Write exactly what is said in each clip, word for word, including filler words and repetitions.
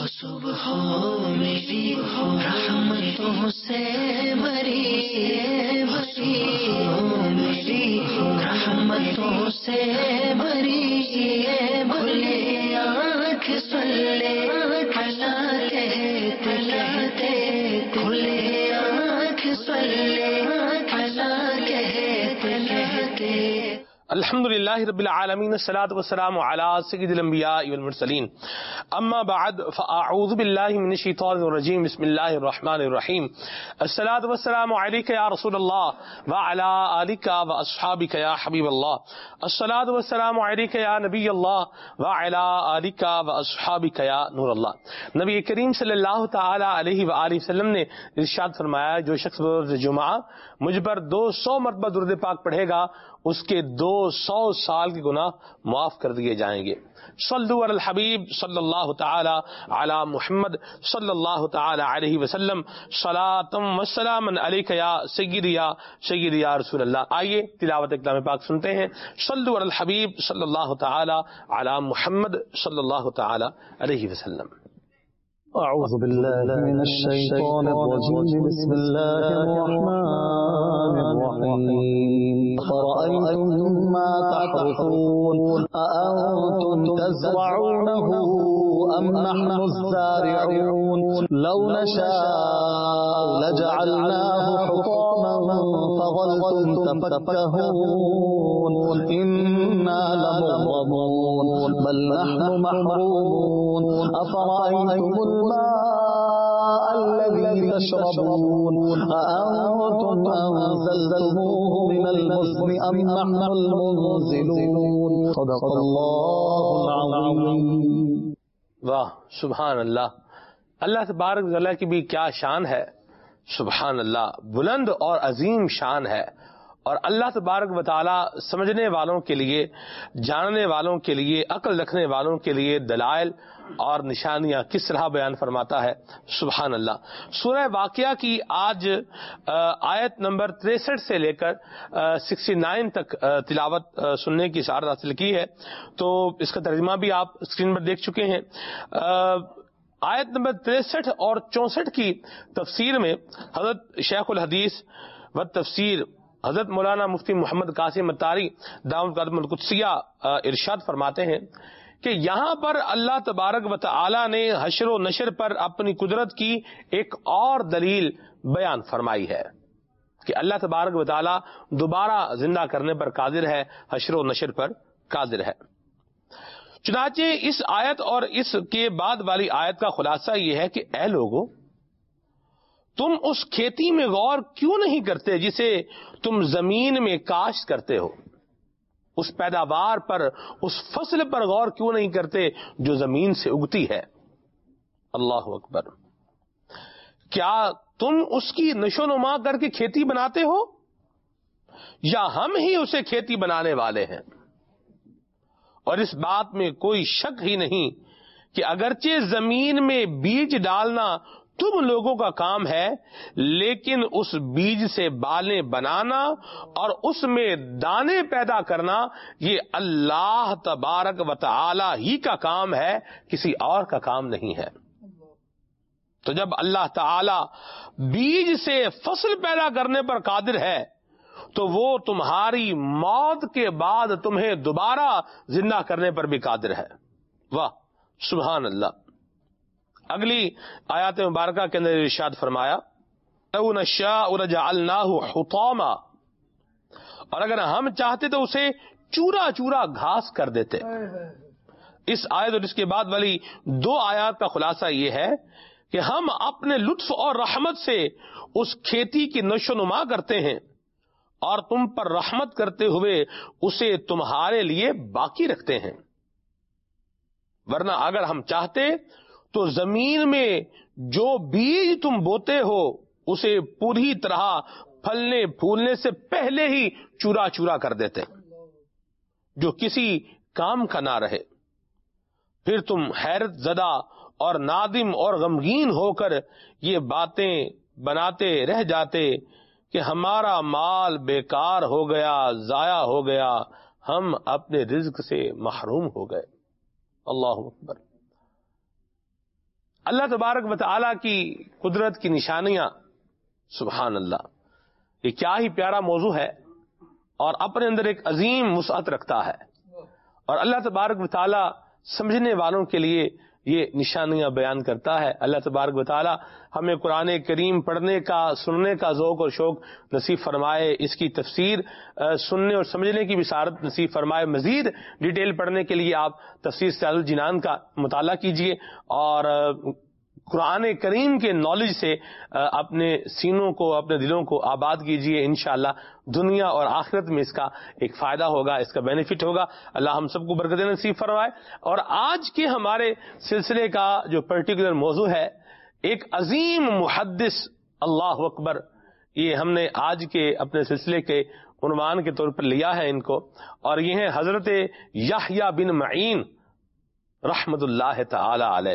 صبح میری رحمتوں سے بھری بھری میری رحمتوں سے بھری کھلے آنکھ سلے کھلا کہتے کہتے کھلے آنکھ سلے کھلا کہتے کہتے الحمدللہ رب العالمین الصلاۃ والسلام علی سید الانبیاء والمرسلین اما بعد فاعوذ باللہ من الشیطان الرجیم بسم اللہ الرحمن الرحیم الصلاۃ والسلام علیک یا رسول اللہ وعلی آلک واصحابک یا حبیب اللہ الصلاۃ والسلام علیک یا نبی اللہ وعلی آلک واصحابک یا نور اللہ۔ نبی کریم صلی اللہ تعالی علیہ وآلہ وسلم نے ارشاد فرمایا جو شخص بروز جمعہ مجھ پر دو سو مرتبہ درود پاک پڑھے گا اس کے دو سو سال کے گناہ معاف کر دیے جائیں گے۔ صلو علی الحبیب صلی اللہ تعالی علی محمد صلی اللہ تعالی علیہ وسلم صلاۃ و سلاما علیک یا سیدی یا سیدی یا رسول اللہ۔ آئیے تلاوت کلام پاک سنتے ہیں۔ صلو علی الحبیب صلی اللہ تعالی علی محمد صلی اللہ تعالی علیہ وسلم۔ اعوذ باللہ من الشیطان الرجیم بسم اللہ الرحمن الرحیم فرأیتم ما تحرثون اانتم تزرعونه ام نحن الزارعون لو نشاء لجعلناه حطاما فظلتم تفكهون انا لمغرمون بل نحن محرومون افرأيتم الماء الذي تشربون أأنتم أنزلتموه من المزن أم نحن المنزلون صدق الله العظيم۔ واہ سبحان اللہ، اللہ تبارک و تعالیٰ کی بھی کیا شان ہے، سبحان اللہ، بلند اور عظیم شان ہے۔ اور اللہ تبارک و تعالیٰ سمجھنے والوں کے لیے، جاننے والوں کے لیے، عقل رکھنے والوں کے لیے دلائل اور نشانیاں کس طرح بیان فرماتا ہے، سبحان اللہ۔ سورہ واقعہ کی آج آیت نمبر تریسٹھ سے لے کر سکسٹی نائن تک تلاوت سننے کی سعادت حاصل کی ہے، تو اس کا ترجمہ بھی آپ اسکرین پر دیکھ چکے ہیں۔ آیت نمبر تریسٹھ اور چونسٹھ کی تفسیر میں حضرت شیخ الحدیث و تفسیر حضرت مولانا مفتی محمد قاسم اتاری دامت قدم القدسیہ ارشاد فرماتے ہیں کہ یہاں پر اللہ تبارک و تعالی نے حشر و نشر پر اپنی قدرت کی ایک اور دلیل بیان فرمائی ہے کہ اللہ تبارک و تعالی دوبارہ زندہ کرنے پر قادر ہے، حشر و نشر پر قادر ہے۔ چنانچہ اس آیت اور اس کے بعد والی آیت کا خلاصہ یہ ہے کہ اے لوگو، تم اس کھیتی میں غور کیوں نہیں کرتے جسے تم زمین میں کاشت کرتے ہو؟ اس پیداوار پر، اس فصل پر غور کیوں نہیں کرتے جو زمین سے اگتی ہے؟ اللہ اکبر۔ کیا تم اس کی نشو نما کر کے کھیتی بناتے ہو یا ہم ہی اسے کھیتی بنانے والے ہیں؟ اور اس بات میں کوئی شک ہی نہیں کہ اگرچہ زمین میں بیج ڈالنا تم لوگوں کا کام ہے، لیکن اس بیج سے بالیں بنانا اور اس میں دانے پیدا کرنا یہ اللہ تبارک و تعالی ہی کا کام ہے، کسی اور کا کام نہیں ہے۔ تو جب اللہ تعالی بیج سے فصل پیدا کرنے پر قادر ہے تو وہ تمہاری موت کے بعد تمہیں دوبارہ زندہ کرنے پر بھی قادر ہے۔ واہ سبحان اللہ۔ اگلی آیات مبارکہ کے اندر ارشاد فرمایا لو نشاء لجعلناه حطاما، اور اگر ہم چاہتے تو اسے چورا چورا گھاس کر دیتے۔ اس آیت اور اس کے بعد والی دو آیات کا خلاصہ یہ ہے کہ ہم اپنے لطف اور رحمت سے اس کھیتی کی نشو نما کرتے ہیں اور تم پر رحمت کرتے ہوئے اسے تمہارے لیے باقی رکھتے ہیں، ورنہ اگر ہم چاہتے تو زمین میں جو بیج تم بوتے ہو اسے پوری طرح پھلنے پھولنے سے پہلے ہی چورا چورا کر دیتے، جو کسی کام کا نہ رہے۔ پھر تم حیرت زدہ اور نادم اور غمگین ہو کر یہ باتیں بناتے رہ جاتے کہ ہمارا مال بیکار ہو گیا، ضائع ہو گیا، ہم اپنے رزق سے محروم ہو گئے۔ اللہ اکبر۔ اللہ تبارک و تعالی کی قدرت کی نشانیاں، سبحان اللہ، یہ کیا ہی پیارا موضوع ہے اور اپنے اندر ایک عظیم وسعت رکھتا ہے، اور اللہ تبارک و تعالی سمجھنے والوں کے لیے یہ نشانیاں بیان کرتا ہے۔ اللہ تبارک و تعالی ہمیں قرآن کریم پڑھنے کا، سننے کا ذوق اور شوق نصیب فرمائے، اس کی تفسیر سننے اور سمجھنے کی بشارت نصیب فرمائے۔ مزید ڈیٹیل پڑھنے کے لیے آپ تفسیر سیال الجنان کا مطالعہ کیجئے اور قرآن کریم کے نالج سے اپنے سینوں کو، اپنے دلوں کو آباد کیجئے، انشاءاللہ دنیا اور آخرت میں اس کا ایک فائدہ ہوگا، اس کا بینیفٹ ہوگا۔ اللہ ہم سب کو برکت نصیب فرمائے۔ اور آج کے ہمارے سلسلے کا جو پرٹیکولر موضوع ہے، ایک عظیم محدث، اللہ اکبر، یہ ہم نے آج کے اپنے سلسلے کے عنوان کے طور پر لیا ہے ان کو، اور یہ ہیں حضرت یحییٰ بن معین رحمت اللہ تعالی علیہ۔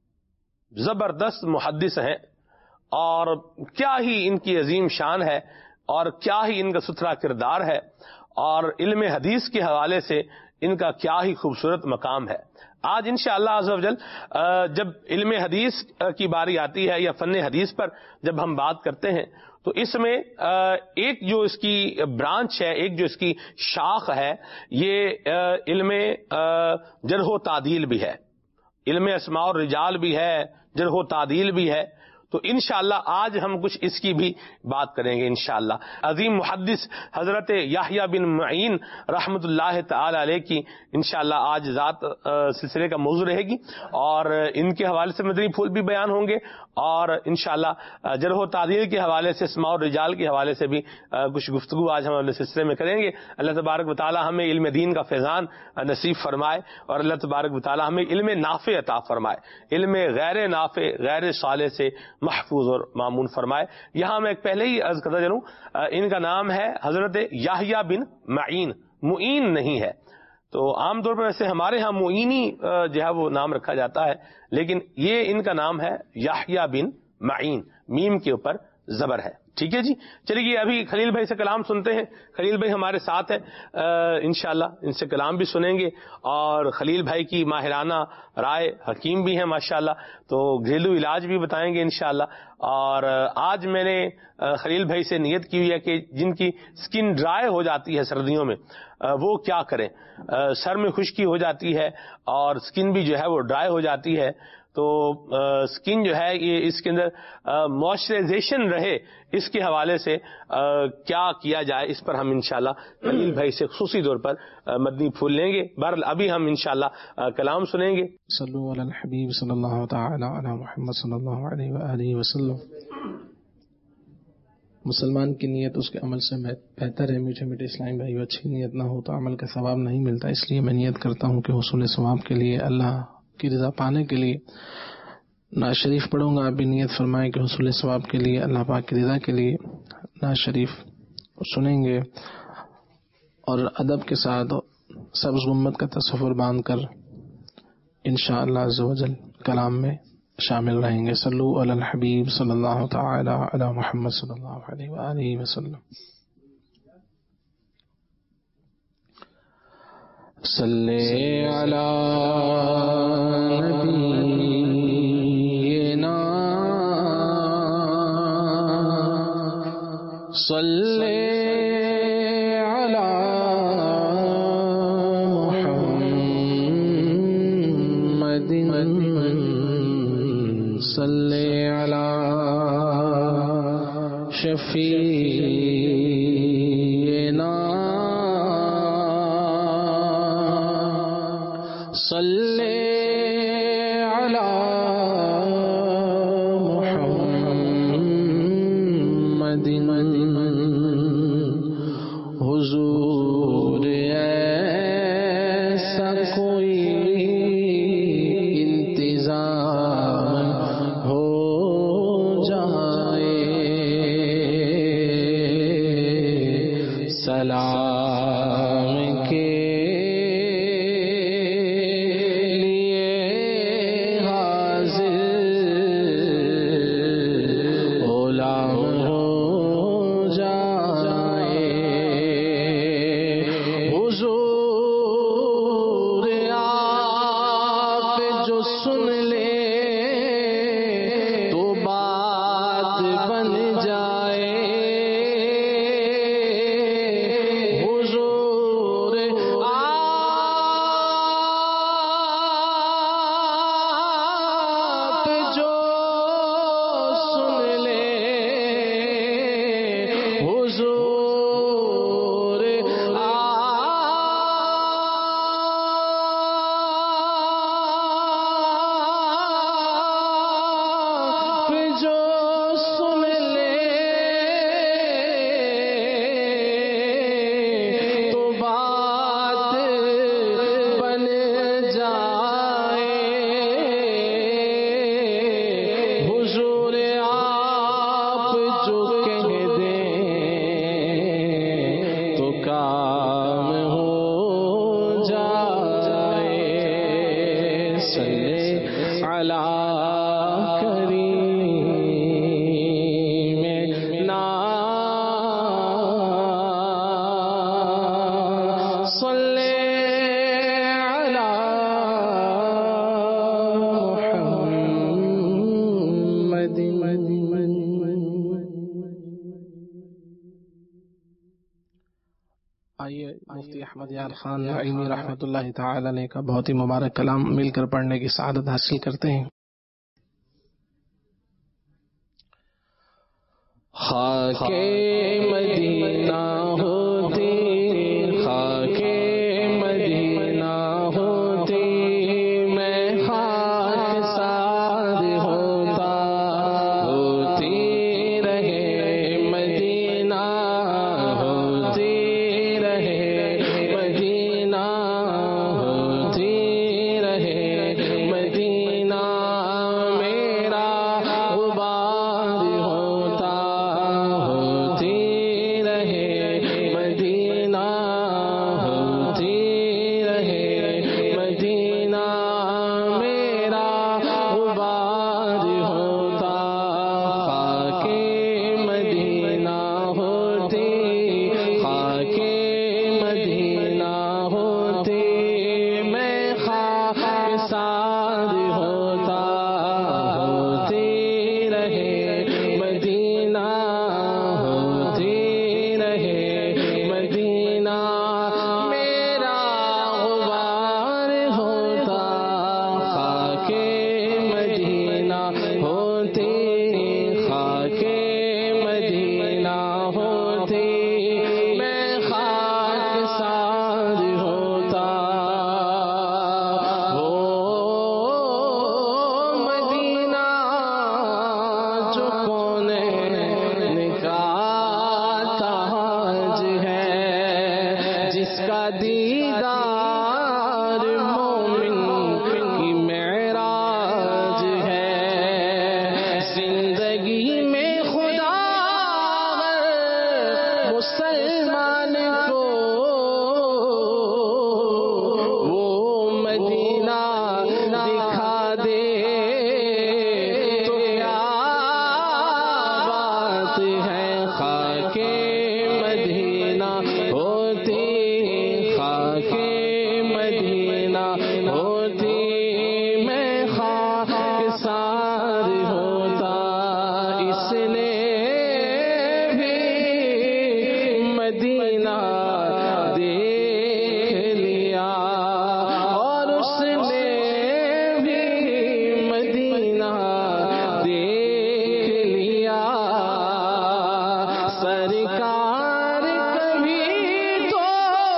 زبردست محدث ہیں، اور کیا ہی ان کی عظیم شان ہے، اور کیا ہی ان کا ستھرا کردار ہے، اور علم حدیث کے حوالے سے ان کا کیا ہی خوبصورت مقام ہے۔ آج انشاءاللہ عز و جل جب علم حدیث کی باری آتی ہے یا فن حدیث پر جب ہم بات کرتے ہیں تو اس میں ایک جو اس کی برانچ ہے، ایک جو اس کی شاخ ہے، یہ علم جرح و تعدیل بھی ہے، علم اسماء الرجال بھی ہے، جرح و تعدیل بھی ہے۔ تو انشاءاللہ آج ہم کچھ اس کی بھی بات کریں گے انشاءاللہ۔ عظیم محدث حضرت یحییٰ بن معین رحمت اللہ تعالی علیہ کی انشاءاللہ آج ذات سلسلے کا موضوع رہے گی، اور ان کے حوالے سے مدنی پھول بھی بیان ہوں گے، اور انشاءاللہ جرح و تعدیل کے حوالے سے، اسماء الرجال کے حوالے سے بھی کچھ گفتگو آج ہم اپنے سلسلے میں کریں گے۔ اللہ تبارک و تعالی ہمیں علم دین کا فیضان نصیب فرمائے، اور اللہ تبارک و تعالی ہمیں علم نافع عطا فرمائے، علم غیر نافع، غیر صالح سے محفوظ اور مامون فرمائے۔ یہاں میں پہلے ہی عرض کرتا چلوں، ان کا نام ہے حضرت یحییٰ بن معین، معین نہیں ہے۔ تو عام طور پر ویسے ہمارے ہاں معینی جو ہے وہ نام رکھا جاتا ہے، لیکن یہ ان کا نام ہے یحییٰ بن معین، میم کے اوپر زبر ہے۔ ٹھیک ہے جی، چلیے ابھی خلیل بھائی سے کلام سنتے ہیں۔ خلیل بھائی ہمارے ساتھ ہیں، انشاءاللہ ان سے کلام بھی سنیں گے، اور خلیل بھائی کی ماہرانہ رائے، حکیم بھی ہیں ماشاءاللہ، تو گھریلو علاج بھی بتائیں گے انشاءاللہ۔ اور آج میں نے خلیل بھائی سے نیت کی ہوئی ہے کہ جن کی سکن ڈرائی ہو جاتی ہے سردیوں میں وہ کیا کریں، سر میں خشکی ہو جاتی ہے اور سکن بھی جو ہے وہ ڈرائی ہو جاتی ہے، تو سکن جو ہے یہ اس کے اندر موئسچرائزیشن رہے، اس کے حوالے سے کیا کیا جائے، اس پر ہم انشاءاللہ خلیل بھائی سے خصوصی طور پر مدنی پھول لیں گے۔ بہرحال ابھی ہم انشاءاللہ کلام سنیں گے۔ صلو علی الحبیب صلی اللہ تعالی علی محمد صلی اللہ علیہ وآلہ وسلم۔ مسلمان کی نیت اس کے عمل سے بہتر ہے۔ میٹھے میٹھے اسلامی بھائی، اچھی نیت نہ ہو تو عمل کا ثواب نہیں ملتا، اس لیے میں نیت کرتا ہوں کہ حصول ثواب کے لیے، اللہ کی رضا پانے کے لیے نعت شریف پڑھوں گا۔ آپ بھی نیت فرمائیں کہ حصول ثواب کے لیے، اللہ پاک کی رضا کے لیے نعت شریف سنیں گے، اور ادب کے ساتھ سبز گنبد کا تصور باندھ کر انشاءاللہ عز و جل کلام میں شامل رہیں گے۔ صلو علی الحبیب صلی اللہ تعالی علی محمد صلی اللہ علیہ وآلہ وسلم۔ صلی علی نبینا صلی علی محمد صلی علی شفیعنا صلی علی محمد حضور ایسا کوئی انتظام ہو جائے آئیے مفتی احمد یار خان نعیمی رحمۃ اللہ تعالی علیہ کا بہت ہی مبارک کلام مل کر پڑھنے کی سعادت حاصل کرتے ہیں۔ خاک مدینہ ہوتی، خاک مدینہ ہوتی، میں خاک سار ہوتا، ہوتی رہے مدینہ، ہوتی رہے مدینہ، ہوتی رہے مدینہ، میرا غبار ہوتا، ہوتی رہے مدینہ، ہوتی رہے مدینہ، میرا غبار ہوتا، خاک مدینہ ہوتی، خاک مدینہ ہوتی، میں خاک سار ہوتا، ہوتی رہے مدینہ، ہوتی رہے مدینہ، میرا غبار ہوتا، خاک مدینہ ہوتی، خاک مدینہ ہوتی، میں خاک سار ہوتا، وہ مدینہ جو کونین کا تاج ہے، جس کا دیدار مومن کی معراج ہے، زندگی میں خدا اگر مسلمان کو وہ مدینہ دکھا دے تو کیا بات ہے، خاک مدینہ ہوتی، خاک مدینہ ہوتی، میں خاک سار ہوتا، اس نے بھی مدینہ دیکھ لیا اور اس نے بھی مدینہ دیکھ لیا، سرکار کبھی تو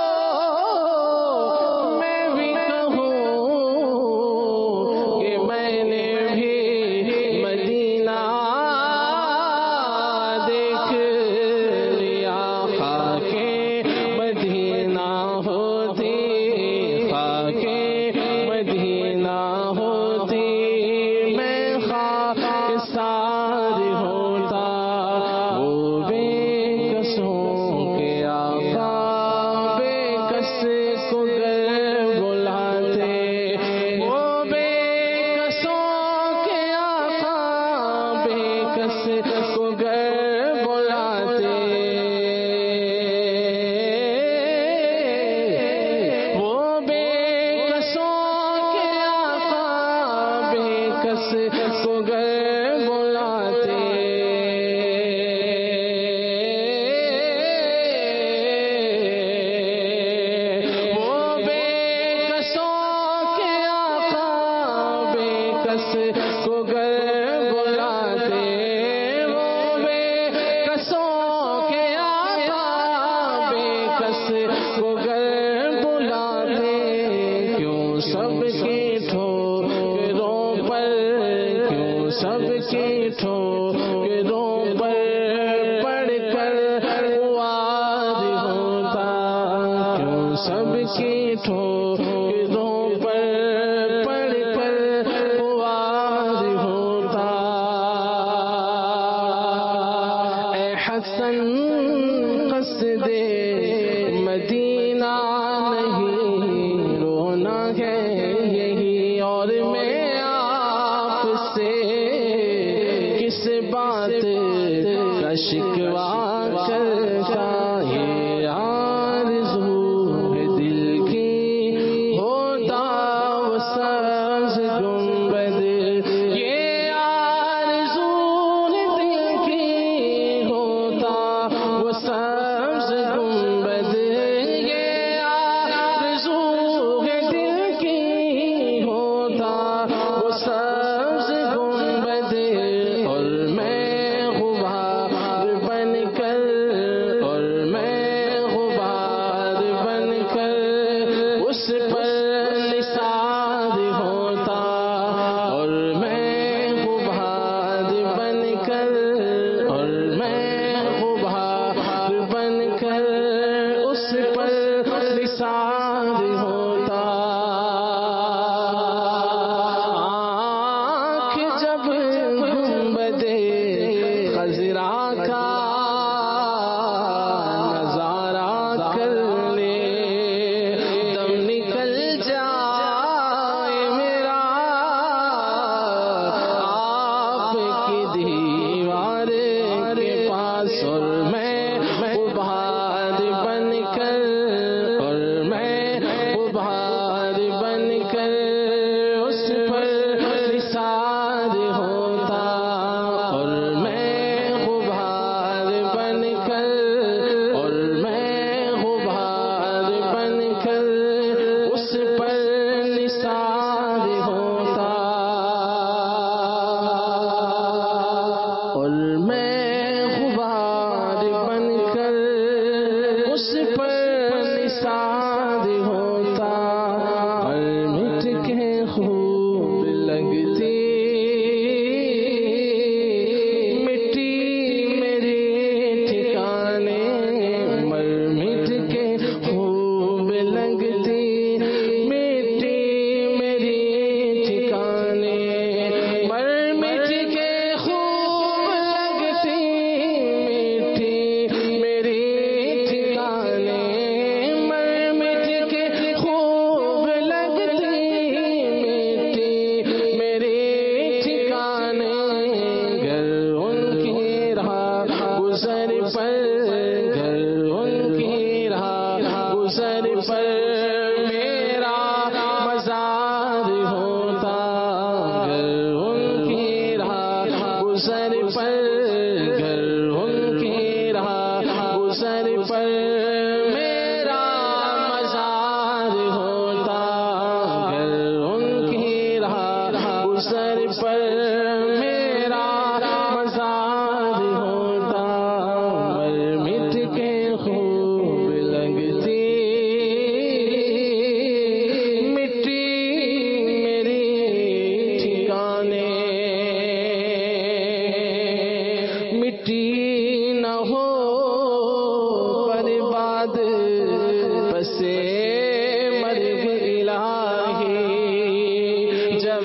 میں بھی کہوں کہ میں نے بھی مدینہ دیکھ لیا، خاک مدینہ ہوتی، خاک مدینہ ہوتی، میں خاک سار ہوتا، وہ بے کسوں کے آقا بے کس کو گر بلاتے، وہ بے کسوں کے آقا بے کس کو گر بلاتے، وہ بے کسوں کے آقا بے کس کو گر بلاتے، وہ بے کسوں کے آقا بے کس کو گر بلاتے، وہ بے کسوں کے آقا بے کس کو گر بلاتے، کیوں سب کی ٹھوکروں پر، کیوں سب کی ٹھوکروں پر پڑھ کر وعد ہوتا، کیوں سب کی ٹھوکروں پر پڑھ کر وعد ہوتا، اے حسن قصد مدینہ نہیں رونا ہے یہی، اور میں آپ سے صفت کا شکوا کرتا یہ آرزو ہے دل کی ہوتا وہ سبز گنبد یہ آرزو ہے دل کی ہوتا وہ سبز گنبد یہ آرزو ہے دل کی ہوتا وہ سبز گنبد اور میں غبار بن کر اور میں غبار بن کر اس پر نثار ہوتا اور میں غبار بن کر اور میں غبار بن کر اس پر نثار ہوتا آنکھ جب گنبد خضرا کا نظارہ کر لے دم نکل جائے میرا آپ کی دیوار کے پاس اور میں غبار بن کر اور میں غبار بن کر اس پر نثار ہوتا اور میں غبار بن کر اور میں غبار بن کر اس پر نثار ہوتا اور میں غبار بن کر اس پر نثار ہوتا اور مٹ کے خوب لگتی مٹی میرے ٹھکانے مر مٹ کے خوب لگتی مٹی میری ٹھکانے مر مٹ کے خوب لگتی مٹی میری ٹھکانے مر مٹ کے خوب لگتی مٹی میری ٹھکانے گر ان کی راہ گزر پر گر ان کی راہ گزر پر میرا مزار ہوتا گر ان کی راہ گزر پر گر ان کی راہ گزر پر میرا مزار ہوتا گر ان کی راہ گزر پر میرا مزار ہوتا مر مٹ کے خوب لگتی مٹی میری ٹھکانے مٹی نہ ہو برباد بسے مرگ الہی جب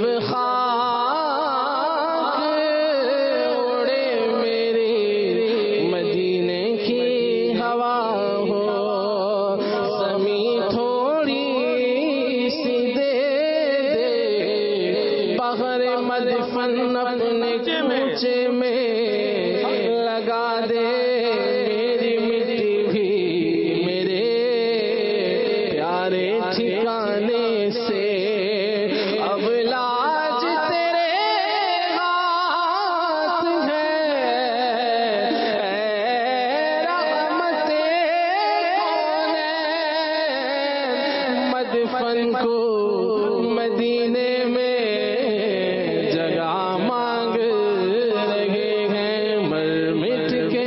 خاک اڑے میرے مدینے کی ہوا ہو سمی تھوڑی سی دے دے بغیر مدفن اپنے کوچے میں لگا دے میری مٹی بھی میرے پیارے ٹھکانے سے اب لاج تیرے ہاتھ ہے اے رحمت کونین مدفن کو مدینے میں جگہ مانگ رہے ہیں مر مٹ کے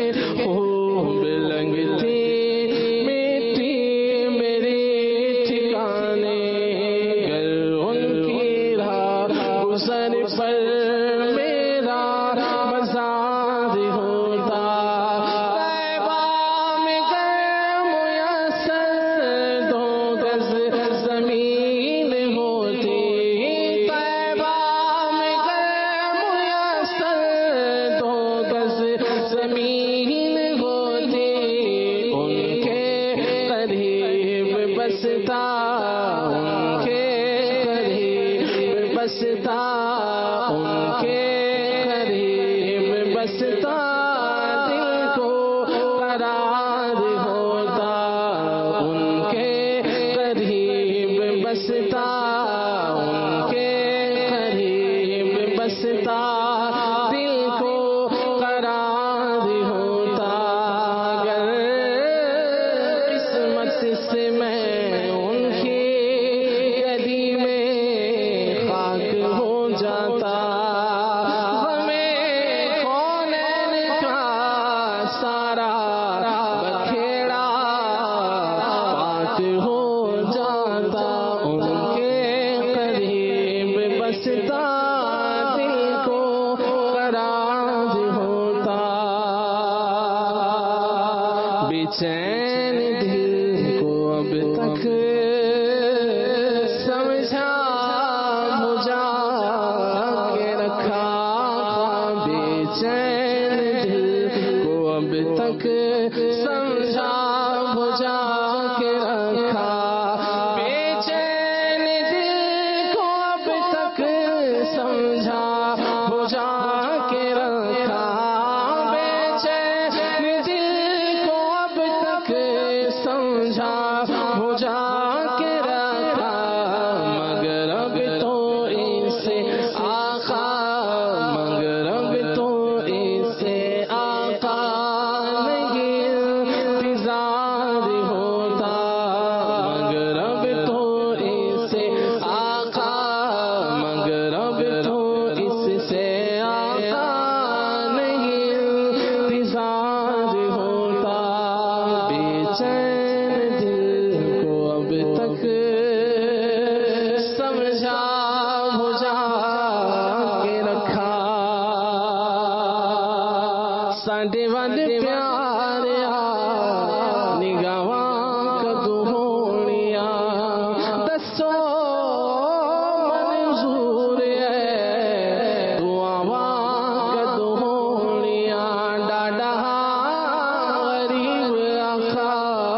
بستا دل کو قرار ہوتا، ان کے قریب بستا، ان کے قریب بستا دل کو قرار ہوتا، اگر قسمت سے میں ان کی گلی میں خاک ہو جاتا، ہمیں کونین کا سارا بکھیڑا پاک ہو جاتا، ان کے قریب بستا دل کو قرار ہوتا، بے چین دل کو اب تک سمجھا بجھا کے رکھا، بے چین دل کو اب تک سمجھا بجھا کے رکھا، بے چین دل کو اب تک سمجھا بجھا کے رکھا، بے چین دل کو اب تک سمجھا بجھا کے رکھا، مگر اب تو اسے آقا، مگر اب تو اسے آقا نہیں انتظار ہوتا، مگر اب تو اسے آقا، مگر اب تو اس سے آقا نہیں انتظار ہوتا، بے چین دل کو اب تک سمجھا بجھا کے رکھا، ساڈے ود پیارے آ نگاواں کدوں ہونیاں، دسو منظور ہے دعاواں کدوں ہونیاں، ڈاڈا غریب آخا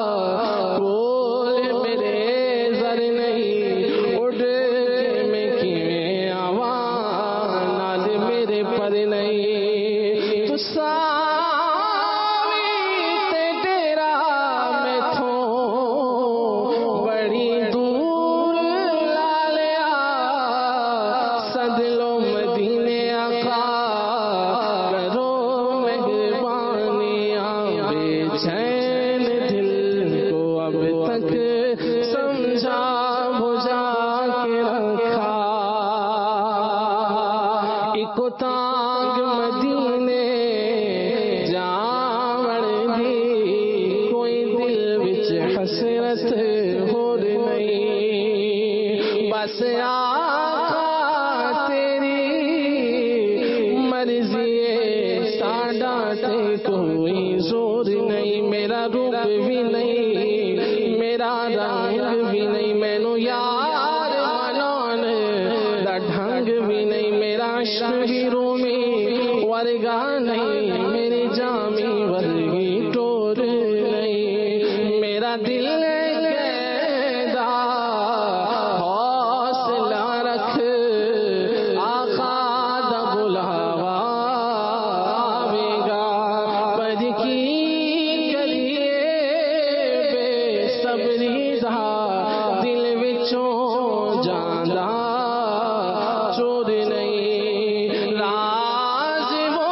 کول میرے زر نہیں، اڑ کے میں کیویں آواں نال میرے پر نہیں، تساں تے ڈیرا میتھوں بڑی دور لا لیا، سد لو مدینے آقا کرو مہربانیاں، بے چین دل کو اب تک سمجھا بجھا کے رکھا، ایکو تانگ مدینے جاون دی کوئی دل وچ حسرت ہور نہیں، بس آقا تیری مرضی ہے، ساڈا تے کوئی زور نہیں، میرا روپ بھی نہیں، میرا رنگ بھی نہیں، مینوں یار منون دا ڈھنگ بھی نہیں، میرا عشق بھی رومی ورگا نہیں، میری جامی ورگی ٹور نہیں، میرا دل کہدا حوصلہ رکھ، آقا دا بلاوا آوے گا، پر کی کریے بے صبری دا دل وچوں جاندا چور نہیں، راز وہ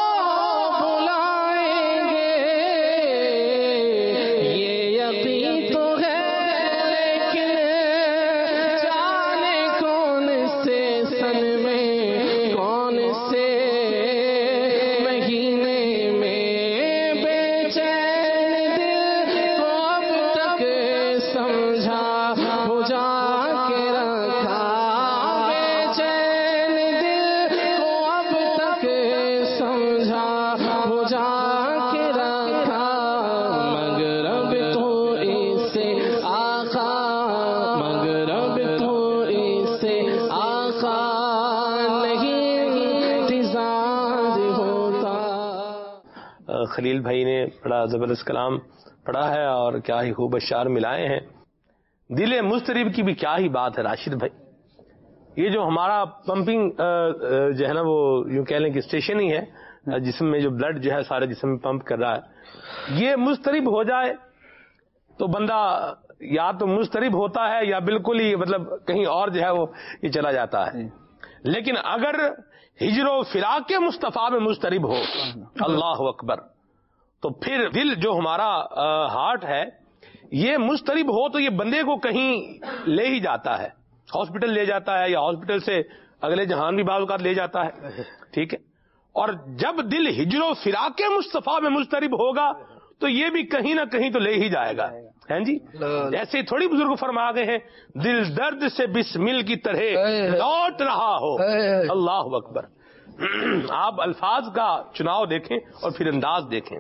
بلائیں گے، یہ یقین تو ہے، لیکن جانے کون سے سن میں کون سے مہینے میں، بے چین دل کو اب تک سمجھا بجھا کے رکھا، بے چین دل کو اب تک سمجھا بجھا کے رکھا، مگر اب تو اسے آقا، مگر اب تو اسے آقا نہیں انتظار ہوتا۔ خلیل بھائی نے بڑا زبردست کلام پڑھا ہے اور کیا ہی خوب اشعار ملائے ہیں، دل مضطرب کی بھی کیا ہی بات ہے راشد بھائی، یہ جو ہمارا پمپنگ جو ہے نا وہ یوں کہہ لیں کہ اسٹیشن ہی ہے، جسم میں جو بلڈ جو ہے سارے جسم میں پمپ کر رہا ہے، یہ مضطرب ہو جائے تو بندہ یا تو مضطرب ہوتا ہے یا بالکل ہی مطلب کہیں اور جو ہے وہ یہ چلا جاتا ہے. لیکن اگر ہجر و فراق کے مصطفیٰ میں مضطرب ہو، اللہ اکبر، تو پھر دل جو ہمارا ہارٹ ہے یہ مضطرب ہو تو یہ بندے کو کہیں لے ہی جاتا ہے، ہاسپٹل لے جاتا ہے یا ہاسپٹل سے اگلے جہان بھی بعض اوقات لے جاتا ہے. ٹھیک ہے، اور جب دل ہجر و فراق کے مصطفیٰ میں مضطرب ہوگا تو یہ بھی کہیں نہ کہیں تو لے ہی جائے گا. ہیں جی، ایسے تھوڑی بزرگ فرما گئے ہیں دل درد سے بسمل کی طرح لوٹ رہا ہو. اللہ اکبر. آپ الفاظ کا چناؤ دیکھیں اور پھر انداز دیکھیں.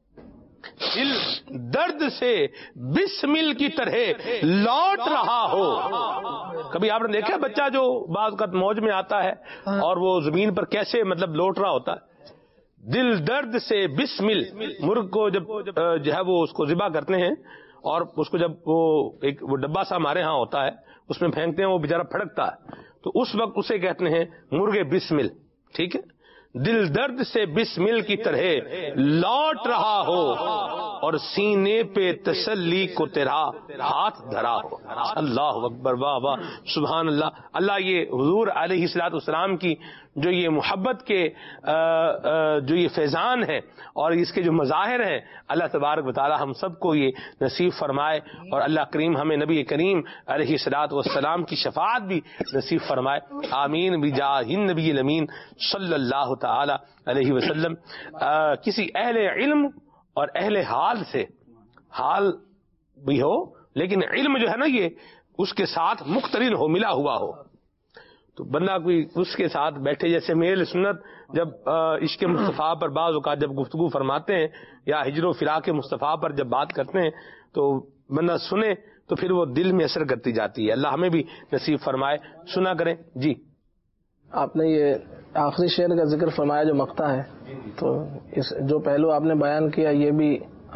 دل درد سے بسمل کی طرح لوٹ رہا ہو. کبھی آپ نے دیکھا بچہ جو بعض کا موج میں آتا ہے اور وہ زمین پر کیسے مطلب لوٹ رہا ہوتا ہے؟ دل درد سے بسمل. مرغ کو جب جو ہے وہ اس کو ذبح کرتے ہیں اور اس کو جب وہ ایک وہ ڈبہ سا ہمارے ہاں ہوتا ہے اس میں پھینکتے ہیں، وہ بیچارہ پھڑکتا ہے، تو اس وقت اسے کہتے ہیں مرغ بسمل. ٹھیک ہے، دل درد سے بسمل کی طرح لوٹ رہا ہو اور سینے پہ تسلی کو تیرا ہاتھ دھرا ہو. اللہ اکبر، واہ واہ، سبحان اللہ. اللہ یہ حضور علیہ الصلوۃ والسلام کی جو یہ محبت کے آ, آ, جو یہ فیضان ہے اور اس کے جو مظاہر ہیں، اللہ تبارک و تعالی ہم سب کو یہ نصیب فرمائے اور اللہ کریم ہمیں نبی کریم علیہ الصلوۃ والسلام کی شفاعت بھی نصیب فرمائے. آمین بجاہ النبی الامین صلی اللہ تعالی علیہ وسلم. آ, کسی اہل علم اور اہل حال سے، حال بھی ہو لیکن علم جو ہے نا یہ اس کے ساتھ مقترن ہو، ملا ہوا ہو، تو بندہ کوئی اس کے ساتھ بیٹھے. جیسے میل سنت جب عشق مصطفیٰ پر بعض اوقات جب گفتگو فرماتے ہیں یا ہجر و فراق مصطفیٰ پر جب بات کرتے ہیں تو بندہ سنے تو پھر وہ دل میں اثر کرتی جاتی ہے. اللہ ہمیں بھی نصیب فرمائے، سنا کریں. جی، آپ نے یہ آخری شعر کا ذکر فرمایا جو مقطع ہے، تو اس جو پہلو آپ نے بیان کیا یہ بھی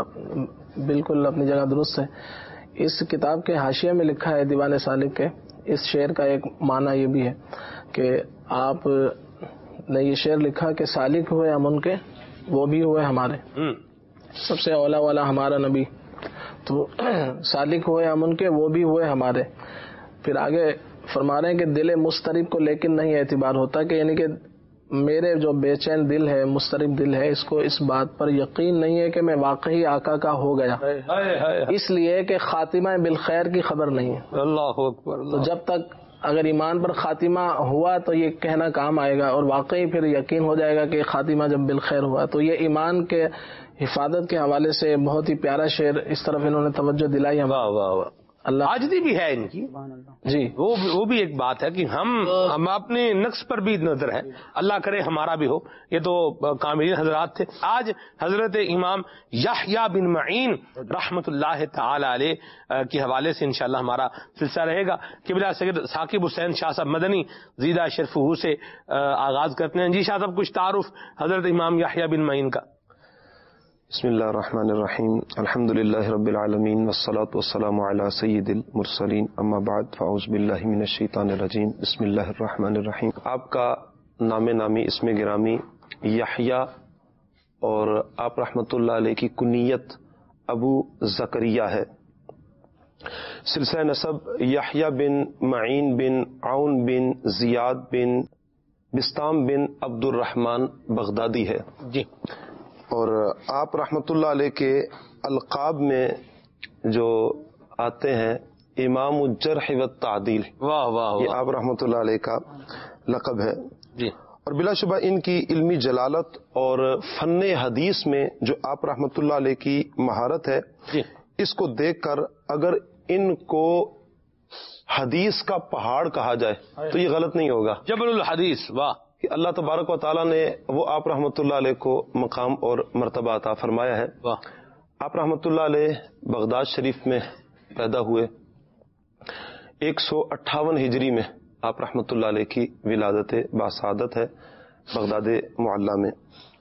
بالکل اپنی جگہ درست ہے. اس کتاب کے حاشیے میں لکھا ہے دیوان سالک کے، اس شعر کا ایک معنی یہ بھی ہے کہ آپ نے یہ شعر لکھا کہ سالک ہوئے ہم ان کے وہ بھی ہوئے ہمارے. سب سے اولا والا ہمارا نبی، تو سالک ہوئے ہم ان کے وہ بھی ہوئے ہمارے. پھر آگے فرما رہے ہیں کہ دل مضطرب کو لیکن نہیں اعتبار ہوتا، کہ یعنی کہ میرے جو بے چین دل ہے، مضطرب دل ہے، اس کو اس بات پر یقین نہیں ہے کہ میں واقعی آقا کا ہو گیا، اس لیے کہ خاتمہ بالخیر کی خبر نہیں ہے. اللہ اکبر. تو جب تک اگر ایمان پر خاتمہ ہوا تو یہ کہنا کام آئے گا، اور واقعی پھر یقین ہو جائے گا کہ خاتمہ جب بالخیر ہوا. تو یہ ایمان کے حفاظت کے حوالے سے بہت ہی پیارا شعر، اس طرف انہوں نے توجہ دلائی. واہ واہ واہ. اللہ عاجزی بھی ہے ان کی. جی، وہ وہ بھی ایک بات ہے کہ ہم ہم اپنے نقص پر بھی نظر ہے، اللہ کرے ہمارا بھی ہو. یہ تو کاملین حضرات تھے. آج حضرت امام یحییٰ بن معین رحمت اللہ تعالی علیہ کے حوالے سے انشاءاللہ ہمارا سلسلہ رہے گا. قبلہ سید ثاقب حسین شاہ صاحب مدنی زیدہ شرفہ سے آغاز کرتے ہیں. جی شاہ صاحب کچھ تعارف حضرت امام یحییٰ بن معین کا. بسم اللہ الرحمن الرحیم. الحمد للہ رب العالمین والصلاة والسلام علی سید المرسلین. اما بعد فاعوذ باللہ من الشیطان الرجیم. بسم اللہ الرحمن الرحیم. آپ کا نام نامی اسم گرامی یحییٰ اور آپ رحمۃ اللہ علیہ کی کنیت ابو زکریہ ہے. سلسلہ نسب یحییٰ بن معین بن عون بن زیاد بن بستام بن عبد الرحمن بغدادی ہے. جی. اور آپ رحمۃ اللہ علیہ کے القاب میں جو آتے ہیں امام الجرح والتعدیل. واہ واہ. یہ آپ رحمۃ اللہ علیہ کا لقب ہے. جی. اور بلا شبہ ان کی علمی جلالت اور فن حدیث میں جو آپ رحمۃ اللہ علیہ کی مہارت ہے، جی، اس کو دیکھ کر اگر ان کو حدیث کا پہاڑ کہا جائے تو یہ غلط نہیں ہوگا. جبل الحدیث. واہ. کہ اللہ تبارک و تعالیٰ نے وہ آپ رحمۃ اللہ علیہ کو مقام اور مرتبہ عطا فرمایا ہے. واہ. آپ رحمۃ اللہ علیہ بغداد شریف میں پیدا ہوئے. ایک سو اٹھاون ہجری میں آپ رحمۃ اللہ علیہ کی ولادت باسعادت ہے بغداد معلیٰ میں.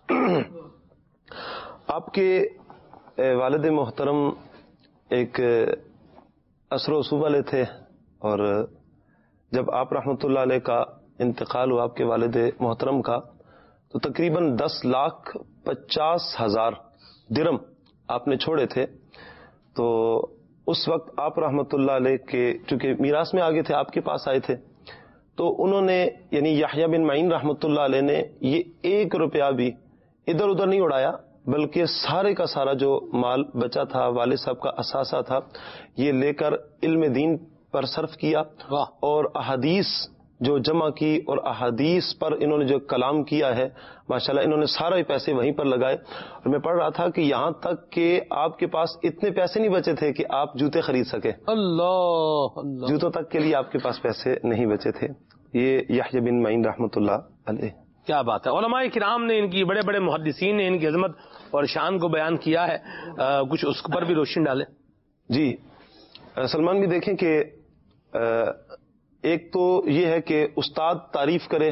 آپ کے والد محترم ایک اثر و رسوب والے تھے، اور جب آپ رحمۃ اللہ علیہ کا انتقال ہوا آپ کے والد محترم کا، تو تقریباً دس لاکھ پچاس ہزار درم آپ نے چھوڑے تھے. تو اس وقت آپ رحمت اللہ علیہ کے چونکہ میراث میں آگے تھے، آپ کے پاس آئے تھے، تو انہوں نے یعنی یحییٰ بن معین رحمت اللہ علیہ نے یہ ایک روپیہ بھی ادھر ادھر نہیں اڑایا، بلکہ سارے کا سارا جو مال بچا تھا، والد صاحب کا اثاثہ تھا، یہ لے کر علم دین پر صرف کیا اور احادیث جو جمع کی اور احادیث پر انہوں نے جو کلام کیا ہے ماشاءاللہ انہوں نے سارے پیسے وہیں پر لگائے. اور میں پڑھ رہا تھا کہ یہاں تک کہ آپ کے پاس اتنے پیسے نہیں بچے تھے کہ آپ جوتے خرید سکے. اللہ اللہ، جوتوں تک کے لیے آپ کے پاس پیسے نہیں بچے تھے. یہ یحییٰ بن معین رحمۃ اللہ علیہ. کیا بات ہے. علماء کرام نے ان کی، بڑے بڑے محدثین نے ان کی عظمت اور شان کو بیان کیا ہے، آ, کچھ اس پر بھی روشنی ڈالیں. جی سلمان بھی دیکھیں کہ آ, ایک تو یہ ہے کہ استاد تعریف کرے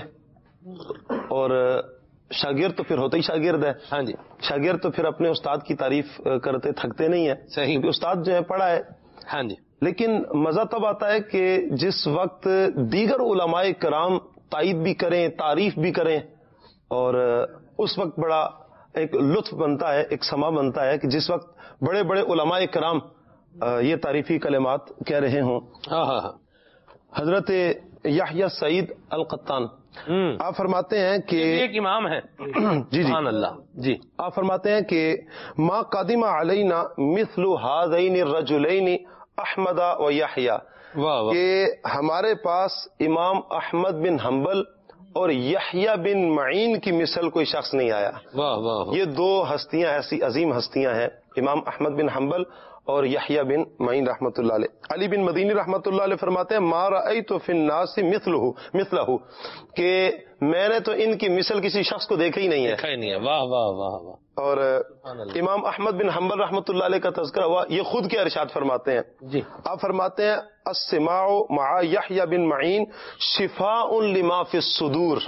اور شاگرد تو پھر ہوتا ہی شاگرد ہے. ہاں جی، شاگرد تو پھر اپنے استاد کی تعریف کرتے تھکتے نہیں ہیں. صحیح. استاد جو ہے پڑھا ہے. ہاں جی. لیکن مزہ تب آتا ہے کہ جس وقت دیگر علماء کرام تائید بھی کریں، تعریف بھی کریں، اور اس وقت بڑا ایک لطف بنتا ہے، ایک سما بنتا ہے کہ جس وقت بڑے بڑے علماء کرام یہ تعریفی کلمات کہہ رہے ہوں. ہاں ہاں ہاں. حضرت یحییٰ سعید القطان آپ فرماتے ہیں کہ ایک امام ہے. جی جی سبحان اللہ. جی آپ فرماتے ہیں کہ ما قدم علینا مثل هذین الرجلین احمد و یحییٰ، واہ واہ، کہ ہمارے پاس امام احمد بن حنبل اور یحییٰ بن معین کی مثل کوئی شخص نہیں آیا. واہ واہ. یہ دو ہستیاں ایسی عظیم ہستیاں ہیں، امام احمد بن حنبل اور یحییٰ بن معین رحمۃ اللہ علیہ. علی بن مدینی رحمۃ اللہ علیہ فرماتے ہیں ما رأیت فی الناس مثلہ مثلہ، کہ میں نے تو ان کی مثل کسی شخص کو دیکھا ہی نہیں ہے. دیکھا ہی نہیں ہے. واہ واہ واہ واہ. اور امام احمد بن حنبل رحمۃ اللہ علیہ کا تذکرہ ہوا، یہ خود کیا ارشاد فرماتے ہیں. جی آپ فرماتے ہیں السماع مع یحییٰ بن معین شفاء لما فی الصدور.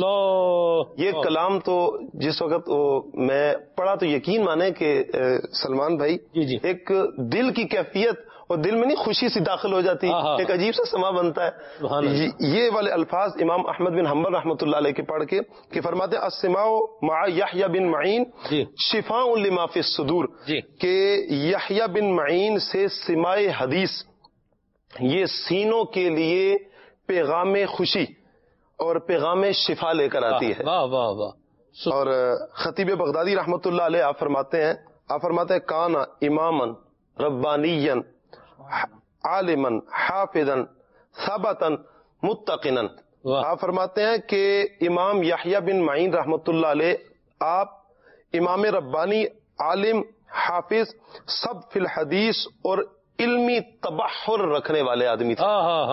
اللہ، یہ کلام تو جس وقت میں پڑھا تو یقین مانے کہ سلمان بھائی جی جی، ایک دل کی کیفیت اور دل میں نہیں خوشی سی داخل ہو جاتی، ایک عجیب سا سما بنتا ہے. یہ والے الفاظ امام احمد بن حنبل رحمۃ اللہ علیہ کے پڑھ کے کہ فرماتے ہیں السماع مع یحییٰ بن معین شفاء لما فی الصدور، کہ یحییٰ بن معین سے سماع حدیث یہ سینوں کے لیے پیغام خوشی اور پیغام شفا لے کر آتی ہے. واہ واہ واہ. اور خطیب بغدادی رحمۃ اللہ علیہ آپ فرماتے ہیں آپ فرماتے ہیں کانا اماما ربانیا عالما حافظا ثبتا متقنا. آپ فرماتے ہیں کہ امام یحییٰ بن معین رحمۃ اللہ علیہ آپ امام ربانی، عالم، حافظ، سب فی الحدیث اور علمی تبحر رکھنے والے آدمی تھے.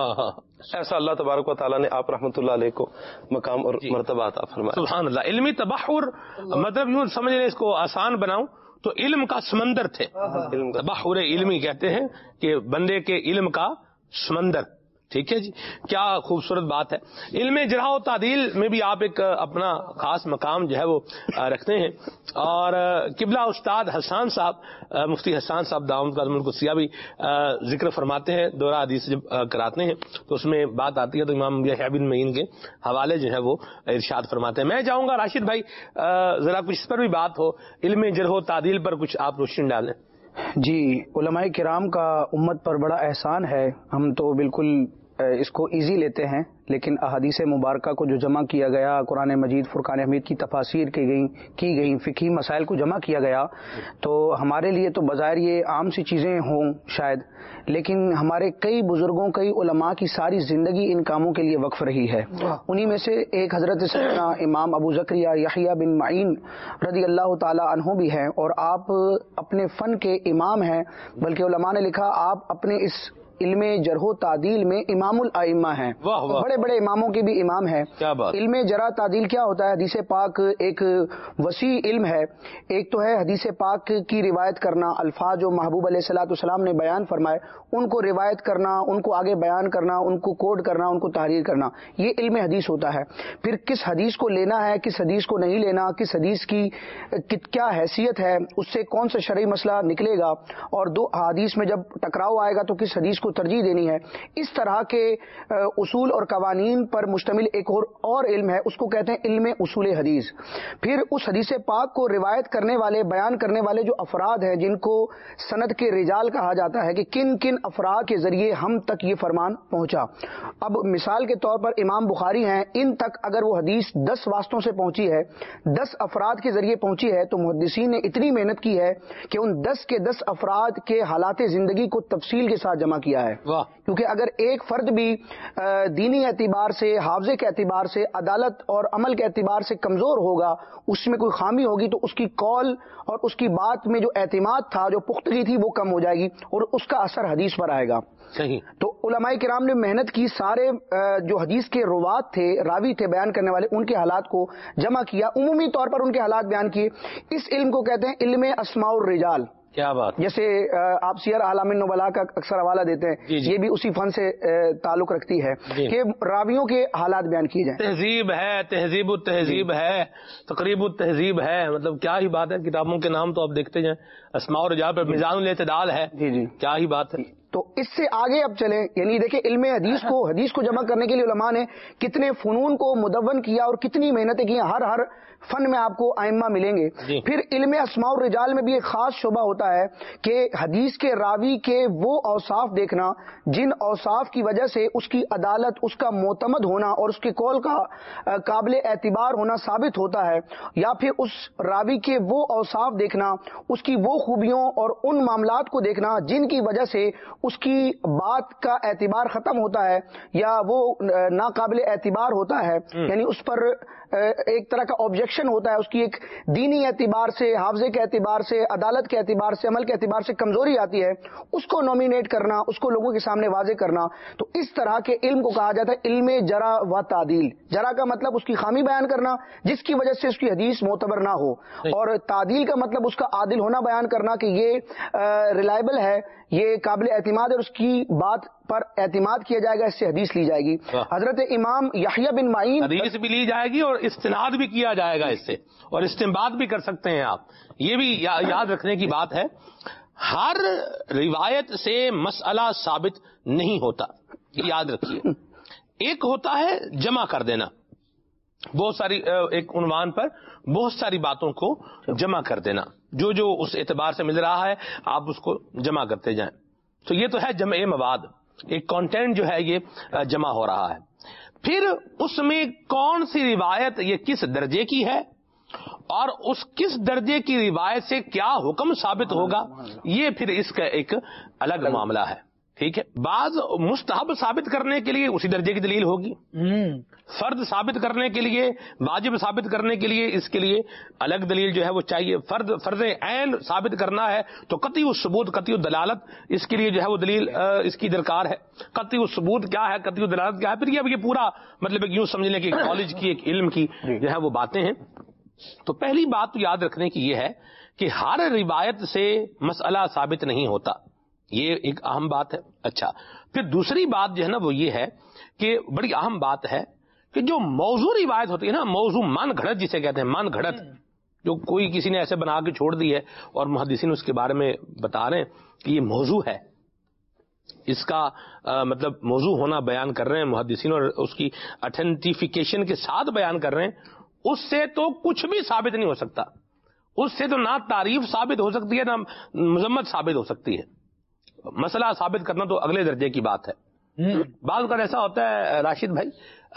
ایسا اللہ تبارک و تعالیٰ نے آپ رحمۃ اللہ علیہ کو مقام اور مرتبہ عطا فرمایا. سبحان اللہ. علمی تبحر مطلب یوں سمجھ لیں، اس کو آسان بناؤں تو علم کا سمندر تھے. تبحر علمی کہتے ہیں کہ بندے کے علم کا سمندر. ٹھیک ہے جی، کیا خوبصورت بات ہے. علم جرح و تعدیل میں بھی آپ ایک اپنا خاص مقام جو ہے وہ رکھتے ہیں، اور قبلہ استاد حسان صاحب، مفتی حسان صاحب دامت قدم القدسیہ بھی ذکر فرماتے ہیں. دورہ حدیث جب کراتے ہیں تو اس میں بات آتی ہے تو امام یحییٰ بن معین کے حوالے جو ہے وہ ارشاد فرماتے ہیں. میں چاہوں گا راشد بھائی ذرا کچھ اس پر بھی بات ہو، علم جرح و تعدیل پر کچھ آپ روشنی ڈالیں. جی، علماء کرام کا امت پر بڑا احسان ہے. ہم تو بالکل اس کو ایزی لیتے ہیں، لیکن احادیث مبارکہ کو جو جمع کیا گیا، قرآن مجید، فرقان حمید کی تفاسیر کی گئی کی گئی فقہی مسائل کو جمع کیا گیا، تو ہمارے لیے تو بظاہر یہ عام سی چیزیں ہوں شاید، لیکن ہمارے کئی بزرگوں، کئی علماء کی ساری زندگی ان کاموں کے لیے وقف رہی ہے. انہی میں سے ایک حضرت سیدنا امام ابو زکریا یحییٰ بن معین رضی اللہ تعالی عنہ بھی ہیں، اور آپ اپنے فن کے امام ہیں، بلکہ علماء نے لکھا آپ اپنے اس علم جرح و تعدیل میں امام الائمہ ہیں. بڑے بڑے اماموں کے بھی امام ہیں. علم جرح تعدیل کیا ہوتا ہے؟ حدیث پاک ایک وسیع علم ہے. ایک تو ہے حدیث پاک کی روایت کرنا، الفاظ جو محبوب علیہ الصلوۃ والسلام نے بیان فرمائے ان کو روایت کرنا، ان کو آگے بیان کرنا، ان کو کوڈ کرنا، ان کو تحریر کرنا، یہ علم حدیث ہوتا ہے. پھر کس حدیث کو لینا ہے، کس حدیث کو نہیں لینا، کس حدیث کی کیا حیثیت ہے، اس سے کون سا شرعی مسئلہ نکلے گا، اور دو حدیث میں جب ٹکراؤ آئے گا تو کس حدیث کو ترجیح دینی ہے. اس طرح کے اصول اور قوانین پر مشتمل ایک اور اور علم ہے, اس کو کہتے ہیں علم اصول حدیث. پھر اس حدیث پاک کو روایت کرنے والے, بیان کرنے والے جو افراد ہیں جن کو سند کے رجال کہا جاتا ہے کہ کن کن افراد کے ذریعے ہم تک یہ فرمان پہنچا. اب مثال کے طور پر امام بخاری ہیں, ان تک اگر وہ حدیث دس واسطوں سے پہنچی ہے, دس افراد کے ذریعے پہنچی ہے, تو محدثین نے اتنی محنت کی ہے کہ ان دس کے دس افراد کے حالات زندگی کو تفصیل کے ساتھ جمع کیا ہے. کیونکہ اگر ایک فرد بھی دینی اعتبار سے, حافظے کے اعتبار سے, عدالت اور عمل کے اعتبار سے کمزور ہوگا, اس میں کوئی خامی ہوگی, تو اس کی قول اور اس کی بات میں جو اعتماد تھا, جو پختگی تھی, وہ کم ہو جائے گی اور اس کا اثر حدیث پر آئے گا. صحیح. تو علماء کرام نے محنت کی, سارے جو حدیث کے روات تھے, راوی تھے, بیان کرنے والے, ان کے حالات کو جمع کیا, عمومی طور پر ان کے حالات بیان کیے. اس علم کو کہتے ہیں علم اسماء الرجال. کیا بات. جیسے آپ سیر اعلام النبلاء کا اکثر حوالہ دیتے ہیں, جی جی. یہ بھی اسی فن سے تعلق رکھتی ہے, جی. کہ راویوں کے حالات بیان کیے جائیں. تہذیب ہے, تہذیب التہذیب ہے, تقریب التہذیب ہے, مطلب کیا ہی بات ہے. کتابوں کے نام تو آپ دیکھتے جائیں, اسماء الرجال پر میزان الاعتدال ہے, جی جی, کیا ہی بات ہے. تو اس سے آگے اب چلیں, یعنی دیکھیں علم حدیث کو حدیث کو جمع کرنے کے لیے علماء نے کتنے فنون کو مدون کیا اور کتنی محنتیں کی. ہر ہر فن میں آپ کو ائمہ ملیں گے. جی. پھر علم اسماء الرجال میں بھی ایک خاص شعبہ ہوتا ہے کہ حدیث کے راوی کے وہ اوصاف دیکھنا جن اوصاف کی وجہ سے اس کی عدالت, اس کا معتمد ہونا اور اس کے قول کا قابل اعتبار ہونا ثابت ہوتا ہے, یا پھر اس راوی کے وہ اوصاف دیکھنا, اس کی وہ خوبیوں اور ان معاملات کو دیکھنا جن کی وجہ سے اس کی بات کا اعتبار ختم ہوتا ہے یا وہ ناقابل اعتبار ہوتا ہے, یعنی اس پر ایک طرح کا آبجیکشن ہوتا ہے, اس کی ایک دینی اعتبار سے, حافظے کے اعتبار سے, عدالت کے اعتبار سے, عمل کے اعتبار سے کمزوری آتی ہے, اس کو نومینیٹ کرنا, اس کو لوگوں کے سامنے واضح کرنا. تو اس طرح کے علم کو کہا جاتا ہے علم جرا و تعدیل. جرا کا مطلب اس کی خامی بیان کرنا جس کی وجہ سے اس کی حدیث معتبر نہ ہو, اور تعدیل کا مطلب اس کا عادل ہونا بیان کرنا کہ یہ ریلائبل ہے, یہ قابل اعتماد ہے, اس کی بات پر اعتماد کیا جائے گا, اس سے حدیث لی جائے گی. حضرت امام یحییٰ بن معین, حدیث بھی لی جائے گی اور استناد بھی کیا جائے گا اس سے, اور استنباط بھی کر سکتے ہیں آپ. یہ بھی یاد رکھنے کی بات ہے, ہر روایت سے مسئلہ ثابت نہیں ہوتا, یہ یاد رکھیے. ایک ہوتا ہے جمع کر دینا, بہت ساری ایک عنوان پر بہت ساری باتوں کو جمع کر دینا, جو جو اس اعتبار سے مل رہا ہے آپ اس کو جمع کرتے جائیں. تو یہ تو ہے جمع مواد, ایک کانٹینٹ جو ہے یہ جمع ہو رہا ہے. پھر اس میں کون سی روایت یہ کس درجے کی ہے اور اس کس درجے کی روایت سے کیا حکم ثابت ہوگا, یہ پھر اس کا ایک الگ معاملہ ہے. ٹھیک ہے, بعض مستحب ثابت کرنے کے لیے اسی درجے کی دلیل ہوگی, فرد ثابت کرنے کے لیے, واجب ثابت کرنے کے لیے اس کے لیے الگ دلیل جو ہے وہ چاہیے. فرد فرض عین ثابت کرنا ہے تو قطعی الثبوت, قطعی الدلالت, اس کے لیے جو ہے وہ دلیل اس کی درکار ہے. قطعی الثبوت کیا ہے, قطعی الدلالت کیا ہے, پھر یہ اب یہ پورا مطلب یوں سمجھ لیں کہ کالج کی ایک علم کی جو ہے وہ باتیں ہیں. تو پہلی بات تو یاد رکھنے کی یہ ہے کہ ہر روایت سے مسئلہ ثابت نہیں ہوتا, یہ ایک اہم بات ہے. اچھا, پھر دوسری بات جو ہے نا وہ یہ ہے کہ بڑی اہم بات ہے کہ جو موضوع روایت ہوتی ہے نا, موضوع من گھڑت جسے کہتے ہیں, من گھڑت, جو کوئی کسی نے ایسے بنا کے چھوڑ دی ہے اور محدثین اس کے بارے میں بتا رہے ہیں کہ یہ موضوع ہے, اس کا آ, مطلب موضوع ہونا بیان کر رہے ہیں محدثین اور اس کی اتھینٹیفیکیشن کے ساتھ بیان کر رہے ہیں, اس سے تو کچھ بھی ثابت نہیں ہو سکتا. اس سے تو نہ تعریف ثابت ہو سکتی ہے نہ مذمت ثابت ہو سکتی ہے. مسئلہ ثابت کرنا تو اگلے درجے کی بات ہے. بعض اوقات ایسا ہوتا ہے راشد بھائی,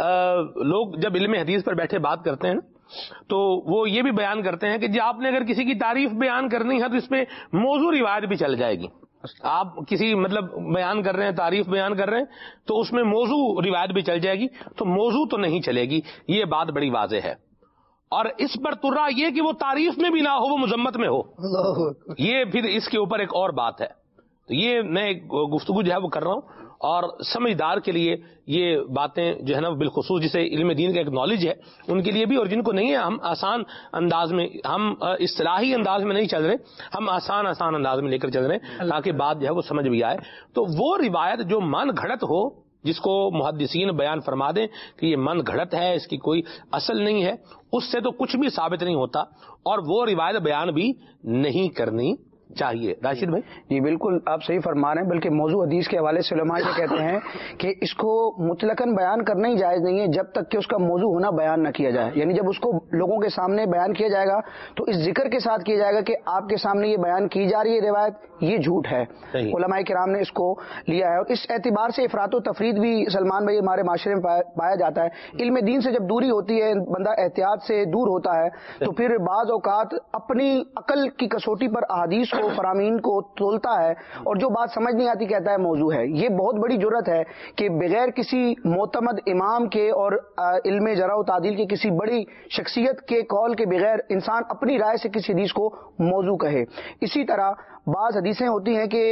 لوگ جب علم حدیث پر بیٹھے بات کرتے ہیں تو وہ یہ بھی بیان کرتے ہیں کہ جی آپ نے اگر کسی کی تعریف بیان کرنی ہے تو اس میں موضوع روایت بھی چل جائے گی. آپ کسی مطلب بیان کر رہے ہیں, تعریف بیان کر رہے ہیں تو اس میں موضوع روایت بھی چل جائے گی, تو موضوع تو نہیں چلے گی. یہ بات بڑی واضح ہے. اور اس پر ترا یہ کہ وہ تعریف میں بھی نہ ہو, وہ مذمت میں ہو, یہ پھر اس کے اوپر ایک اور بات ہے. تو یہ میں گفتگو جو ہے وہ کر رہا ہوں, اور سمجھدار کے لیے یہ باتیں جو ہے نا بالخصوص جسے علم دین کا ایک نالج ہے ان کے لیے بھی, اور جن کو نہیں ہے ہم آسان انداز میں, ہم اصطلاحی انداز میں نہیں چل رہے, ہم آسان آسان انداز میں لے کر چل رہے ہیں تاکہ بات جو ہے وہ سمجھ بھی آئے. تو وہ روایت جو من گھڑت ہو, جس کو محدثین بیان فرما دیں کہ یہ من گھڑت ہے, اس کی کوئی اصل نہیں ہے, اس سے تو کچھ بھی ثابت نہیں ہوتا, اور وہ روایت بیان بھی نہیں کرنی چاہیے. راشد بھائی. جی بالکل آپ صحیح فرما رہے ہیں، بلکہ موضوع حدیث کے حوالے سے علماء یہ کہتے ہیں کہ اس کو مطلقاً بیان کرنا ہی جائز نہیں ہے جب تک کہ اس کا موضوع ہونا بیان نہ کیا جائے. یعنی جب اس کو لوگوں کے سامنے بیان کیا جائے گا تو اس ذکر کے ساتھ کیا جائے گا کہ آپ کے سامنے یہ بیان کی جا رہی ہے روایت یہ جھوٹ ہے. علماء کرام نے اس کو لیا ہے، اور اس اعتبار سے افراط و تفرید بھی سلمان بھائی ہمارے معاشرے میں پایا جاتا ہے. علم دین سے جب دوری ہوتی ہے، بندہ احتیاط سے دور ہوتا ہے، تو پھر بعض اوقات اپنی عقل کی کسوٹی پر احادیث کو فرامین کو تولتا ہے اور جو بات سمجھ نہیں آتی کہتا ہے موضوع ہے. یہ بہت بڑی جرت ہے کہ بغیر کسی معتمد امام کے اور علم جرح و تعدیل کے کسی بڑی شخصیت کے قول کے بغیر انسان اپنی رائے سے کسی حدیث کو موضوع کہے. اسی طرح بعض حدیثیں ہوتی ہیں کہ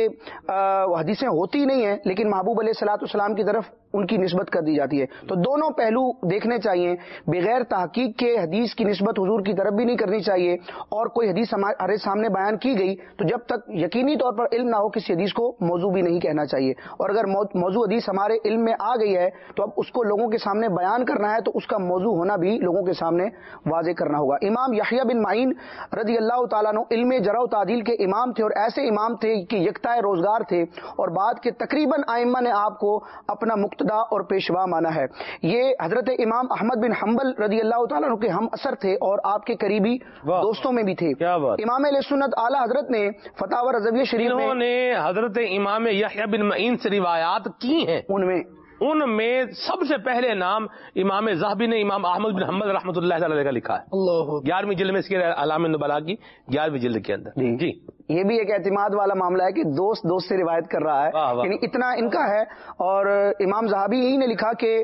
حدیثیں ہوتی نہیں ہیں لیکن محبوب علیہ الصلوۃ والسلام کی طرف ان کی نسبت کر دی جاتی ہے. تو دونوں پہلو دیکھنے چاہیے. بغیر تحقیق کے حدیث کی نسبت حضور کی طرف بھی نہیں کرنی چاہیے، اور کوئی حدیث ہمارے سامنے بیان کی گئی تو جب تک یقینی طور پر علم نہ ہو کسی حدیث کو موضوع بھی نہیں کہنا چاہیے. اور اگر موضوع حدیث ہمارے علم میں آ گئی ہے تو اب اس کو لوگوں کے سامنے بیان کرنا ہے تو اس کا موضوع ہونا بھی لوگوں کے سامنے واضح کرنا ہوگا. امام یحییٰ بن معین رضی اللہ تعالیٰ عنہ علم جرح و تعدیل کے امام تھے، اور ایسے امام تھے کہ یکتائے روزگار تھے، اور بعد کے تقریباً ائمہ نے آپ کو اپنا مقتدا اور پیشوا مانا ہے. یہ حضرت امام احمد بن حنبل رضی اللہ تعالیٰ عنہ کے ہم اثر تھے اور آپ کے قریبی دوستوں میں بھی تھے. امام اہل سنت اعلی حضرت نے فتاوی رضویہ شریف میں نے حضرت امام یحییٰ بن معین سے روایات کی ہیں، ان میں ان میں سب سے پہلے نام امام ذہبی نے امام احمد بن حنبل رحمۃ اللہ علیہ کا لکھا ہے گیارہویں جلد میں، اس کے علام النبلاء کی گیارہویں جلد کے اندر. جی جی یہ بھی ایک اعتماد والا معاملہ ہے کہ دوست دوست سے روایت کر رہا ہے، یعنی اتنا ان کا ہے. اور امام ذہبی ہی نے لکھا کہ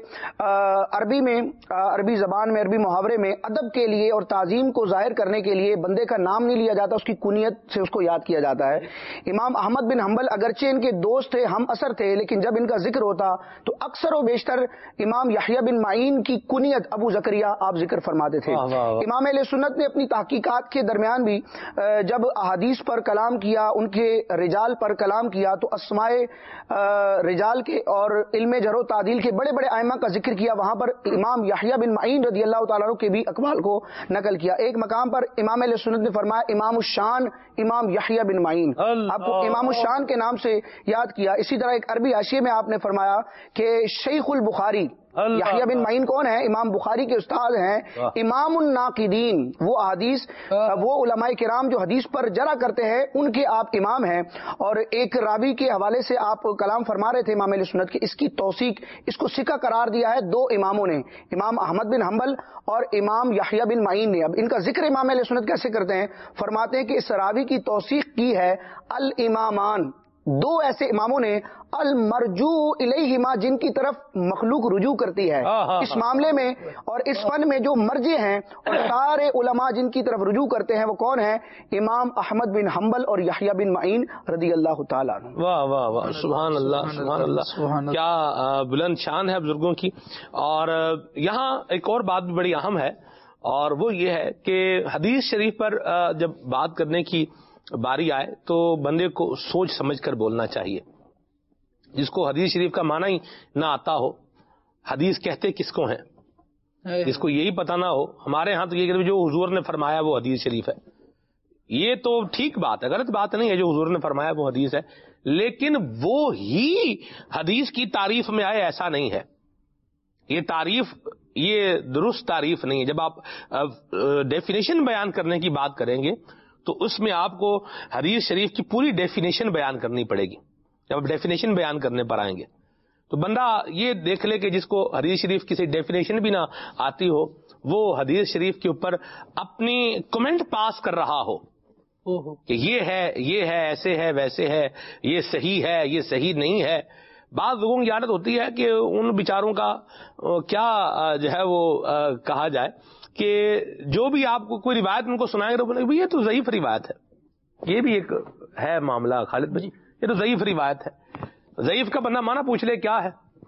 عربی میں عربی زبان میں عربی محاورے میں ادب کے لیے اور تعظیم کو ظاہر کرنے کے لیے بندے کا نام نہیں لیا جاتا، اس کی کنیت سے اس کو یاد کیا جاتا ہے. امام احمد بن حنبل اگرچہ ان کے دوست تھے، ہم اثر تھے، لیکن جب ان کا ذکر ہوتا تو اکثر و بیشتر امام یحییٰ بن معین کی کنیت ابو زکریا آپ ذکر فرماتے تھے. امام اہل سنت نے اپنی تحقیقات کے درمیان بھی جب احادیث پر کلام کیا، ان کے رجال پر کلام کیا، تو اسماء رجال کے اور علم جرح و تعدیل کے بڑے بڑے ائمہ کا ذکر کیا. وہاں پر امام یحییٰ بن معین رضی اللہ تعالیٰ عنہ کے بھی اقوال کو نقل کیا. ایک مقام پر امام اہل سنت نے فرمایا امام الشان امام یحییٰ بن معین، آپ کو امام الشان کے نام سے یاد کیا. اسی طرح ایک عربی حاشیے میں آپ نے فرمایا کہ شیخ البخاری یحییٰ بن معین کون ہے؟ امام بخاری کے استاد ہیں. امام الناقدین، وہ احادیث وہ علماء کرام جو حدیث پر جرح کرتے ہیں ان کے آپ امام ہیں. اور ایک راوی کے حوالے سے آپ کلام فرما رہے تھے امام اہل سنت کی، اس کی توثیق اس کو ثقہ قرار دیا ہے دو اماموں نے، امام احمد بن حنبل اور امام یحییٰ بن معین نے. اب ان کا ذکر امام اہل سنت کیسے کرتے ہیں؟ فرماتے ہیں کہ اس راوی کی توثیق کی ہے الامامان، دو ایسے اماموں نے، المرجوع الیہما، جن کی طرف مخلوق رجوع کرتی ہے اس معاملے میں اور اس فن میں، جو مرجع ہیں اور سارے علماء جن کی طرف رجوع کرتے ہیں وہ کون ہیں؟ امام احمد بن حنبل اور یحییٰ بن معین رضی اللہ تعالیٰ عنہ. واہ واہ واہ، سبحان اللہ سبحان اللہ، کیا بلند شان ہے بزرگوں کی. اور یہاں ایک اور بات بھی بڑی اہم ہے، اور وہ یہ ہے کہ حدیث شریف پر جب بات کرنے کی باری آئے تو بندے کو سوچ سمجھ کر بولنا چاہیے. جس کو حدیث شریف کا معنی ہی نہ آتا ہو، حدیث کہتے کس کو ہیں، جس کو یہی پتہ نہ ہو. ہمارے ہاں تو یہ کہ جو حضور نے فرمایا وہ حدیث شریف ہے. یہ تو ٹھیک بات ہے، غلط بات نہیں ہے، جو حضور نے فرمایا وہ حدیث ہے، لیکن وہ ہی حدیث کی تعریف میں آئے ایسا نہیں ہے. یہ تعریف یہ درست تعریف نہیں ہے. جب آپ ڈیفینیشن بیان کرنے کی بات کریں گے تو اس میں آپ کو حدیث شریف کی پوری ڈیفینیشن بیان کرنی پڑے گی. جب آپ ڈیفینیشن بیان کرنے پر آئیں گے تو بندہ یہ دیکھ لے کہ جس کو حدیث شریف کسی ڈیفینیشن بھی نہ آتی ہو وہ حدیث شریف کے اوپر اپنی کمنٹ پاس کر رہا ہو کہ یہ ہے یہ ہے ایسے ہے ویسے ہے، یہ صحیح ہے یہ صحیح نہیں ہے. بعض لوگوں کی عادت ہوتی ہے کہ ان بیچاروں کا کیا جو ہے وہ کہا جائے کہ جو بھی آپ کو کوئی روایت ان کو سنائے گا بولے یہ تو ضعیف روایت ہے. یہ بھی ایک ہے معاملہ خالد بھائی، یہ تو ضعیف روایت ہے. ضعیف کا بندہ مانا پوچھ لے کیا ہے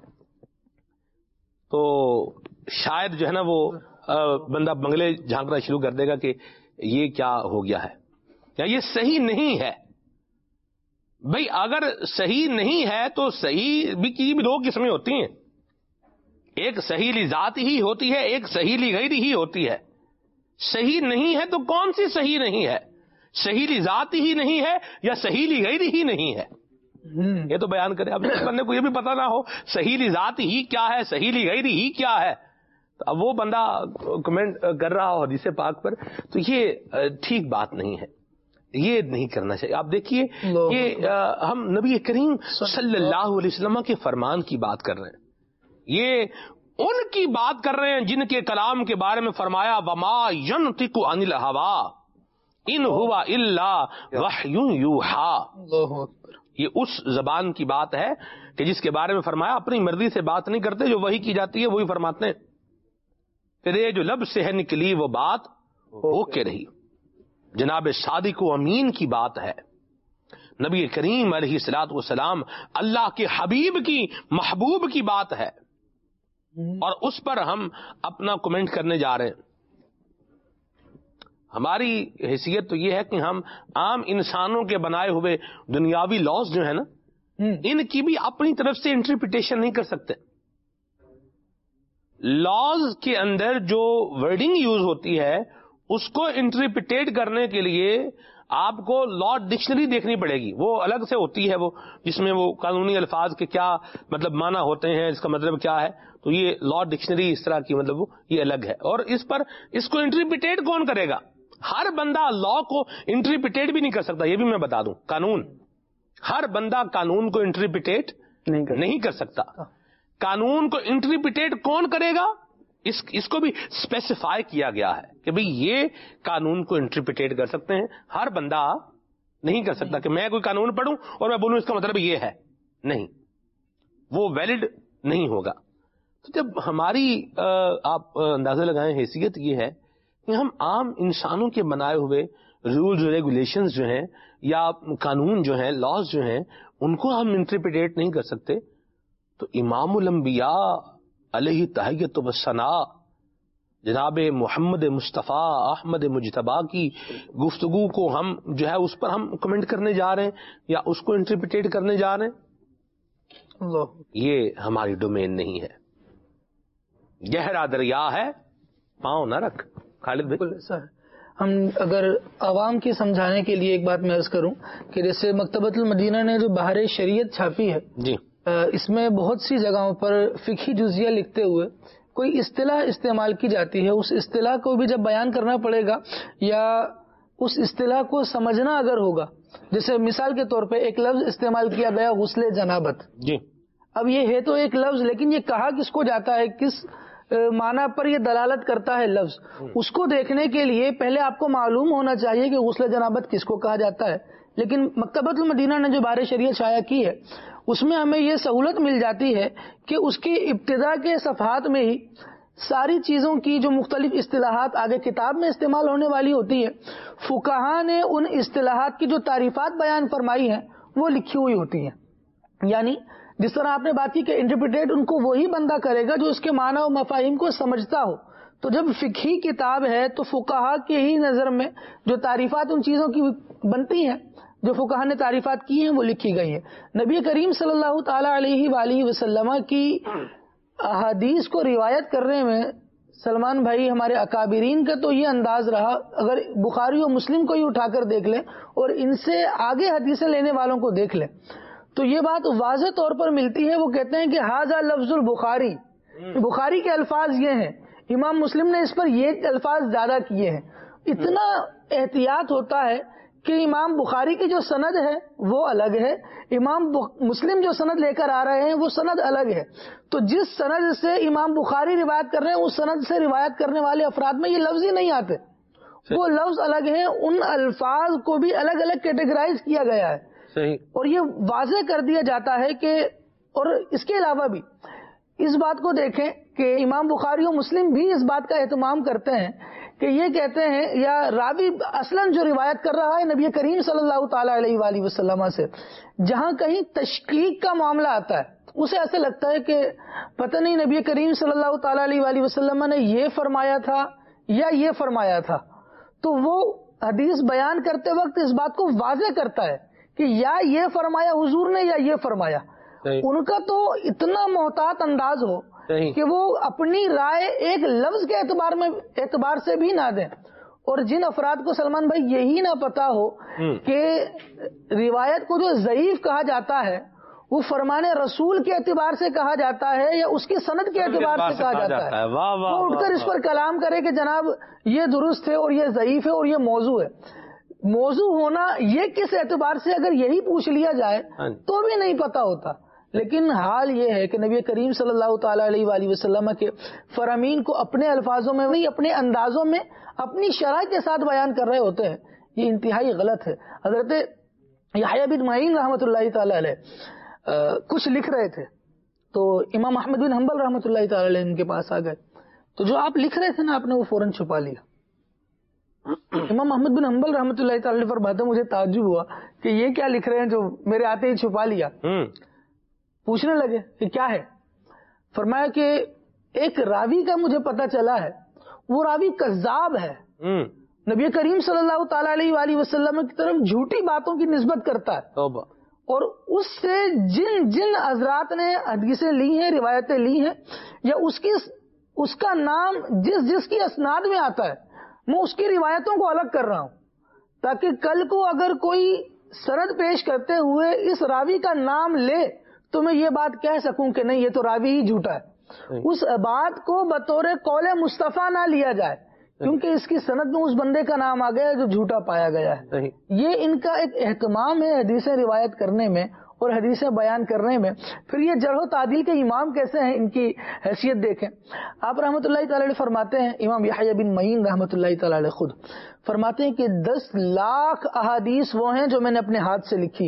تو شاید جو ہے نا وہ بندہ بنگلے جھانکنا شروع کر دے گا کہ یہ کیا ہو گیا ہے یا یہ صحیح نہیں ہے. بھائی اگر صحیح نہیں ہے تو صحیح بھی کی بھی دو قسمیں ہوتی ہیں، ایک صحیح لی ذات ہی ہوتی ہے، ایک صحیح لی غیر ہی ہوتی ہے. صحیح نہیں ہے تو کون سی صحیح نہیں ہے؟ سہیلی ذات ہی نہیں ہے یا سہیلی غیر ہی نہیں ہے؟ یہ تو بیان کرے. اب جس بندے کو یہ بھی پتہ نہ ہو سہیلی ذات ہی کیا ہے, سہیلی غیر ہی کیا ہے, تو اب وہ بندہ کمنٹ کر رہا ہو حدیث پاک پر, تو یہ ٹھیک بات نہیں ہے, یہ نہیں کرنا چاہیے. آپ دیکھیے یہ ہم نبی کریم صلی اللہ علیہ وسلم کے فرمان کی بات کر رہے ہیں, یہ ان کی بات کر رہے ہیں جن کے کلام کے بارے میں فرمایا وما ينطق عن الهوى ان هو الا وحی یوحى. یہ اس زبان کی بات ہے کہ جس کے بارے میں فرمایا اپنی مرضی سے بات نہیں کرتے, جو وحی کی جاتی ہے وہی فرماتے ہیں. پھر یہ جو لب سے ہے نکلی وہ بات ہو کے رہی, جناب صادق و امین کی بات ہے. نبی کریم علیہ الصلوۃ والسلام اللہ کے حبیب کی محبوب کی بات ہے, اور اس پر ہم اپنا کمنٹ کرنے جا رہے ہیں. ہماری حیثیت تو یہ ہے کہ ہم عام انسانوں کے بنائے ہوئے دنیاوی لاز جو ہے نا, ان کی بھی اپنی طرف سے انٹرپریٹیشن نہیں کر سکتے. لاز کے اندر جو ورڈنگ یوز ہوتی ہے اس کو انٹرپریٹیٹ کرنے کے لیے آپ کو لا ڈکشنری دیکھنی پڑے گی. وہ الگ سے ہوتی ہے, وہ جس میں وہ قانونی الفاظ کے کیا مطلب معنی ہوتے ہیں, اس کا مطلب کیا ہے, تو یہ لا ڈکشنری اس طرح کی مطلب یہ الگ ہے. اور اس پر اس کو انٹرپریٹیٹ کون کرے گا؟ ہر بندہ لا کو انٹرپریٹیٹ بھی نہیں کر سکتا. یہ بھی میں بتا دوں, قانون ہر بندہ قانون کو انٹرپریٹیٹ نہیں کر سکتا. قانون کو انٹرپریٹیٹ کون کرے گا؟ اس اس کو بھی اسپیسیفائی کیا گیا ہے کہ بھئی یہ قانون کو انٹرپریٹیٹ کر سکتے ہیں, ہر بندہ نہیں کر سکتا کہ میں کوئی قانون پڑھوں اور میں بولوں اس کا مطلب یہ ہے, نہیں, وہ ویلڈ نہیں ہوگا. تو جب ہماری آپ اندازہ لگائیں حیثیت یہ ہے کہ ہم عام انسانوں کے بنائے ہوئے رولز ریگولیشنز جو ہیں یا قانون جو ہیں, لاز جو ہیں, ان کو ہم انٹرپریٹیٹ نہیں کر سکتے, تو امام الانبیاء علیہ تحیت و ثناء جناب محمد مصطفیٰ احمد مجتبیٰ کی گفتگو کو ہم جو ہے اس پر ہم کمنٹ کرنے جا رہے ہیں یا اس کو انٹرپریٹیٹ کرنے جا رہے ہیں, یہ ہماری ڈومین نہیں ہے. گہرا دریا ہے پاؤں نہ رکھ. خالد بھائی سر, ہم اگر عوام کی سمجھانے کے لیے ایک بات میں عرض کروں کہ جیسے مکتبۃ المدینہ نے جو بہار شریعت چھاپی ہے, جی اس میں بہت سی جگہوں پر فقہی جزیہ لکھتے ہوئے کوئی اصطلاح استعمال کی جاتی ہے, اس اصطلاح کو بھی جب بیان کرنا پڑے گا یا اس اصطلاح کو سمجھنا اگر ہوگا, جیسے مثال کے طور پہ ایک لفظ استعمال کیا گیا غسل جنابت, جی اب یہ ہے تو ایک لفظ, لیکن یہ کہا کس کو جاتا ہے, کس معنی پر یہ دلالت کرتا ہے لفظ, اس کو دیکھنے کے لیے پہلے آپ کو معلوم ہونا چاہیے کہ غسل جنابت کس کو کہا جاتا ہے. لیکن مکتبۃ المدینہ نے جو بہار شریعت شائع کی ہے اس میں ہمیں یہ سہولت مل جاتی ہے کہ اس کی ابتدا کے صفحات میں ہی ساری چیزوں کی جو مختلف اصطلاحات آگے کتاب میں استعمال ہونے والی ہوتی ہے, فقہا نے ان اصطلاحات کی جو تعریفات بیان فرمائی ہیں وہ لکھی ہوئی ہوتی ہیں. یعنی جس طرح آپ نے بات کی کہ انٹرپریٹیٹ ان کو وہی بندہ کرے گا جو اس کے معنی و مفاہیم کو سمجھتا ہو. تو جب فقہی کتاب ہے تو فقہا کے ہی نظر میں جو تعریفات ان چیزوں کی بنتی ہیں, جو فقہا نے تعریفات کی ہیں وہ لکھی گئی ہیں. نبی کریم صلی اللہ تعالی علیہ وآلہ وسلم کی احادیث کو روایت کرنے میں سلمان بھائی ہمارے اکابرین کا تو یہ انداز رہا, اگر بخاری و مسلم کو ہی اٹھا کر دیکھ لیں اور ان سے آگے حدیثیں لینے والوں کو دیکھ لیں تو یہ بات واضح طور پر ملتی ہے. وہ کہتے ہیں کہ ھذا لفظ البخاری, بخاری کے الفاظ یہ ہیں, امام مسلم نے اس پر یہ الفاظ زیادہ کیے ہیں. اتنا احتیاط ہوتا ہے کہ امام بخاری کی جو سند ہے وہ الگ ہے, امام مسلم جو سند لے کر آ رہے ہیں وہ سند الگ ہے. تو جس سند سے امام بخاری روایت کر رہے ہیں اس سند سے روایت کرنے والے افراد میں یہ لفظ ہی نہیں آتے, وہ لفظ الگ ہیں. ان الفاظ کو بھی الگ الگ کیٹیگرائز کیا گیا ہے صحیح. اور یہ واضح کر دیا جاتا ہے کہ, اور اس کے علاوہ بھی اس بات کو دیکھیں کہ امام بخاری و مسلم بھی اس بات کا اہتمام کرتے ہیں کہ یہ کہتے ہیں یا راوی اصلاً جو روایت کر رہا ہے نبی کریم صلی اللہ تعالی علیہ وآلہ وسلم سے, جہاں کہیں تشکیک کا معاملہ آتا ہے اسے ایسے لگتا ہے کہ پتہ نہیں نبی کریم صلی اللہ تعالی علیہ وآلہ وسلم نے یہ فرمایا تھا یا یہ فرمایا تھا, تو وہ حدیث بیان کرتے وقت اس بات کو واضح کرتا ہے کہ یا یہ فرمایا حضور نے یا یہ فرمایا. ان کا تو اتنا محتاط انداز ہو کہ وہ اپنی رائے ایک لفظ کے اعتبار میں اعتبار سے بھی نہ دیں, اور جن افراد کو سلمان بھائی یہی نہ پتا ہو کہ روایت کو جو ضعیف کہا جاتا ہے وہ فرمان رسول کے اعتبار سے کہا جاتا ہے یا اس کی سند کے اعتبار سے کہا جاتا ہے، وہ اٹھ کر اس پر کلام کرے کہ جناب یہ درست ہے اور یہ ضعیف ہے اور یہ موضوع ہے. موضوع ہونا یہ کس اعتبار سے اگر یہی پوچھ لیا جائے تو بھی نہیں پتا ہوتا. لیکن حال یہ ہے کہ نبی کریم صلی اللہ تعالی علیہ وآلہ وسلم کے فرامین کو اپنے الفاظوں میں نہیں، اپنے اندازوں میں، اپنی شرح کے ساتھ بیان کر رہے ہوتے ہیں. یہ انتہائی غلط ہے. حضرت یحییٰ بن معین رحمۃ اللہ تعالی علیہ کچھ لکھ رہے تھے تو امام احمد بن حنبل رحمۃ اللہ تعالی علیہ ان کے پاس آ گئے، تو جو آپ لکھ رہے تھے نا آپ نے وہ فوراً چھپا لیا. امام احمد بن حنبل رحمۃ اللہ تعالی علیہ فرماتے ہیں مجھے تعجب ہوا کہ یہ کیا لکھ رہے ہیں جو میرے آتے ہی چھپا لیا. پوچھنے لگے کہ کیا ہے؟ فرمایا کہ ایک راوی کا مجھے پتا چلا ہے، وہ راوی کذاب ہے، نبی کریم صلی اللہ تعالی علیہ وآلہ وسلم کی طرف جھوٹی باتوں کی نسبت کرتا ہے، اور اس سے جن جن حضرات نے حدیثیں لی ہیں، روایتیں لی ہیں، یا اس کی اس کا نام جس جس کی اسناد میں آتا ہے میں اس کی روایتوں کو الگ کر رہا ہوں، تاکہ کل کو اگر کوئی سند پیش کرتے ہوئے اس راوی کا نام لے تو میں یہ بات کہہ سکوں کہ نہیں یہ تو راوی ہی جھوٹا ہے. اس بات کو بطور قول مصطفیٰ نہ لیا جائے کیونکہ اس کی سند میں اس بندے کا نام آ گیا جو جھوٹا پایا گیا ہے. یہ ان کا ایک اہتمام ہے حدیثیں روایت کرنے میں اور حدیثیں بیان کرنے میں. پھر یہ جرح و تعدیل کے امام کیسے ہیں، ان کی حیثیت دیکھیں. آپ رحمۃ اللہ تعالی علیہ فرماتے ہیں، امام یحییٰ بن معین رحمۃ اللہ تعالی علیہ خود فرماتے ہیں کہ دس لاکھ احادیث وہ ہیں جو میں نے اپنے ہاتھ سے لکھی.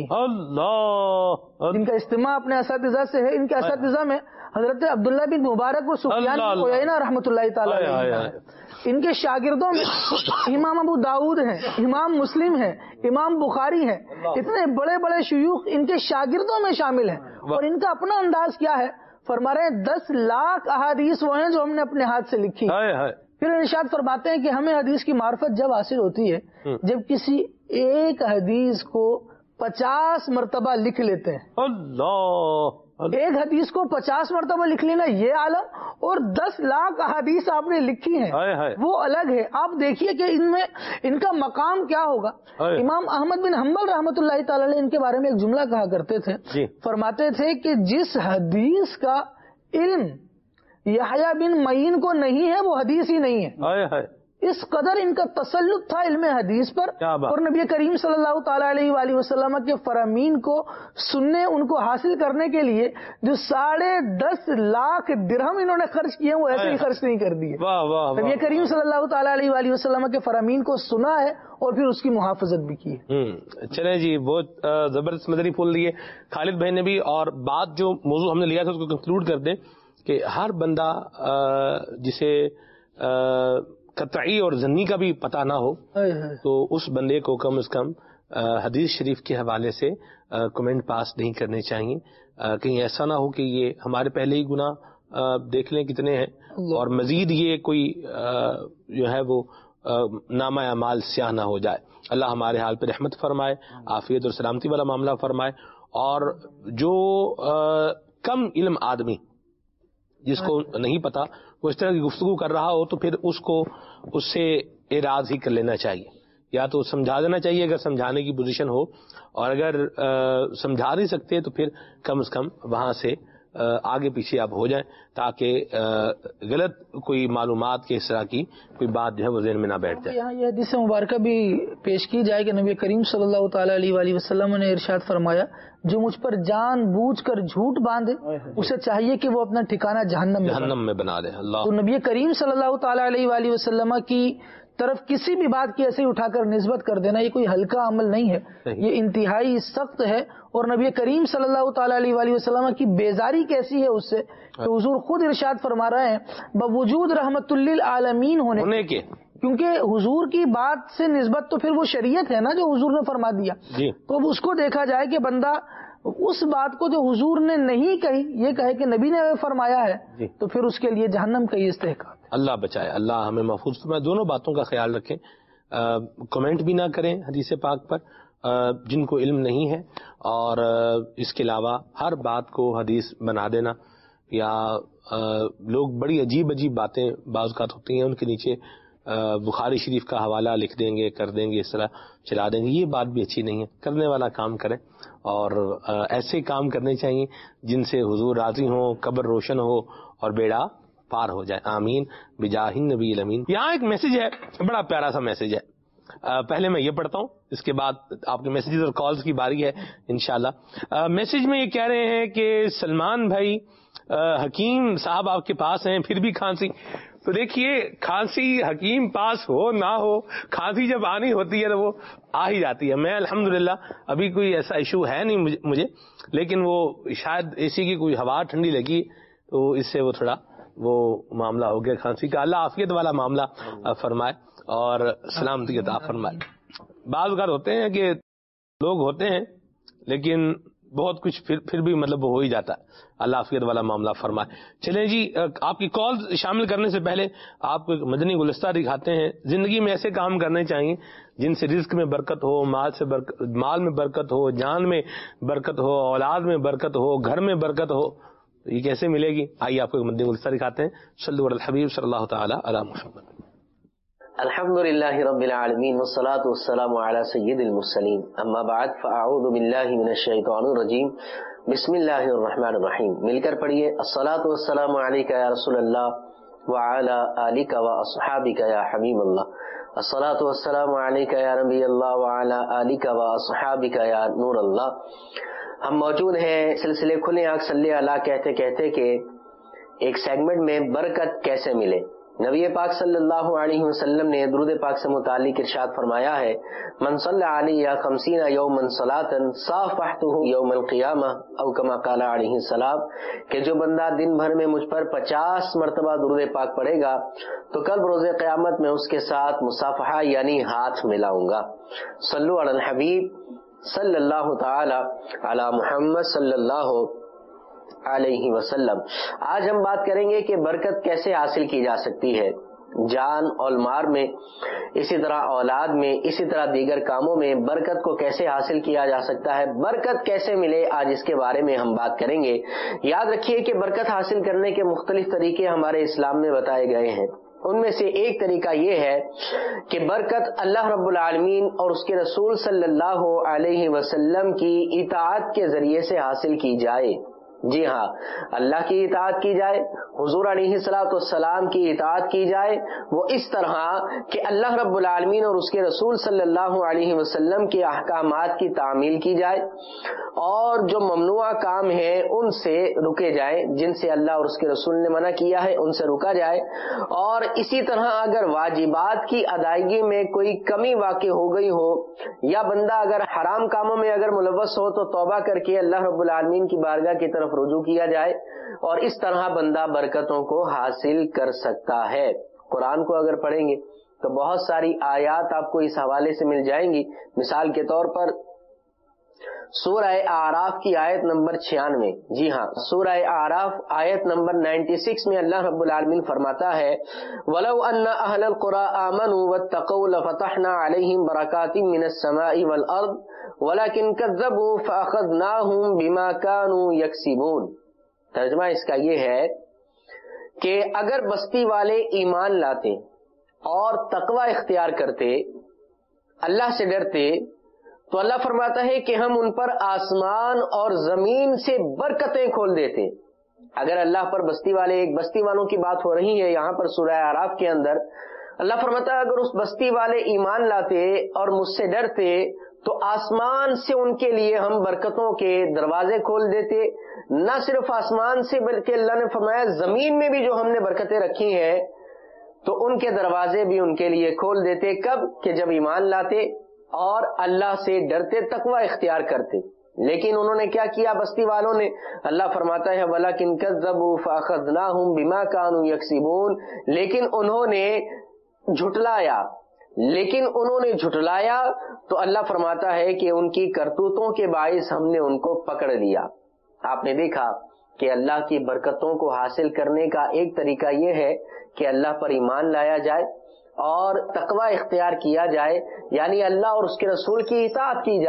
اللہ، ان کا اجتماع اپنے اساتذہ سے ہے. ان کے اساتذہ میں حضرت عبداللہ بن مبارک و سفیان بن عیینہ رحمۃ اللہ تعالی علیہ. ان کے شاگردوں میں امام ابو داؤد ہیں، امام مسلم ہیں، امام بخاری ہیں. اتنے بڑے بڑے شیوخ ان کے شاگردوں میں شامل ہیں. اور ان کا اپنا انداز کیا ہے؟ فرما رہے ہیں دس لاکھ احادیث وہ ہیں جو ہم نے اپنے ہاتھ سے لکھی. پھر ارشاد فرماتے ہیں کہ ہمیں حدیث کی معرفت جب حاصل ہوتی ہے جب کسی ایک حدیث کو پچاس مرتبہ لکھ لیتے ہیں. اللہ، ایک حدیث کو پچاس مرتبہ لکھ لینا یہ عالم، اور دس لاکھ احادیث آپ نے لکھی ہیں وہ الگ ہے. آپ دیکھیے کہ ان میں ان کا مقام کیا ہوگا. امام احمد بن حنبل رحمۃ اللہ تعالی علیہ ان کے بارے میں ایک جملہ کہا کرتے تھے، فرماتے تھے کہ جس حدیث کا علم یحییٰ بن معین کو نہیں ہے وہ حدیث ہی نہیں ہے. اس قدر ان کا تسلط تھا علم حدیث پر. اور نبی کریم صلی اللہ تعالی علیہ وآلہ وسلم کے فرامین کو سننے، ان کو حاصل کرنے کے لیے جو ساڑھے دس لاکھ درہم انہوں نے خرچ کیے وہ ایسے ہی خرچ نہیں کر دیے. نبی کریم صلی اللہ تعالی علیہ وآلہ وسلم کے فرامین کو سنا ہے اور پھر اس کی محافظت بھی کی ہے. چلیں جی، بہت زبردست مدنی پھول لیے خالد بھائی نے بھی. اور بات جو موضوع ہم نے لیا تھا اس کو کنکلوڈ کر دیں کہ ہر بندہ جسے قطعی اور ظنی کا بھی پتہ نہ ہو تو اس بندے کو کم از کم حدیث شریف کے حوالے سے کمنٹ پاس نہیں کرنے چاہیے. کہیں ایسا نہ ہو کہ یہ ہمارے پہلے ہی گناہ دیکھ لیں کتنے ہیں اور مزید یہ کوئی جو ہے وہ نامہ اعمال سیاہ نہ ہو جائے. اللہ ہمارے حال پہ رحمت فرمائے، عافیت اور سلامتی والا معاملہ فرمائے. اور جو کم علم آدمی جس کو نہیں پتا وہ اس طرح کی گفتگو کر رہا ہو تو پھر اس کو اس سے اعراض ہی کر لینا چاہیے، یا تو سمجھا دینا چاہیے اگر سمجھانے کی پوزیشن ہو، اور اگر سمجھا نہیں سکتے تو پھر کم از کم وہاں سے آگے پیچھے آپ ہو جائیں تاکہ غلط کوئی معلومات کے اس طرح کی کوئی بات جو ہے وہ ذہن میں نہ بیٹھ جائے. یہاں یہ حدیث مبارکہ بھی پیش کی جائے کہ نبی کریم صلی اللہ تعالی علیہ وآلہ وسلم نے ارشاد فرمایا جو مجھ پر جان بوجھ کر جھوٹ باندھے اسے چاہیے کہ وہ اپنا ٹھکانہ جہنم میں جہنم میں بنا دے. اللہ، تو نبی کریم صلی اللہ تعالی علیہ وآلہ وسلم کی طرف کسی بھی بات کی ایسے اٹھا کر نسبت کر دینا یہ کوئی ہلکا عمل نہیں ہے، یہ انتہائی سخت ہے. اور نبی کریم صلی اللہ تعالی علیہ وآلہ وسلم کی بیزاری کیسی ہے اس سے کہ حضور خود ارشاد فرما رہے ہیں بوجود رحمت للعالمین ہونے, ہونے کے، کیونکہ حضور کی بات سے نسبت تو پھر وہ شریعت ہے نا جو حضور نے فرما دیا جی. تو اب اس کو دیکھا جائے کہ بندہ اس بات کو جو حضور نے نہیں کہی یہ کہے کہ نبی نے فرمایا ہے جی. تو پھر اس کے لیے جہنم کا یہ استحقاق. اللہ بچائے، اللہ ہمیں محفوظ فرمائے. دونوں باتوں کا خیال رکھیں، کمنٹ بھی نہ کریں حدیث پاک پر جن کو علم نہیں ہے، اور اس کے علاوہ ہر بات کو حدیث بنا دینا، یا لوگ بڑی عجیب عجیب باتیں بعض اوقات ہوتی ہیں ان کے نیچے بخاری شریف کا حوالہ لکھ دیں گے، کر دیں گے، اس طرح چلا دیں گے، یہ بات بھی اچھی نہیں ہے. کرنے والا کام کرے اور ایسے کام کرنے چاہیے جن سے حضور راضی ہوں، قبر روشن ہو اور بیڑا پار ہو جائے. آمین بجاہ النبی الامین. یہاں ایک میسج ہے، بڑا پیارا سا میسج ہے. پہلے میں یہ پڑھتا ہوں، اس کے بعد آپ کے میسیجز اور کالز کی باری ہے انشاءاللہ. میسج میں یہ کہہ رہے ہیں کہ سلمان بھائی، حکیم صاحب آپ کے پاس ہیں پھر بھی کھانسی. تو دیکھیے، کھانسی حکیم پاس ہو نہ ہو، کھانسی جب آنی ہوتی ہے تو وہ آ ہی جاتی ہے. میں الحمدللہ ابھی کوئی ایسا ایشو ہے نہیں مجھے، لیکن وہ شاید اے سی کی کوئی ہوا ٹھنڈی لگی تو اس سے وہ تھوڑا وہ معاملہ ہو گیا کھانسی کا. اللہ عافیت والا معاملہ فرمائے اور سلامتی عطا فرمائے. بعض اوقات ہوتے ہیں کہ لوگ ہوتے ہیں لیکن بہت کچھ پھر پھر بھی مطلب ہو ہی جاتا ہے. اللہ عافیت والا معاملہ فرمائے. چلیں جی، آپ کی کال شامل کرنے سے پہلے آپ کو ایک مدنی گلستہ دکھاتے ہیں. زندگی میں ایسے کام کرنے چاہیے جن سے رزق میں برکت ہو، مال سے برکت، مال میں برکت ہو، جان میں برکت ہو، اولاد میں برکت ہو، گھر میں برکت ہو. یہ کیسے ملے گی؟ آئیے آپ کو ایک مدنی گلستہ دکھاتے ہیں. صلو علی الحبیب صلی اللہ تعالی علی محمد. الحمدللہ رب العالمین والصلاة والسلام علی سید المرسلین، اما بعد فاعوذ باللہ من الشیطان الرجیم، بسم اللہ الرحمن الرحیم. مل کر پڑھیے. الصلاة والسلام علیک یا رسول اللہ وعلی آلک واصحابک یا حبیب اللہ. الصلاة والسلام علیک یا نبی اللہ وعلی آلک واصحابک یا نور اللہ. ہم موجود ہیں سلسلے کھلے آنکھ صلی اللہ کہتے کہتے کہ ایک سیگمنٹ میں برکت کیسے ملے. نبی پاک صلی اللہ علیہ وسلم نے درود پاک سے متعلق ارشاد فرمایا ہے، من صلی علیہ خمسین یوما صلاۃ صافحتہ یوم القیامہ او کما قال علیہ السلام، کہ جو بندہ دن بھر میں مجھ پر پچاس مرتبہ درود پاک پڑھے گا تو کل روز قیامت میں اس کے ساتھ مصافحہ یعنی ہاتھ ملاؤں گا. صلو علی الحبیب صلی اللہ تعالی علی محمد صلی اللہ علیہ وسلم. آج ہم بات کریں گے کہ برکت کیسے حاصل کی جا سکتی ہے جان اور مال میں، اسی طرح اولاد میں، اسی طرح دیگر کاموں میں برکت کو کیسے حاصل کیا جا سکتا ہے، برکت کیسے ملے، آج اس کے بارے میں ہم بات کریں گے. یاد رکھیے کہ برکت حاصل کرنے کے مختلف طریقے ہمارے اسلام میں بتائے گئے ہیں. ان میں سے ایک طریقہ یہ ہے کہ برکت اللہ رب العالمین اور اس کے رسول صلی اللہ علیہ وسلم کی اطاعت کے ذریعے سے حاصل کی جائے. جی ہاں، اللہ کی اطاعت کی جائے، حضور علیہ الصلوۃ والسلام کی اطاعت کی جائے، وہ اس طرح کہ اللہ رب العالمین اور اس کے رسول صلی اللہ علیہ وسلم کے احکامات کی تعمیل کی جائے، اور جو ممنوع کام ہیں ان سے رکے جائیں، جن سے اللہ اور اس کے رسول نے منع کیا ہے ان سے رکا جائے. اور اسی طرح اگر واجبات کی ادائیگی میں کوئی کمی واقع ہو گئی ہو یا بندہ اگر حرام کاموں میں اگر ملوث ہو تو توبہ کر کے اللہ رب العالمین کی بارگاہ کی طرف رجوع کیا جائے، اور اس طرح بندہ برکتوں کو حاصل کر سکتا ہے. قرآن کو اگر پڑھیں گے تو بہت ساری آیات آپ کو اس حوالے سے مل جائیں گی. مثال کے طور پر سورہ اعراف کی آیت نمبر چھیانوے، جی ہاں سورہ اعراف آیت نمبر ننانوے میں اللہ رب العالمین فرماتا ہے، وَلَوْ أَنَّ أَهْلَ الْقُرَىٰ آمَنُوا وَاتَّقَوْا لَفَتَحْنَا عَلَيْهِمْ بَرَكَاتٍ مِّنَ السَّمَاءِ وَالْأَرْضِ وَلَكِنْ كَذَّبُوا فَأَخَذْنَاهُمْ بِمَا كَانُوا يَكْسِبُونَ. ترجمہ اس کا یہ ہے کہ اگر بستی والے ایمان لاتے اور تقوی اختیار کرتے، اللہ سے ڈرتے، تو اللہ فرماتا ہے کہ ہم ان پر آسمان اور زمین سے برکتیں کھول دیتے. اگر اللہ پر بستی والے، ایک بستی والوں کی بات ہو رہی ہے یہاں پر سورہ اعراف کے اندر، اللہ فرماتا ہے اگر اس بستی والے ایمان لاتے اور مجھ سے ڈرتے تو آسمان سے ان کے لیے ہم برکتوں کے دروازے کھول دیتے. نہ صرف آسمان سے بلکہ اللہ نے فرمایا زمین میں بھی جو ہم نے برکتیں رکھی ہیں تو ان کے دروازے بھی ان کے لیے کھول دیتے. کب؟ کہ جب ایمان لاتے اور اللہ سے ڈرتے، تقوی اختیار کرتے. لیکن انہوں نے کیا کیا بستی والوں نے؟ اللہ فرماتا ہے وَلَكِنْ كَذَّبُوا فَأَخَذْنَاهُمْ بِمَا كَانُوا يَكْسِبُونَ. لیکن انہوں نے جھٹلایا لیکن انہوں نے جھٹلایا تو اللہ فرماتا ہے کہ ان کی کرتوتوں کے باعث ہم نے ان کو پکڑ لیا. آپ نے دیکھا کہ اللہ کی برکتوں کو حاصل کرنے کا ایک طریقہ یہ ہے کہ اللہ پر ایمان لایا جائے اور تقوی اختیار کیا جائے، یعنی اللہ اور اس کے رسول کی اطاعت کی جائے.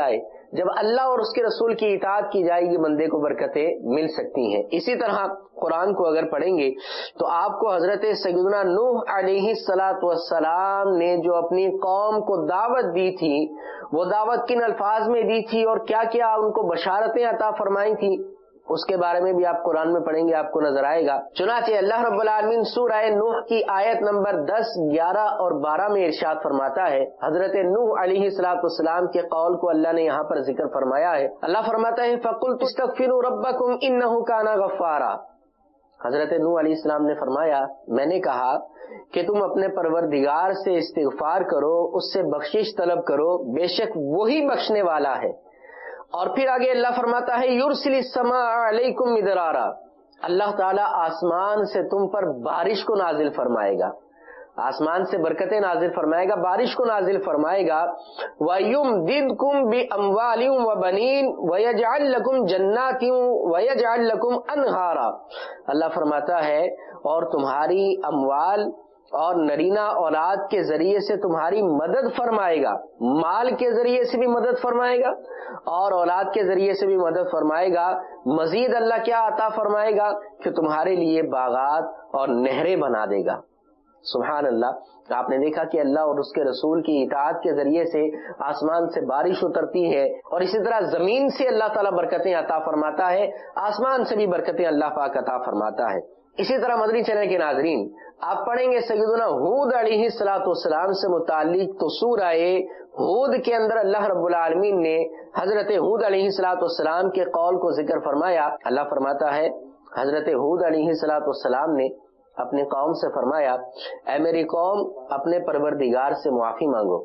جب اللہ اور اس کے رسول کی اطاعت کی جائے گی بندے کو برکتیں مل سکتی ہیں. اسی طرح قرآن کو اگر پڑھیں گے تو آپ کو حضرت سیدنا نوح علیہ الصلاۃ والسلام نے جو اپنی قوم کو دعوت دی تھی وہ دعوت کن الفاظ میں دی تھی اور کیا کیا ان کو بشارتیں عطا فرمائی تھی اس کے بارے میں بھی آپ قرآن میں پڑھیں گے آپ کو نظر آئے گا. چنانچہ اللہ رب العالمین سورہ نوح کی آیت نمبر دس گیارہ اور بارہ میں ارشاد فرماتا ہے. حضرت نوح علیہ الصلوۃ والسلام کے قول کو اللہ نے یہاں پر ذکر فرمایا ہے. اللہ فرماتا ہے فَقُلْتُ اسْتَغْفِرُوا رَبَّكُمْ إِنَّهُ كَانَ غَفَّارًا. حضرت نوح علیہ السلام نے فرمایا میں نے کہا کہ تم اپنے پروردگار سے استغفار کرو, اس سے بخشش طلب کرو, بے شک وہی بخشنے والا ہے. اور پھر آگے اللہ فرماتا ہے یرسل السماء علیکم مدرارا, اللہ تعالیٰ آسمان سے تم پر بارش کو نازل فرمائے گا, آسمان سے برکتیں نازل فرمائے گا, بارش کو نازل فرمائے گا. وَيُمْدِدْكُمْ بِأَمْوَالٍ وَبَنِينَ وَيَجْعَلْ لَكُمْ جَنَّاتٍ وَيَجْعَلْ لَكُمْ أَنْهَارًا. اللہ فرماتا ہے اور تمہاری اموال اور نرینہ اولاد کے ذریعے سے تمہاری مدد فرمائے گا, مال کے ذریعے سے بھی مدد فرمائے گا اور اولاد کے ذریعے سے بھی مدد فرمائے گا. مزید اللہ کیا عطا فرمائے گا کہ تمہارے لیے باغات اور نہریں بنا دے گا. سبحان اللہ. آپ نے دیکھا کہ اللہ اور اس کے رسول کی اطاعت کے ذریعے سے آسمان سے بارش اترتی ہے اور اسی طرح زمین سے اللہ تعالیٰ برکتیں عطا فرماتا ہے, آسمان سے بھی برکتیں اللہ پاک عطا فرماتا ہے. اسی طرح مدنی چینل کے ناظرین آپ پڑھیں گے سیدنا ہود علیہ الصلوۃ والسلام سے متعلق تو سورہ ہود کے اندر اللہ رب العالمین نے حضرت ہود علیہ الصلوۃ والسلام کے قول کو ذکر فرمایا. اللہ فرماتا ہے حضرت ہود علیہ الصلوۃ والسلام نے اپنی قوم سے فرمایا اے میری قوم اپنے پروردگار سے معافی مانگو,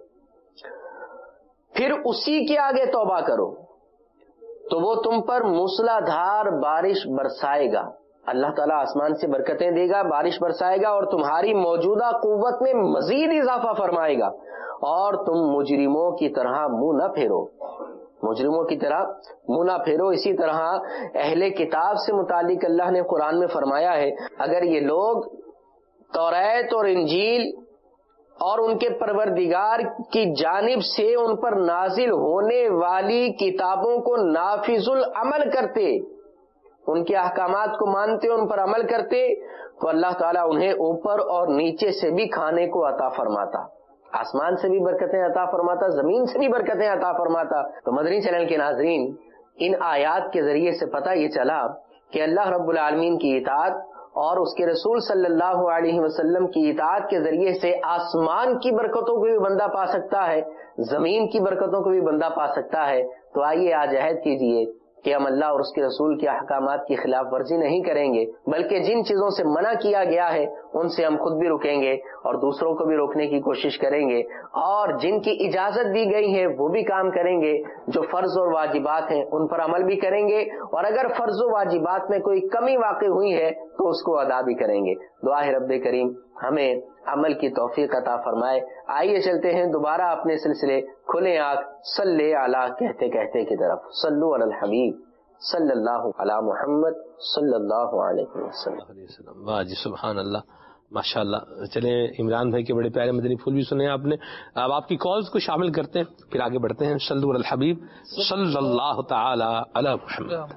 پھر اسی کے آگے توبہ کرو تو وہ تم پر موسلا دھار بارش برسائے گا. اللہ تعالیٰ آسمان سے برکتیں دے گا, بارش برسائے گا اور تمہاری موجودہ قوت میں مزید اضافہ فرمائے گا اور تم مجرموں کی طرح منہ نہ پھیرو, مجرموں کی طرح منہ نہ پھیرو. اسی طرح اہل کتاب سے متعلق اللہ نے قرآن میں فرمایا ہے اگر یہ لوگ توریت اور انجیل اور ان کے پروردگار کی جانب سے ان پر نازل ہونے والی کتابوں کو نافذ العمل کرتے, ان کے احکامات کو مانتے, ان پر عمل کرتے تو اللہ تعالیٰ انہیں اوپر اور نیچے سے بھی کھانے کو عطا فرماتا, آسمان سے بھی برکتیں عطا فرماتا, زمین سے بھی برکتیں عطا فرماتا. تو مدنی چینل کے ناظرین ان آیات کے ذریعے سے پتہ یہ چلا کہ اللہ رب العالمین کی اطاعت اور اس کے رسول صلی اللہ علیہ وسلم کی اطاعت کے ذریعے سے آسمان کی برکتوں کو بھی بندہ پا سکتا ہے, زمین کی برکتوں کو بھی بندہ پا سکتا ہے. تو آئیے آج عہد کیجئے کہ ہم اللہ اور اس کے رسول کے احکامات کی خلاف ورزی نہیں کریں گے, بلکہ جن چیزوں سے منع کیا گیا ہے ان سے ہم خود بھی رکیں گے اور دوسروں کو بھی روکنے کی کوشش کریں گے, اور جن کی اجازت دی گئی ہے وہ بھی کام کریں گے. جو فرض اور واجبات ہیں ان پر عمل بھی کریں گے, اور اگر فرض و واجبات میں کوئی کمی واقع ہوئی ہے تو اس کو ادا بھی کریں گے. دعا ہے رب کریم ہمیں عمل کی توفیق عطا فرمائے. آئیے چلتے ہیں دوبارہ اپنے سلسلے کھلے آنکھ صلی علی کہتے کہتے کی طرف. صلو علی الحبیب صلی اللہ علی محمد صلی اللہ علیہ وسلم. واہ جی سبحان اللہ, ماشاء اللہ. چلیں عمران بھائی کے بڑے پیارے مدنی پھول بھی سنے آپ نے. اب آپ کی کالز کو شامل کرتے ہیں پھر آگے بڑھتے ہیں. صلو علی الحبیب صلی اللہ تعالی علی محمد.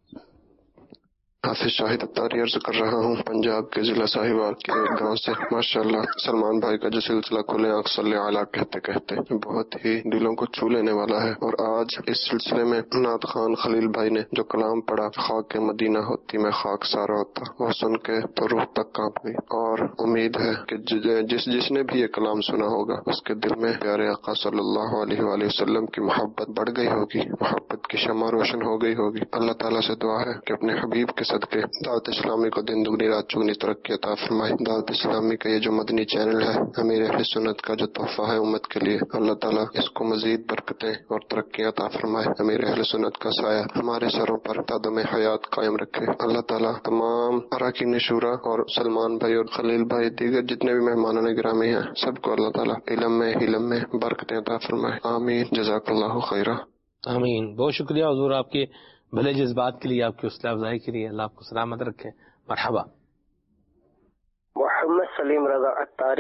حافظ شاہد اتاری عرض کر رہا ہوں پنجاب کے ضلع صاحبال کے گاؤں سے. ماشاءاللہ سلمان بھائی کا جو سلسلہ کھلے آنکھ صلی علی کہتے کہتے بہت ہی دلوں کو چھو لینے والا ہے, اور آج اس سلسلے میں نعت خان خلیل بھائی نے جو کلام پڑھا خاک مدینہ ہوتی میں خاک سارا ہوتا, وہ سن کے تو روح تک کانپ گئی. اور امید ہے کہ جس جس نے بھی یہ کلام سنا ہوگا اس کے دل میں پیارے آقا صلی اللہ علیہ وآلہ وسلم کی محبت بڑھ گئی ہوگی, محبت کی شمع روشن ہو گئی ہوگی. اللہ تعالیٰ سے دعا ہے کہ اپنے حبیب کے صدقے دعوت اسلامی کو دن دگنی رات چگنی ترقی عطا فرمائے. دعوت اسلامی کا یہ جو مدنی چینل ہے امیر اہل سنت کا جو تحفہ ہے امت کے لیے, اللہ تعالیٰ اس کو مزید برکتیں اور ترقی عطا فرمائے. امیر اہل سنت کا سایہ ہمارے سروں پر تادم حیات قائم رکھے. اللہ تعالیٰ تمام اراکین شورا اور سلمان بھائی اور خلیل بھائی دیگر جتنے بھی مہمانان گرامی ہیں سب کو اللہ تعالیٰ علم میں علم میں برکتیں عطا فرمائے. آمین. جزاک اللہ خیرہ. آمین. بہت شکریہ حضور آپ کے بھلے جذبات کے لیے, آپ کی حوصلہ افزائی کے لیے. اللہ آپ کو سلامت رکھے. مرحبا. محمد سلیم رضا اتاری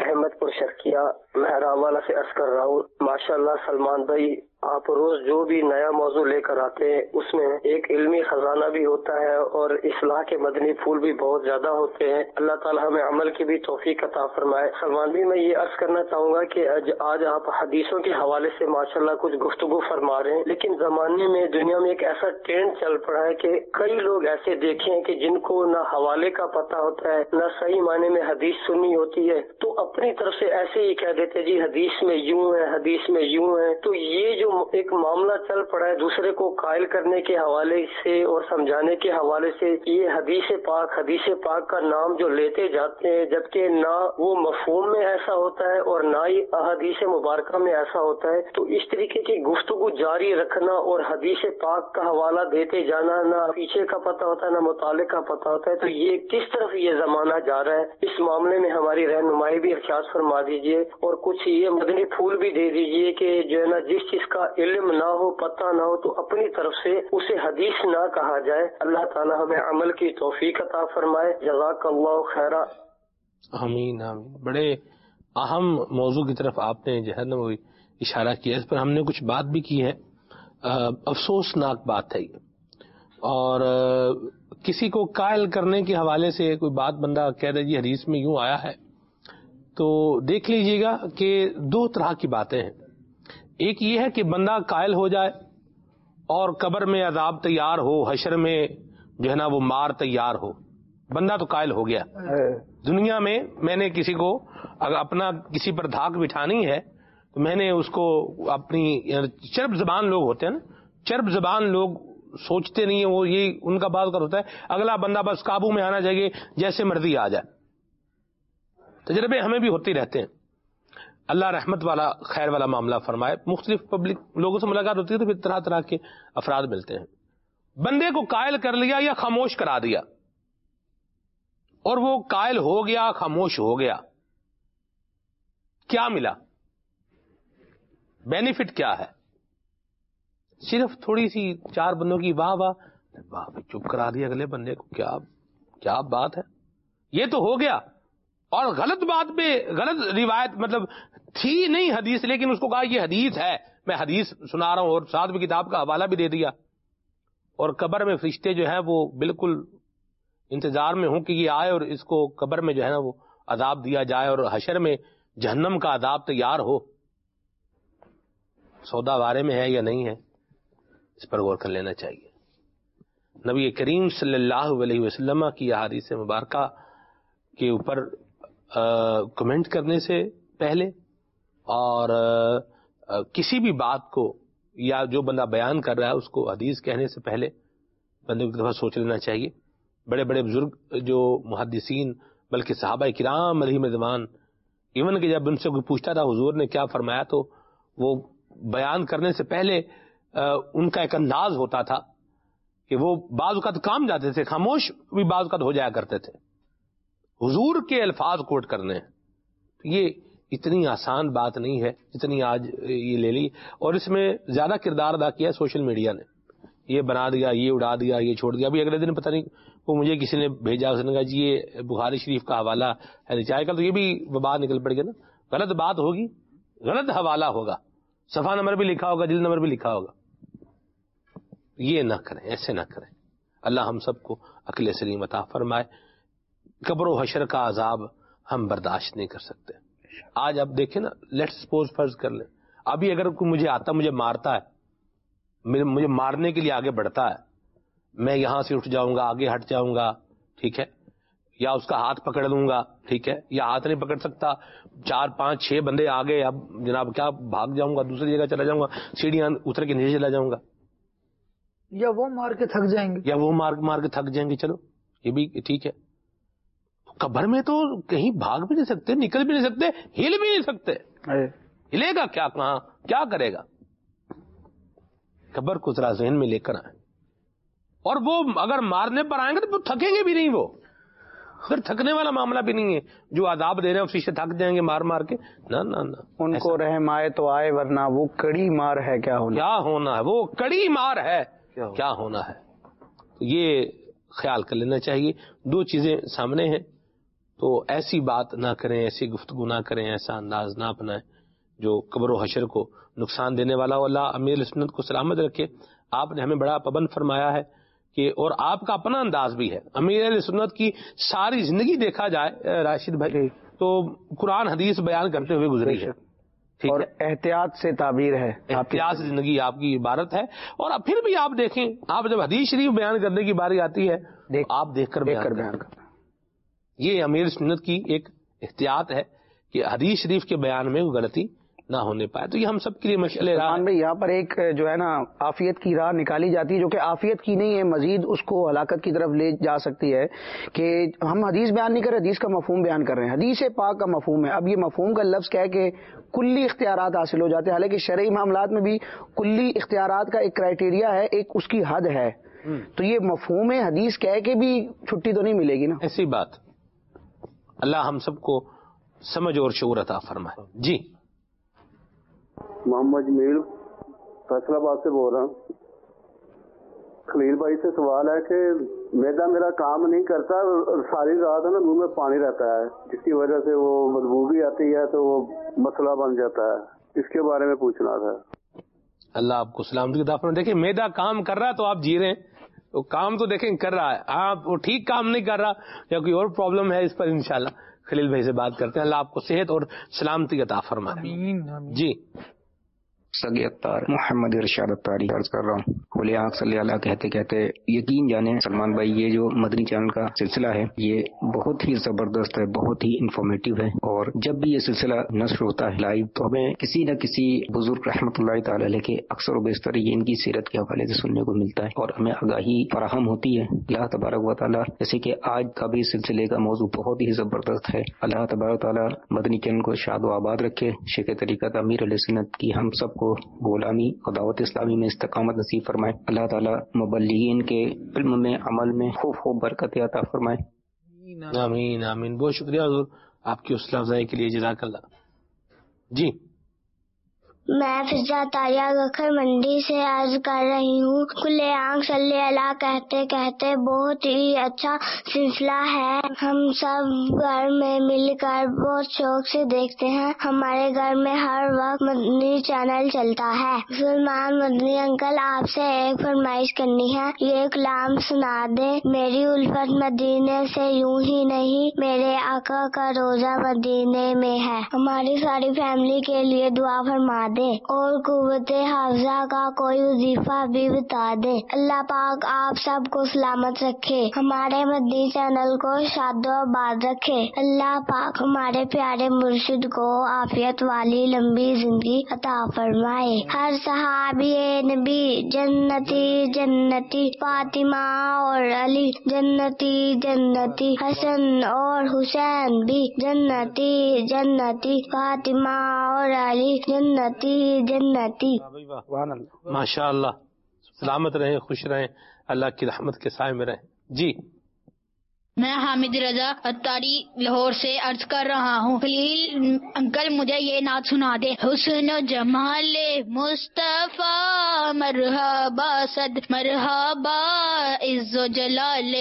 احمد پور شرکیہ مہراوالا سے عرض کر رہا ہوں. ماشاءاللہ سلمان بھائی آپ روز جو بھی نیا موضوع لے کر آتے ہیں اس میں ایک علمی خزانہ بھی ہوتا ہے اور اصلاح کے مدنی پھول بھی بہت زیادہ ہوتے ہیں. اللہ تعالی ہمیں عمل کی بھی توفیق عطا فرمائے. سلمان بھی میں یہ عرض کرنا چاہوں گا کہ آج آپ حدیثوں کے حوالے سے ماشاءاللہ کچھ گفتگو فرما رہے ہیں، لیکن زمانے میں دنیا میں ایک ایسا ٹرینڈ چل پڑا ہے کہ کئی لوگ ایسے دیکھے ہیں کہ جن کو نہ حوالے کا پتہ ہوتا ہے نہ صحیح معنی میں حدیث سننی ہوتی ہے، تو اپنی طرف سے ایسے ہی کہہ دیتے جی حدیث میں یوں ہے حدیث میں یوں ہے. تو یہ جو ایک معاملہ چل پڑا ہے دوسرے کو قائل کرنے کے حوالے سے اور سمجھانے کے حوالے سے، یہ حدیث پاک حدیث پاک کا نام جو لیتے جاتے ہیں جبکہ نہ وہ مفہوم میں ایسا ہوتا ہے اور نہ ہی احادیث مبارکہ میں ایسا ہوتا ہے. تو اس طریقے کی گفتگو جاری رکھنا اور حدیث پاک کا حوالہ دیتے جانا، نہ پیچھے کا پتہ ہوتا ہے نہ مطالعے کا پتہ ہوتا ہے، تو یہ کس طرف یہ زمانہ جا رہا ہے؟ اس معاملے میں ہماری رہنمائی بھی ارشاد فرما دیجئے اور کچھ یہ مدنی پھول بھی دے دیجئے کہ جو ہے نا جس چیز کا علم نہ ہو پتہ نہ ہو تو اپنی طرف سے اسے حدیث نہ کہا جائے. اللہ تعالی ہمیں عمل کی توفیق عطا فرمائے. جزاک اللہ خیرہ. آمین آمین. بڑے اہم موضوع کی طرف آپ نے جو ہے نا وہ اشارہ کیا، اس پر ہم نے کچھ بات بھی کی ہے. افسوسناک بات ہے یہ، اور کسی کو قائل کرنے کے حوالے سے کوئی بات بندہ کہہ رہے جی حدیث میں یوں آیا ہے، تو دیکھ لیجئے گا کہ دو طرح کی باتیں ہیں. ایک یہ ہے کہ بندہ قائل ہو جائے اور قبر میں عذاب تیار ہو، حشر میں جو ہے نا وہ مار تیار ہو. بندہ تو قائل ہو گیا. دنیا میں میں نے کسی کو اگر اپنا کسی پر دھاک بٹھانی ہے تو میں نے اس کو اپنی چرب زبان لوگ ہوتے ہیں نا، چرب زبان لوگ سوچتے نہیں ہیں، وہ یہ ان کا بات کر ہوتا ہے اگلا بندہ بس قابو میں آنا چاہیے جیسے مرضی آ جائے. تجربے ہمیں بھی ہوتے رہتے ہیں. اللہ رحمت والا خیر والا معاملہ فرمائے. مختلف پبلک لوگوں سے ملاقات ہوتی ہے تو پھر طرح طرح کے افراد ملتے ہیں. بندے کو قائل کر لیا یا خاموش کرا دیا، اور وہ قائل ہو گیا خاموش ہو گیا، کیا ملا؟ بینیفٹ کیا ہے؟ صرف تھوڑی سی چار بندوں کی واہ واہ واہ چپ کرا دیا اگلے بندے کو. کیا کیا بات ہے؟ یہ تو ہو گیا. اور غلط بات پہ غلط روایت مطلب تھی نہیں حدیث، لیکن اس کو کہا یہ حدیث ہے، میں حدیث سنا رہا ہوں اور ساتھ میں کتاب کا حوالہ بھی دے دیا. اور قبر میں فرشتے جو ہیں وہ بالکل انتظار میں ہوں کہ یہ آئے اور اس کو قبر میں جو ہے نا وہ عذاب دیا جائے اور حشر میں جہنم کا عذاب تیار ہو. سودا وارے میں ہے یا نہیں ہے، اس پر غور کر لینا چاہیے. نبی کریم صلی اللہ علیہ وسلم کی احادیث مبارکہ کے اوپر کمنٹ کرنے سے پہلے اور کسی بھی بات کو یا جو بندہ بیان کر رہا ہے اس کو حدیث کہنے سے پہلے بندے کو ایک دفعہ سوچ لینا چاہیے. بڑے بڑے بزرگ جو محدثین بلکہ صحابہ کرام علیہم رضوان، ایون کہ جب ان سے کوئی پوچھتا تھا حضور نے کیا فرمایا تو وہ بیان کرنے سے پہلے ان کا ایک انداز ہوتا تھا کہ وہ بعض اوقات کام جاتے تھے، خاموش بھی بعض اوقات ہو جایا کرتے تھے. حضور کے الفاظ کوٹ کرنے ہیں، یہ اتنی آسان بات نہیں ہے جتنی آج یہ لے لی. اور اس میں زیادہ کردار ادا کیا سوشل میڈیا نے. یہ بنا دیا، یہ اڑا دیا، یہ چھوڑ دیا. ابھی اگلے دن پتہ نہیں وہ مجھے کسی نے بھیجا، اس نے کہا جی یہ بخاری شریف کا حوالہ ہے. چاہے کل تو یہ بھی وبا نکل پڑ گیا نا، غلط بات ہوگی، غلط حوالہ ہوگا، صفحہ نمبر بھی لکھا ہوگا، جلد نمبر بھی لکھا ہوگا. یہ نہ کریں، ایسے نہ کریں. اللہ ہم سب کو عقل سلیم عطا فرمائے. قبر و حشر کا عذاب ہم برداشت نہیں کر سکتے. آج اب دیکھیں نا، لیٹس سپوز فرض کر لیں ابھی اگر کوئی مجھے آتا مجھے مارتا ہے، مجھے مارنے کے لیے آگے بڑھتا ہے، میں یہاں سے اٹھ جاؤں گا، آگے ہٹ جاؤں گا، ٹھیک ہے، یا اس کا ہاتھ پکڑ لوں گا، ٹھیک ہے، یا ہاتھ نہیں پکڑ سکتا، چار پانچ چھ بندے آگے، اب جناب کیا بھاگ جاؤں گا، دوسری جگہ چلا جاؤں گا، سیڑھیاں اتر کے نیچے چلا جاؤں گا، یا وہ مار کے تھک جائیں گے، یا وہ مار مار کے تھک جائیں گے. چلو یہ بھی ٹھیک ہے. قبر میں تو کہیں بھاگ بھی نہیں سکتے، نکل بھی نہیں سکتے، ہل بھی نہیں سکتے. ہلے گا کیا، کہاں کیا کرے گا؟ قبر کو ذرا ذہن میں لے کر آئیں. اور وہ اگر مارنے پر آئیں گے تو تھکیں گے بھی نہیں، وہ پھر تھکنے والا معاملہ بھی نہیں ہے. جو عذاب دے رہے ہیں اسی سے تھک جائیں گے مار مار کے. نہ نہ نہ، ان کو رحم آئے تو آئے، ورنہ وہ کڑی مار ہے. کیا ہونا کیا ہونا ہے، وہ کڑی مار ہے، کیا ہونا ہے. یہ خیال کر لینا چاہیے. دو چیزیں سامنے ہیں، تو ایسی بات نہ کریں، ایسی گفتگو نہ کریں، ایسا انداز نہ اپنائیں جو قبر و حشر کو نقصان دینے والا ہو۔ اللہ امیر سنت کو سلامت رکھے۔ آپ نے ہمیں بڑا پابند فرمایا ہے کہ، اور آپ کا اپنا انداز بھی ہے، امیر سنت کی ساری زندگی دیکھا جائے راشد بھائی تو قرآن حدیث بیان کرتے ہوئے گزری ہے، اور احتیاط سے تعبیر ہے، احتیاط سے زندگی آپ کی عبارت ہے۔ اور اب پھر بھی آپ دیکھیں، آپ جب حدیث شریف بیان کرنے کی باری آتی ہے آپ دیکھ کر بیان کریں۔ یہ امیر سنت کی ایک احتیاط ہے کہ حدیث شریف کے بیان میں غلطی نہ ہونے پائے۔ تو یہ ہم سب کے لیے مشعل راہ ہے۔ یہاں پر ایک جو ہے نا عافیت کی راہ نکالی جاتی ہے، جو کہ عافیت کی نہیں ہے، مزید اس کو ہلاکت کی طرف لے جا سکتی ہے، کہ ہم حدیث بیان نہیں کر رہے، حدیث کا مفہوم بیان کر رہے ہیں، حدیث پاک کا مفہوم ہے۔ اب یہ مفہوم کا لفظ کیا ہے کہ کلی اختیارات حاصل ہو جاتے ہیں، حالانکہ شرعی معاملات میں بھی کلی اختیارات کا ایک کرائیٹیریا ہے، ایک اس کی حد ہے۔ تو یہ مفہوم حدیث کہہ کے بھی چھٹی تو نہیں ملے گی نا، ایسی بات۔ اللہ ہم سب کو سمجھ اور شعور عطا فرمائے۔ جی محمد جمیل فیصلہ آباد سے بول رہا ہوں۔ خلیل بھائی سے سوال ہے کہ میدا میرا کام نہیں کرتا، ساری رات ہے نا منہ میں پانی رہتا ہے، جس کی وجہ سے وہ بدبو بھی آتی ہے تو وہ مسئلہ بن جاتا ہے، اس کے بارے میں پوچھنا تھا۔ اللہ آپ کو سلامتی عطا فرمائے۔ دیکھیں میدا کام کر رہا ہے تو آپ جی رہے ہیں، تو کام تو دیکھیں کر رہا ہے، آپ وہ ٹھیک کام نہیں کر رہا یا کوئی اور پرابلم ہے، اس پر انشاءاللہ خلیل بھائی سے بات کرتے ہیں۔ اللہ آپ کو صحت اور سلامتی عطا فرمائے۔ جی سگے اتار محمد ارشاد اتاری عرض کر رہا ہوں، بولے آنکھ صلی اللہ کہتے کہتے یقین جانے سلمان بھائی یہ جو مدنی چینل کا سلسلہ ہے یہ بہت ہی زبردست ہے، بہت ہی انفارمیٹیو ہے، اور جب بھی یہ سلسلہ نشر ہوتا ہے لائیو تو ہمیں کسی نہ کسی بزرگ رحمۃ اللہ تعالی علیہ کے اکثر و بیشتر یہ ان کی سیرت کے حوالے سے سننے کو ملتا ہے اور ہمیں آگاہی فراہم ہوتی ہے۔ اللہ تبارک و تعالیٰ، جیسے کہ آج کا بھی سلسلے کا موضوع بہت ہی زبردست ہے، اللہ تبارک و تعالیٰ مدنی چینل کو شاد و آباد رکھے، شیخ طریقت امیر علیہ سنت کی ہم سب کو غلامی اور دعوت اسلامی میں استقامت نصیب فرمائے، اللہ تعالیٰ مبلغین کے علم میں عمل میں خوب خوب برکت عطا فرمائے۔ آمین آمین۔ بہت شکریہ حضور آپ کی حوصلہ افزائی کے لیے، جزاک اللہ۔ جی میں فضا تاریہ گکھر منڈی سے عرض کر رہی ہوں، کھلے آنکھ صلی اللہ کہتے کہتے بہت ہی اچھا سلسلہ ہے، ہم سب گھر میں مل کر بہت شوق سے دیکھتے ہیں، ہمارے گھر میں ہر وقت مدنی چینل چلتا ہے۔ سلمان مدنی انکل آپ سے ایک فرمائش کرنی ہے، یہ کلام سنا دے، میری الفت مدینے سے یوں ہی نہیں، میرے آقا کا روزہ مدینے میں ہے، ہماری ساری فیملی کے لیے دعا فرما دے اور قوت حافظہ کا کوئی وظیفہ بھی بتا دے۔ اللہ پاک آپ سب کو سلامت رکھے، ہمارے مدنی چینل کو شاد و آباد رکھے، اللہ پاک ہمارے پیارے مرشد کو عافیت والی لمبی زندگی عطا فرمائے۔ ہر صحابی نبی جنتی جنتی، فاطمہ اور علی جنتی جنتی، حسن اور حسین بھی جنتی جنتی، فاطمہ اور علی جنتی جنتی۔ ماشاء اللہ، سلامت رہیں، خوش رہیں، اللہ کی رحمت کے سائے میں رہیں۔ جی میں حامد رضا اتاری لاہور سے عرض کر رہا ہوں، خلیل انکل مجھے یہ نعت سنا دے۔ حسن و جمال مصطفیٰ مرحبا صد مرحبا، عز و جلال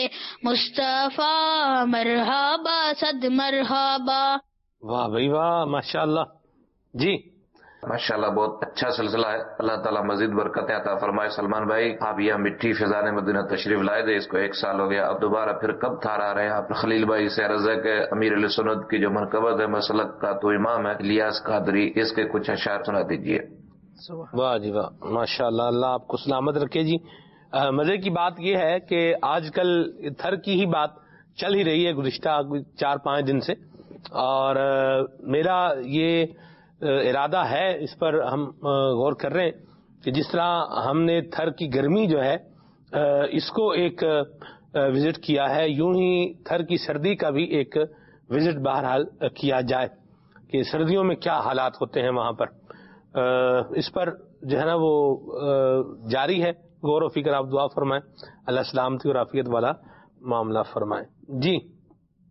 مصطفیٰ مرحبا صد مرحبا۔ واہ بھائی واہ، ماشاء اللہ۔ جی ماشاءاللہ بہت اچھا سلسلہ ہے، اللہ تعالیٰ مزید برکتیں عطا فرمائے۔ سلمان بھائی آپ یہ مٹھی فضان مدینہ تشریف لائے تھے، اس کو ایک سال ہو گیا، اب دوبارہ پھر کب تھار آ رہے ہیں آپ؟ خلیل بھائی سے عرض ہے کہ امیر علیہ سنت کی جو مرکبت ہے مسلک کا تو امام ہے الیاس قادری، اس کے کچھ اشعار سنا دیجیے۔ واہ جی واہ، ماشاء اللہ، اللہ آپ کو سلامت رکھے۔ جی مزے کی بات یہ ہے کہ آج کل تھر کی ہی بات چل ہی رہی ہے گزشتہ چار پانچ دن سے، اور میرا یہ ارادہ ہے، اس پر ہم غور کر رہے ہیں کہ جس طرح ہم نے تھر کی گرمی جو ہے اس کو ایک وزٹ کیا ہے، یوں ہی تھر کی سردی کا بھی ایک وزٹ بہرحال کیا جائے کہ سردیوں میں کیا حالات ہوتے ہیں وہاں پر۔ اس پر جو ہے نا وہ جاری ہے غور و فکر، آپ دعا فرمائیں، اللہ سلامتی اور عافیت والا معاملہ فرمائیں۔ جی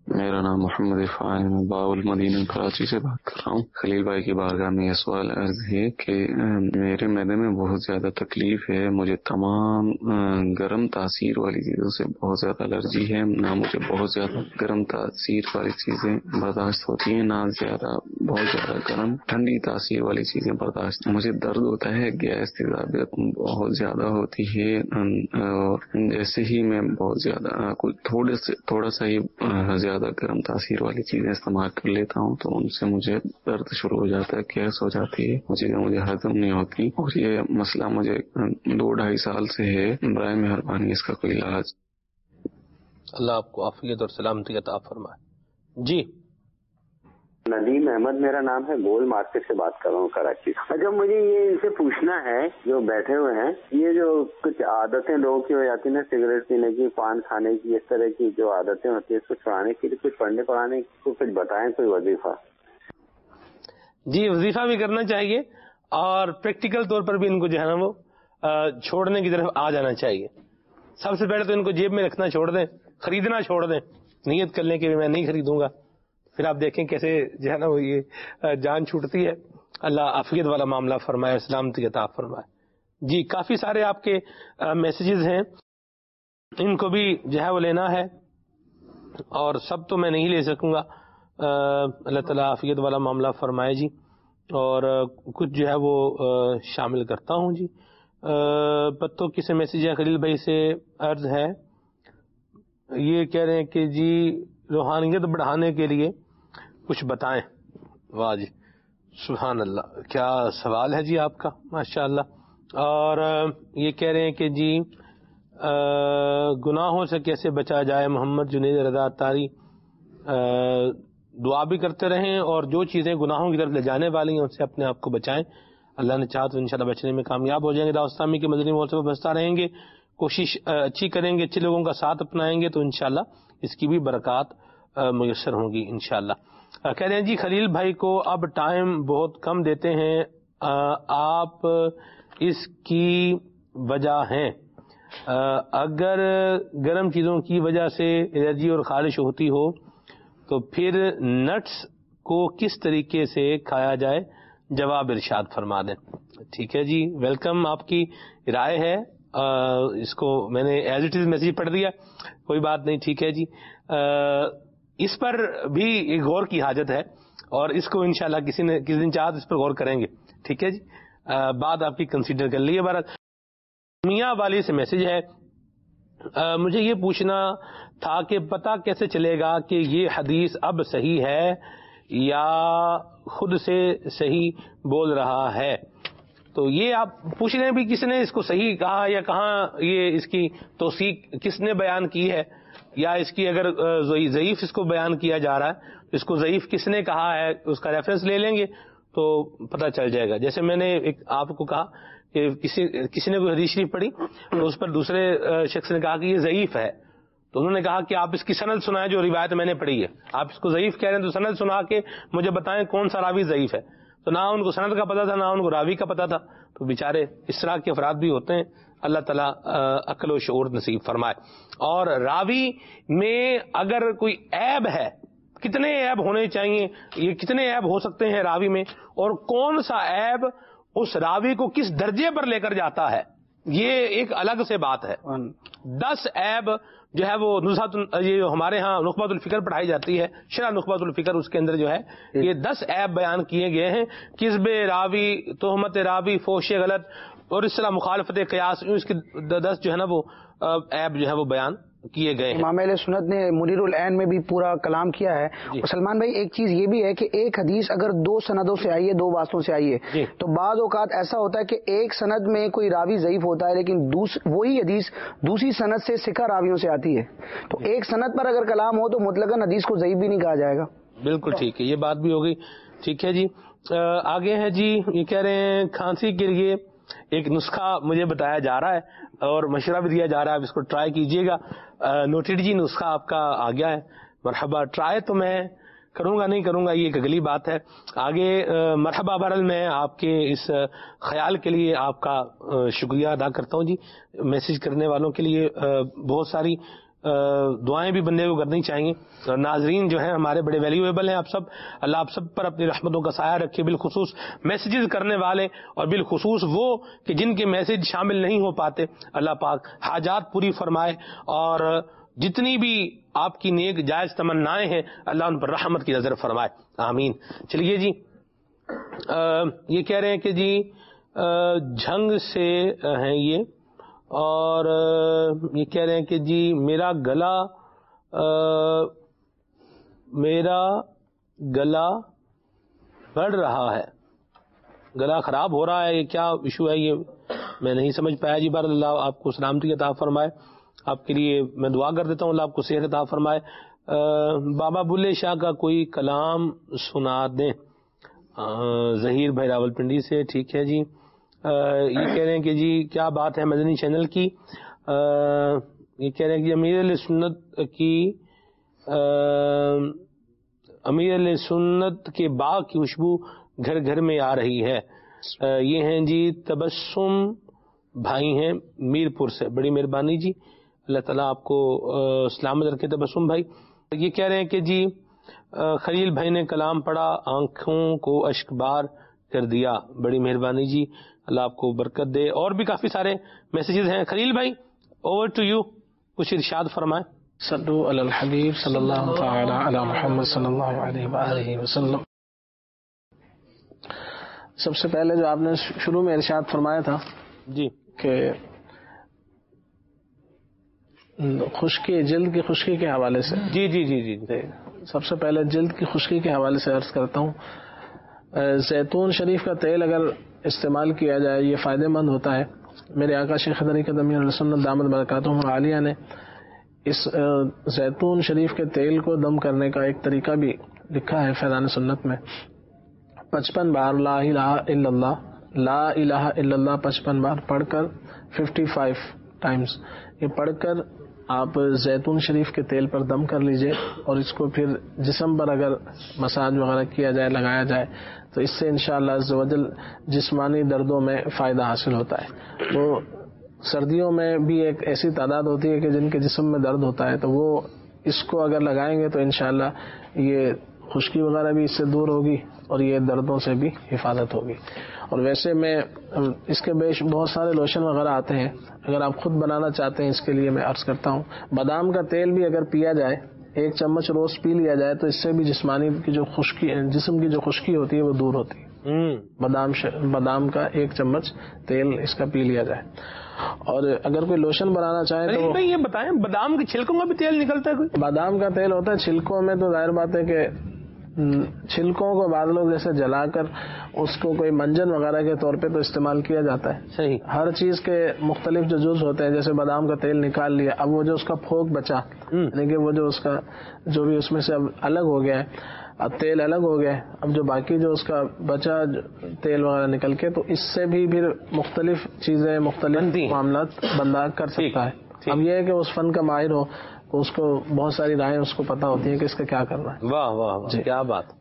میرا نام محمد عرفان ہے، میں باب المدینہ کراچی سے بات کر رہا ہوں۔ خلیل بھائی کی بارگاہ میں یہ سوال عرض ہے کہ میرے معدے میں بہت زیادہ تکلیف ہے، مجھے تمام گرم تاثیر والی چیزوں سے بہت زیادہ الرجی ہے، نہ مجھے بہت زیادہ گرم تاثیر والی چیزیں برداشت ہوتی ہیں، نہ زیادہ بہت زیادہ گرم ٹھنڈی تاثیر والی چیزیں برداشت۔ مجھے درد ہوتا ہے، گیس تیزابیت بہت زیادہ ہوتی ہے، اور جیسے ہی میں بہت زیادہ کچھ تھوڑے سے تھوڑا سا ہی زیادہ گرم تاثیر والی چیزیں استعمال کر لیتا ہوں تو ان سے مجھے درد شروع ہو جاتا ہے، گیس ہو جاتی ہے، مجھے مجھے ہضم نہیں ہوتی، اور یہ مسئلہ مجھے دو ڈھائی سال سے ہے۔ برائے مہربانی اس کا کوئی علاج۔ اللہ آپ کو عافیت اور سلامتی عطا فرمائے۔ جی ندیم احمد میرا نام ہے، گول مارکیٹ سے بات کر رہا ہوں کراچی سے۔ اچھا مجھے یہ ان سے پوچھنا ہے جو بیٹھے ہوئے ہیں، یہ جو کچھ عادتیں لوگوں کی ہو جاتی ہیں نا، سگریٹ پینے کی، پان کھانے کی، اس طرح کی جو عادتیں ہوتی ہیں، اس کو چھڑانے کے لیے کچھ پڑھنے پڑھانے کو کچھ بتائیں، کوئی وظیفہ۔ جی وظیفہ بھی کرنا چاہیے اور پریکٹیکل طور پر بھی ان کو جو ہے نا وہ چھوڑنے کی طرف آ جانا چاہیے۔ سب سے پہلے تو ان کو جیب میں رکھنا چھوڑ دیں، خریدنا چھوڑ دیں، نیت کر لیں کہ میں نہیں خریدوں گا، پھر آپ دیکھیں کیسے جو ہے نا وہ یہ جان چھوٹتی ہے۔ اللہ عافیت والا معاملہ فرمائے، سلامتی عطا فرمائے۔ جی کافی سارے آپ کے میسیجز ہیں، ان کو بھی جو ہے وہ لینا ہے اور سب تو میں نہیں لے سکوں گا، اللہ تعالیٰ عافیت والا معاملہ فرمائے جی، اور کچھ جو ہے وہ شامل کرتا ہوں جی۔ پتوں کسی میسیج ہے خلیل بھائی سے عرض ہے، یہ کہہ رہے ہیں کہ جی روحانیت بڑھانے کے لیے کچھ بتائیں۔ واہ جی سبحان اللہ، کیا سوال ہے جی آپ کا، ماشاء اللہ۔ اور یہ کہہ رہے ہیں کہ جی گناہوں سے کیسے بچا جائے، محمد جنید رضا تاری دعا بھی کرتے رہیں اور جو چیزیں گناہوں کی طرف لے جانے والی ہیں ان سے اپنے آپ کو بچائیں، اللہ نے چاہا تو انشاءاللہ بچنے میں کامیاب ہو جائیں گے۔ دعوت اسلامی کے مدنی ماحول سے بچتا رہیں گے، کوشش اچھی کریں گے، اچھے لوگوں کا ساتھ اپنائیں گے تو انشاءاللہ اس کی بھی برکات میسر ہوں گی انشاءاللہ۔ کہہ رہے ہیں جی خلیل بھائی کو اب ٹائم بہت کم دیتے ہیں، آپ اس کی وجہ ہیں؟ اگر گرم چیزوں کی وجہ سے الرجی اور خارش ہوتی ہو تو پھر نٹس کو کس طریقے سے کھایا جائے، جواب ارشاد فرما دیں۔ ٹھیک ہے جی، ویلکم، آپ کی رائے ہے، اس کو میں نے ایز اٹ از میسیج پڑھ دیا، کوئی بات نہیں، ٹھیک ہے جی۔ اس پر بھی غور کی حاجت ہے اور اس کو انشاءاللہ کسی نے کسی دن چاہت اس پر غور کریں گے، ٹھیک ہے جی، بات آپ کی کنسیڈر کر لیے۔ بارہ میاں والی سے میسج ہے، مجھے یہ پوچھنا تھا کہ پتہ کیسے چلے گا کہ یہ حدیث اب صحیح ہے یا خود سے صحیح بول رہا ہے؟ تو یہ آپ پوچھ رہے ہیں بھی کس نے اس کو صحیح کہا یا کہاں یہ اس کی توثیق کس نے بیان کی ہے، یا اس کی اگر ضعیف اس کو بیان کیا جا رہا ہے اس کو ضعیف کس نے کہا ہے، اس کا ریفرنس لے لیں گے تو پتہ چل جائے گا۔ جیسے میں نے ایک آپ کو کہا کہ کسی کسی نے کوئی حدیث شریف پڑھی تو اس پر دوسرے شخص نے کہا کہ یہ ضعیف ہے، تو انہوں نے کہا کہ آپ اس کی سند سنائیں جو روایت میں نے پڑھی ہے، آپ اس کو ضعیف کہہ رہے ہیں تو سند سنا کے مجھے بتائیں کون سا راوی ضعیف ہے۔ تو نہ ان کو سند کا پتہ تھا نہ ان کو راوی کا پتہ تھا، تو بیچارے اس طرح کے افراد بھی ہوتے ہیں، اللہ تعالیٰ عقل و شعور نصیب فرمائے۔ اور راوی میں اگر کوئی عیب ہے، کتنے عیب ہونے چاہیے، یہ کتنے عیب ہو سکتے ہیں راوی میں، اور کون سا عیب اس راوی کو کس درجے پر لے کر جاتا ہے، یہ ایک الگ سے بات ہے۔ دس عیب جو ہے وہ نزہت، یہ ہمارے ہاں نخبۃ الفکر پڑھائی جاتی ہے، شرح نخبۃ الفکر، اس کے اندر جو ہے یہ دس عیب بیان کیے گئے ہیں، کذب راوی، تہمت راوی، فوش غلط اور اس طرح مخالفت قیاس، اس کے دس جو ہے نا وہ عیب جو ہے وہ بیان کیے گئے ہیں۔ امام اہل سنت نے منیر العین میں بھی پورا کلام کیا ہے۔ اور سلمان بھائی ایک چیز یہ بھی ہے کہ ایک حدیث اگر دو سندوں سے آئی ہے، دو واسطوں سے آئی ہے، تو بعض اوقات ایسا ہوتا ہے کہ ایک سند میں کوئی راوی ضعیف ہوتا ہے لیکن وہی حدیث دوسری سند سے سکھا راویوں سے آتی ہے، تو ایک سند پر اگر کلام ہو تو مطلقاً حدیث کو ضعیف بھی نہیں کہا جائے گا۔ بالکل ٹھیک ہے، یہ بات بھی ہو گئی، ٹھیک ہے جی۔ آگے ہے جی، یہ کہہ رہے ہیں کھانسی کے لیے ایک نسخہ مجھے بتایا جا رہا ہے اور مشورہ بھی دیا جا رہا ہے، آپ اس کو ٹرائی کیجئے گا۔ نوٹڈ جی، نسخہ آپ کا آ گیا ہے، مرحبا۔ ٹرائی تو میں کروں گا نہیں کروں گا یہ ایک اگلی بات ہے، آگے مرحبا۔ بہرحال میں آپ کے اس خیال کے لیے آپ کا شکریہ ادا کرتا ہوں جی، میسج کرنے والوں کے لیے بہت ساری دعائیں بھی بندے کو کرنی چاہیے. اور ناظرین جو ہیں ہمارے بڑے ویلیویبل ہیں آپ سب, اللہ آپ سب پر اپنی رحمتوں کا سایہ رکھے, بالخصوص میسیجز کرنے والے اور بالخصوص وہ کہ جن کے میسج شامل نہیں ہو پاتے, اللہ پاک حاجات پوری فرمائے اور جتنی بھی آپ کی نیک جائز تمنائیں ہیں اللہ ان پر رحمت کی نظر فرمائے, آمین. چلیے جی, یہ کہہ رہے ہیں کہ جی جھنگ سے ہیں یہ, اور یہ کہہ رہے ہیں کہ جی میرا گلا میرا گلا بڑھ رہا ہے, گلا خراب ہو رہا ہے, یہ کیا ایشو ہے یہ میں نہیں سمجھ پایا جی. بہر اللہ آپ کو سلامتی عطا فرمائے, آپ کے لیے میں دعا کر دیتا ہوں اللہ آپ کو صحت عطا فرمائے. بابا بلے شاہ کا کوئی کلام سنا دیں. ظہیر بھائی راول پنڈی سے, ٹھیک ہے جی. یہ کہہ رہے ہیں کہ جی کیا بات ہے مدنی چینل کی. یہ کہہ رہے ہیں کہ امیر علیہ سنت کی امیر علیہ سنت کے باغ کی خوشبو گھر گھر میں آ رہی ہے. یہ ہیں جی تبسم بھائی ہیں میر پور سے, بڑی مہربانی جی, اللہ تعالیٰ آپ کو سلامت رکھے تبسم بھائی. یہ کہہ رہے ہیں کہ جی خلیل بھائی نے کلام پڑھا, آنکھوں کو اشک بار کر دیا, بڑی مہربانی جی, اللہ آپ کو برکت دے. اور بھی کافی سارے میسیجز ہیں. خلیل بھائی اوور ٹو یو, کچھ ارشاد فرمائیں. صلو علی الحبیب صلی اللہ تعالی علی محمد صلی اللہ علیہ وآلہ وسلم. سب سے پہلے جو آپ نے شروع میں ارشاد فرمایا تھا جی کہ خشکی, جلد کی خشکی کے حوالے سے, جی جی جی جی سب سے پہلے جلد کی خشکی کے حوالے سے عرض کرتا ہوں, زیتون شریف کا تیل اگر استعمال کیا جائے یہ فائدہ مند ہوتا ہے. میرے آقا شیخ طریقت امیر علیہ سنت دامت برکاتہم عالیہ نے اس زیتون شریف کے تیل کو دم کرنے کا ایک طریقہ بھی لکھا ہے فیضان سنت میں. پچپن بار لا الہ الا اللہ لا الہ الا اللہ پچپن بار پڑھ کر ففٹی فائیو ٹائمز یہ پڑھ کر آپ زیتون شریف کے تیل پر دم کر لیجئے, اور اس کو پھر جسم پر اگر مساج وغیرہ کیا جائے, لگایا جائے, تو اس سے انشاءاللہ عز و جل جسمانی دردوں میں فائدہ حاصل ہوتا ہے. تو سردیوں میں بھی ایک ایسی تعداد ہوتی ہے کہ جن کے جسم میں درد ہوتا ہے, تو وہ اس کو اگر لگائیں گے تو انشاءاللہ یہ خشکی وغیرہ بھی اس سے دور ہوگی اور یہ دردوں سے بھی حفاظت ہوگی. اور ویسے میں اس کے بیش بہت سارے لوشن وغیرہ آتے ہیں, اگر آپ خود بنانا چاہتے ہیں اس کے لیے میں عرض کرتا ہوں بادام کا تیل بھی اگر پیا جائے, ایک چمچ روز پی لیا جائے, تو اس سے بھی جسمانی کی جو خشکی جسم کی جو خشکی ہوتی ہے وہ دور ہوتی ہے. بادام بادام کا ایک چمچ تیل اس کا پی لیا جائے. اور اگر کوئی لوشن بنانا چاہے تو یہ بتائیں بادام کے چھلکوں کا بھی تیل نکلتا ہے کوئی؟ بادام کا تیل ہوتا ہے چھلکوں میں, تو ظاہر بات ہے کہ چھلکوں کو بعض لوگ جیسے جلا کر اس کو کوئی منجن وغیرہ کے طور پہ تو استعمال کیا جاتا ہے. صحیح. ہر چیز کے مختلف جو جز ہوتے ہیں, جیسے بادام کا تیل نکال لیا, اب وہ جو اس کا پھوک بچا, یعنی کہ وہ جو اس کا جو بھی اس میں سے اب الگ ہو گیا ہے, اب تیل الگ ہو گیا ہے, اب جو باقی جو اس کا بچا تیل وغیرہ نکل کے, تو اس سے بھی پھر مختلف چیزیں مختلف معاملات بندہ کر سکتا ہے. اب یہ ہے کہ اس فن کا ماہر ہو تو اس کو بہت ساری رائیں اس کو پتہ ہوتی ہیں کہ اس کا کیا کرنا ہے. واہ واہ واہ جی. کیا بات.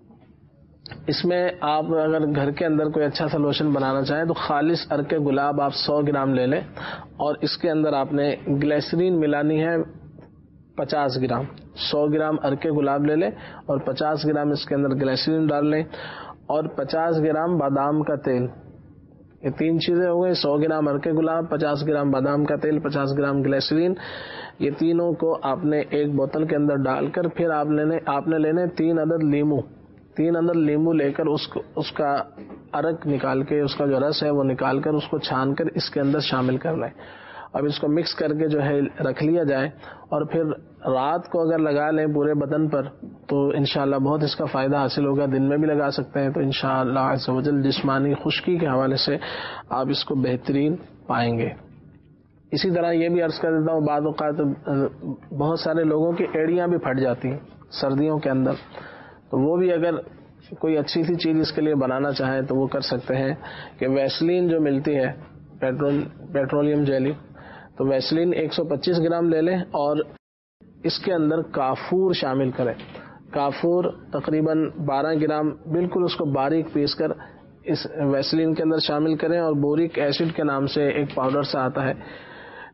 اس میں آپ اگر گھر کے اندر کوئی اچھا سا لوشن بنانا چاہیں تو خالص عرق گلاب آپ سو گرام لے لیں, اور اس کے اندر آپ نے گلیسرین ملانی ہے پچاس گرام. سو گرام عرق گلاب لے لیں اور پچاس گرام اس کے اندر گلیسرین ڈال لیں, اور پچاس گرام بادام کا تیل. یہ تین چیزیں ہو گئی, سو گرام عرق گلاب, پچاس گرام بادام کا تیل, پچاس گرام گلیسرین. یہ تینوں کو آپ نے ایک بوتل کے اندر ڈال کر پھر آپ لینے آپ نے لینے تین عدد لیمو. تین عدد لیمو لے کر اس کو اس کا عرق نکال کے, اس کا جو رس ہے وہ نکال کر اس کو چھان کر اس کے اندر شامل کر لیں. اب اس کو مکس کر کے جو ہے رکھ لیا جائے, اور پھر رات کو اگر لگا لیں پورے بدن پر تو انشاءاللہ بہت اس کا فائدہ حاصل ہوگا. دن میں بھی لگا سکتے ہیں, تو انشاءاللہ عز و جل جسمانی خشکی کے حوالے سے آپ اس کو بہترین پائیں گے. اسی طرح یہ بھی عرض کر دیتا ہوں, بعض اوقات بہت سارے لوگوں کی ایڑیاں بھی پھٹ جاتی ہیں سردیوں کے اندر, تو وہ بھی اگر کوئی اچھی سی چیز اس کے لیے بنانا چاہیں تو وہ کر سکتے ہیں کہ ویسلین جو ملتی ہے پیٹرول پیٹرولیم جیلی, تو ویسلین ایک سو پچیس گرام لے لیں اور اس کے اندر کافور شامل کریں. کافور تقریباً بارہ گرام بالکل اس کو باریک پیس کر اس ویسلین کے اندر شامل کریں, اور بورک ایسڈ کے نام سے ایک پاؤڈر سا آتا ہے,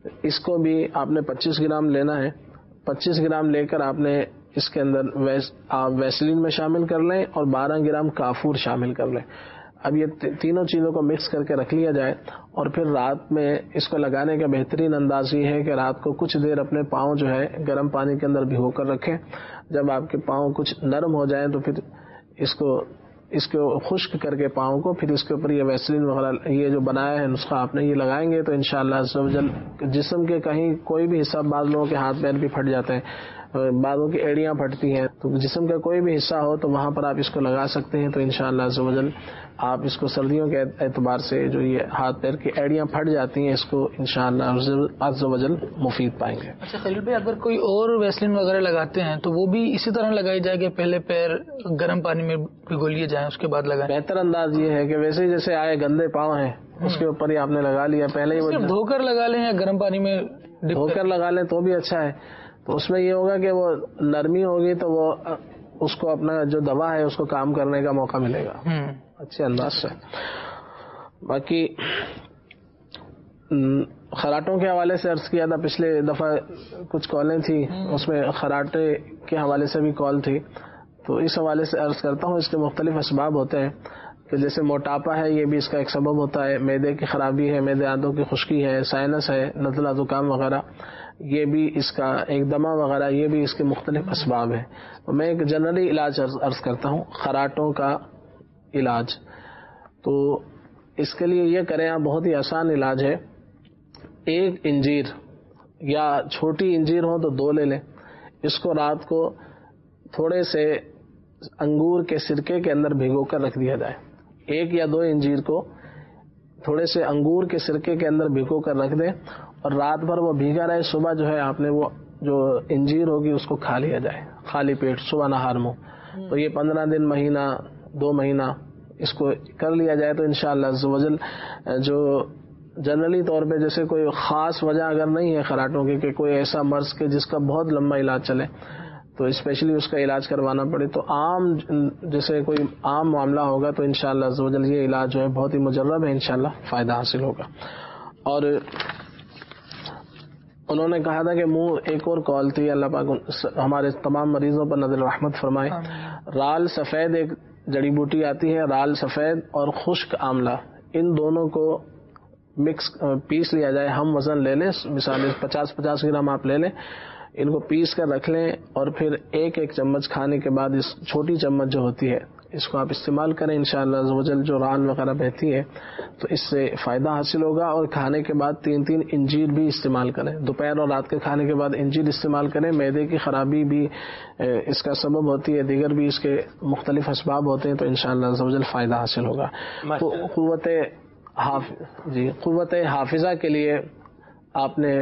اس کو بھی آپ نے پچیس گرام لینا ہے. پچیس گرام لے کر آپ نے اس کے اندر ویس آپ ویسلین میں شامل کر لیں اور بارہ گرام کافور شامل کر لیں. اب یہ تینوں چیزوں کو مکس کر کے رکھ لیا جائے اور پھر رات میں اس کو لگانے کا بہترین انداز یہ ہے کہ رات کو کچھ دیر اپنے پاؤں جو ہے گرم پانی کے اندر بھگو کر رکھیں. جب آپ کے پاؤں کچھ نرم ہو جائیں تو پھر اس کو اس کو خشک کر کے پاؤں کو پھر اس کے اوپر یہ ویسلین وغیرہ یہ جو بنایا ہے نسخہ آپ نے یہ لگائیں گے تو انشاءاللہ عز و جل جسم کے کہیں کوئی بھی حصہ، بعض لوگوں کے ہاتھ پیر بھی پھٹ جاتے ہیں، بعضوں کی ایڑیاں پھٹتی ہیں، تو جسم کا کوئی بھی حصہ ہو تو وہاں پر آپ اس کو لگا سکتے ہیں. تو انشاءاللہ عز و جل آپ اس کو سردیوں کے اعتبار سے جو یہ ہاتھ پیر کی ایڑیاں پھٹ جاتی ہیں اس کو انشاءاللہ عز و جل مفید پائیں گے. اچھا خلیل بھائی، اگر کوئی اور ویسلین وغیرہ لگاتے ہیں تو وہ بھی اسی طرح لگائی جائے کہ پہلے پیر گرم پانی میں بھگو لیے جائیں اس کے بعد لگائیں؟ بہتر انداز یہ ہے کہ ویسے ہی جیسے آئے گندے پاؤں ہیں اس کے اوپر ہی آپ نے لگا لیا، پہلے ہی وہ دھو کر لگا لیں یا گرم پانی میں دھو کر لگا لیں تو بھی اچھا ہے. تو اس میں یہ ہوگا کہ وہ نرمی ہوگی تو وہ اس کو اپنا جو دوا ہے اس کو کام کرنے کا موقع ملے گا اچھے انداز سے. باقی خراٹوں کے حوالے سے عرض کیا تھا، پچھلے دفعہ کچھ کالیں تھی اس میں خراٹے کے حوالے سے بھی کال تھی، تو اس حوالے سے عرض کرتا ہوں. اس کے مختلف اسباب ہوتے ہیں کہ جیسے موٹاپا ہے، یہ بھی اس کا ایک سبب ہوتا ہے، معدے کی خرابی ہے، معدے آنتوں کی خشکی ہے، سائنس ہے، نزلہ زکام وغیرہ، یہ بھی اس کا ایک دمہ وغیرہ، یہ بھی اس کے مختلف اسباب ہیں. تو میں ایک جنرلی علاج عرض کرتا ہوں خراٹوں کا علاج. تو اس کے لیے یہ کریں آپ، بہت ہی آسان علاج ہے. ایک انجیر یا چھوٹی انجیر ہو تو دو لے لیں، اس کو رات کو تھوڑے سے انگور کے سرکے کے اندر بھگو کر رکھ دیا جائے. ایک یا دو انجیر کو تھوڑے سے انگور کے سرکے کے اندر بھگو کر رکھ دیں اور رات بھر وہ بھیگا رہے. صبح جو ہے آپ نے وہ جو انجیر ہوگی اس کو کھا لیا جائے خالی پیٹ صبح نہار منہ. تو یہ پندرہ دن، مہینہ، دو مہینہ اس کو کر لیا جائے تو انشاءاللہ عز و جل جو جنرلی طور پہ جیسے کوئی خاص وجہ اگر نہیں ہے خراٹوں کی کہ کوئی ایسا مرض کے جس کا بہت لمبا علاج چلے تو اسپیشلی اس کا علاج کروانا پڑے، تو عام جیسے کوئی عام معاملہ ہوگا تو انشاءاللہ عز و جل یہ علاج جو ہے بہت ہی مجرب ہے، انشاءاللہ فائدہ حاصل ہوگا. اور انہوں نے کہا تھا کہ منہ ایک اور کال تھی، اللہ پاک ہمارے تمام مریضوں پر نظر رحمت فرمائے. رال سفید ایک جڑی بوٹی آتی ہے، رال سفید اور خشک آملہ، ان دونوں کو مکس پیس لیا جائے. ہم وزن لے لیں، مثال پچاس پچاس گرام آپ لے لیں، ان کو پیس کر رکھ لیں اور پھر ایک ایک چمچ کھانے کے بعد اس چھوٹی چمچ جو ہوتی ہے اس کو آپ استعمال کریں. انشاءاللہ عز و جل جو ران وغیرہ بہتی ہے تو اس سے فائدہ حاصل ہوگا. اور کھانے کے بعد تین تین انجیر بھی استعمال کریں، دوپہر اور رات کے کھانے کے بعد انجیر استعمال کریں. معدے کی خرابی بھی اس کا سبب ہوتی ہے، دیگر بھی اس کے مختلف اسباب ہوتے ہیں، تو انشاءاللہ عز و جل فائدہ حاصل ہوگا. قوت حافظ جی قوت حافظہ کے لیے آپ نے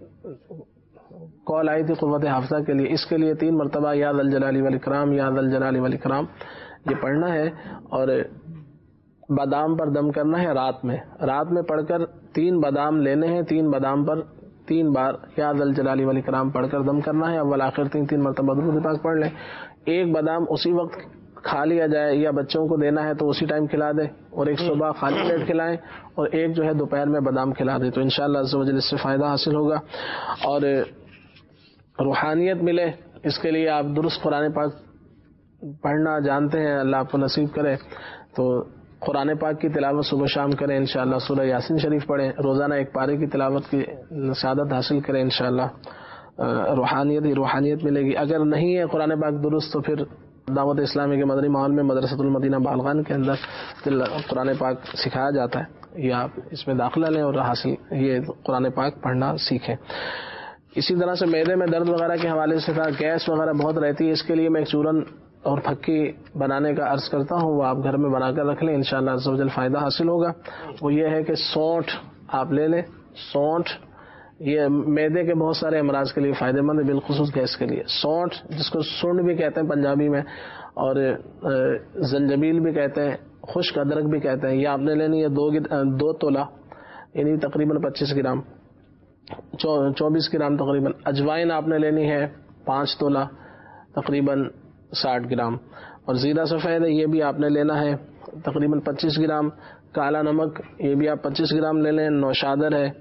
کال آئی تھی، قوت حافظہ کے لیے، اس کے لیے تین مرتبہ یا ذا الجلال والاکرام یا ذا الجلال والاکرام یہ پڑھنا ہے اور بادام پر دم کرنا ہے. رات میں رات میں پڑھ کر تین بادام لینے ہیں، تین بادام پر تین بار یا ذا الجلال والاکرام پڑھ کر دم کرنا ہے. اول آخر تین تین مرتبہ درود پاک پڑھ لیں. ایک بادام اسی وقت کھا لیا جائے، یا بچوں کو دینا ہے تو اسی ٹائم کھلا دیں، اور ایک صبح خالی پیٹ کھلائیں اور ایک جو ہے دوپہر میں بادام کھلا دیں، تو انشاءاللہ عز و جل اس سے فائدہ حاصل ہوگا. اور روحانیت ملے اس کے لیے آپ درست قرآن پاک پڑھنا جانتے ہیں، اللہ آپ کو نصیب کرے تو قرآن پاک کی تلاوت صبح شام کریں. انشاءاللہ سورہ یاسین شریف پڑھیں، روزانہ ایک پارے کی تلاوت کی سعادت حاصل کریں. انشاءاللہ روحانیت ہی روحانیت ملے گی. اگر نہیں ہے قرآن پاک درست تو پھر دعوت اسلامی کے مدنی ماحول میں مدرسۃ المدینہ بالغان کے اندر قرآن پاک سکھایا جاتا ہے، یا آپ اس میں داخلہ لیں اور حاصل یہ قرآن پاک پڑھنا سیکھیں. اسی طرح سے معدے میں درد وغیرہ کے حوالے سے تھا، گیس وغیرہ بہت رہتی ہے، اس کے لیے میں ایک چورن اور پھکی بنانے کا عرض کرتا ہوں، وہ آپ گھر میں بنا کر رکھ لیں، انشاءاللہ عز و جل فائدہ حاصل ہوگا. وہ یہ ہے کہ سونٹ آپ لے لیں. سونٹ یہ معدے کے بہت سارے امراض کے لیے فائدہ مند ہے، بالخصوص گیس کے لیے. سونٹ جس کو سنڈ بھی کہتے ہیں پنجابی میں، اور زنجبیل بھی کہتے ہیں، خشک ادرک بھی کہتے ہیں، یہ آپ نے لینی ہے دو دو تولہ یعنی تقریباً پچیس گرام، چوبیس گرام تقریباً. اجوائن آپ نے لینی ہے پانچ تولہ تقریباً ساٹھ گرام. اور زیرہ سفید ہے یہ بھی آپ نے لینا ہے تقریباً پچیس گرام. کالا نمک یہ بھی آپ پچیس گرام لے لیں. نوشادر ہے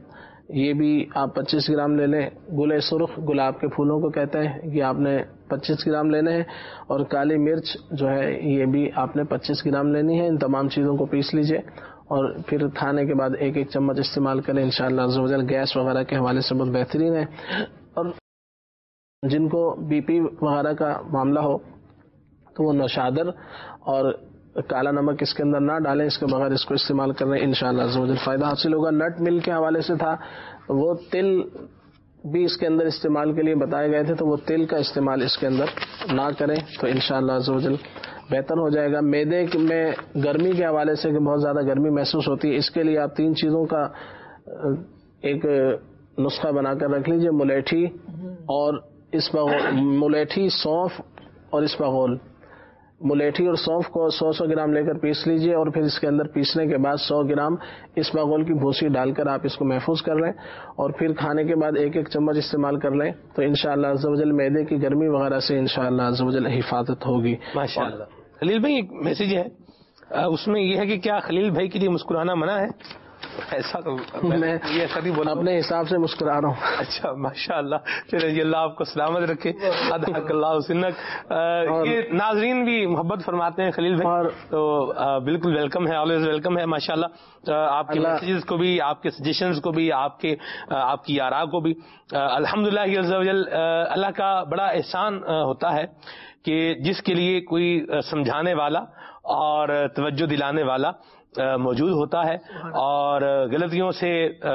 یہ بھی آپ پچیس گرام لے لیں. گلے سرخ گلاب کے پھولوں کو کہتے ہیں، یہ آپ نے پچیس گرام لینے ہیں. اور کالی مرچ جو ہے یہ بھی آپ نے پچیس گرام لینی ہے. ان تمام چیزوں کو پیس لیجئے اور پھر کھانے کے بعد ایک ایک چمچ استعمال کریں. انشاءاللہ عز و جل گیس وغیرہ کے حوالے سے بہت بہترین ہے. اور جن کو بی پی وغیرہ کا معاملہ ہو تو وہ نوشادر اور کالا نمک اس کے اندر نہ ڈالیں، اس کے بغیر اس کو استعمال کر رہے ہیں. انشاءاللہ عز و جل فائدہ حاصل ہوگا. نٹ مل کے حوالے سے تھا، وہ تل بھی اس کے اندر استعمال کے لیے بتائے گئے تھے، تو وہ تل کا استعمال اس کے اندر نہ کریں تو انشاءاللہ عز و جل بہتر ہو جائے گا. معدے میں گرمی کے حوالے سے کہ بہت زیادہ گرمی محسوس ہوتی ہے، اس کے لیے آپ تین چیزوں کا ایک نسخہ بنا کر رکھ لیجئے. ملیٹھی اور اسپغول، ملیٹھی، سونف اور اسپغول. ملیٹھی اور سونف کو سو سو گرام لے کر پیس لیجئے اور پھر اس کے اندر پیسنے کے بعد سو گرام اسپغول کی بھوسی ڈال کر آپ اس کو محفوظ کر لیں اور پھر کھانے کے بعد ایک ایک چمچ استعمال کر لیں تو انشاءاللہ عز و جل معدے کی گرمی وغیرہ سے انشاءاللہ عز و جل حفاظت ہوگی. ماشاءاللہ. خلیل بھائی ایک میسج ہے، اس میں یہ ہے کہ کیا خلیل بھائی کے لیے مسکرانا منع ہے؟ ایسا تو میں اپنے حساب سے مسکرا رہا ہوں. اچھا ماشاء اللہ. چلے جی اللہ آپ کو سلامت رکھے. اللہ سنک. یہ ناظرین بھی محبت فرماتے ہیں خلیل بھائی، تو بالکل ویلکم ہے، آلویز ویلکم ہے. ماشاء اللہ آپ کے میسیجز کو بھی، آپ کے سجیشنز کو بھی، آپ کے آپ کی آراء کو بھی الحمدللہ عز و جل اللہ کا بڑا احسان ہوتا ہے کہ جس کے لیے کوئی سمجھانے والا اور توجہ دلانے والا موجود ہوتا ہے اور غلطیوں سے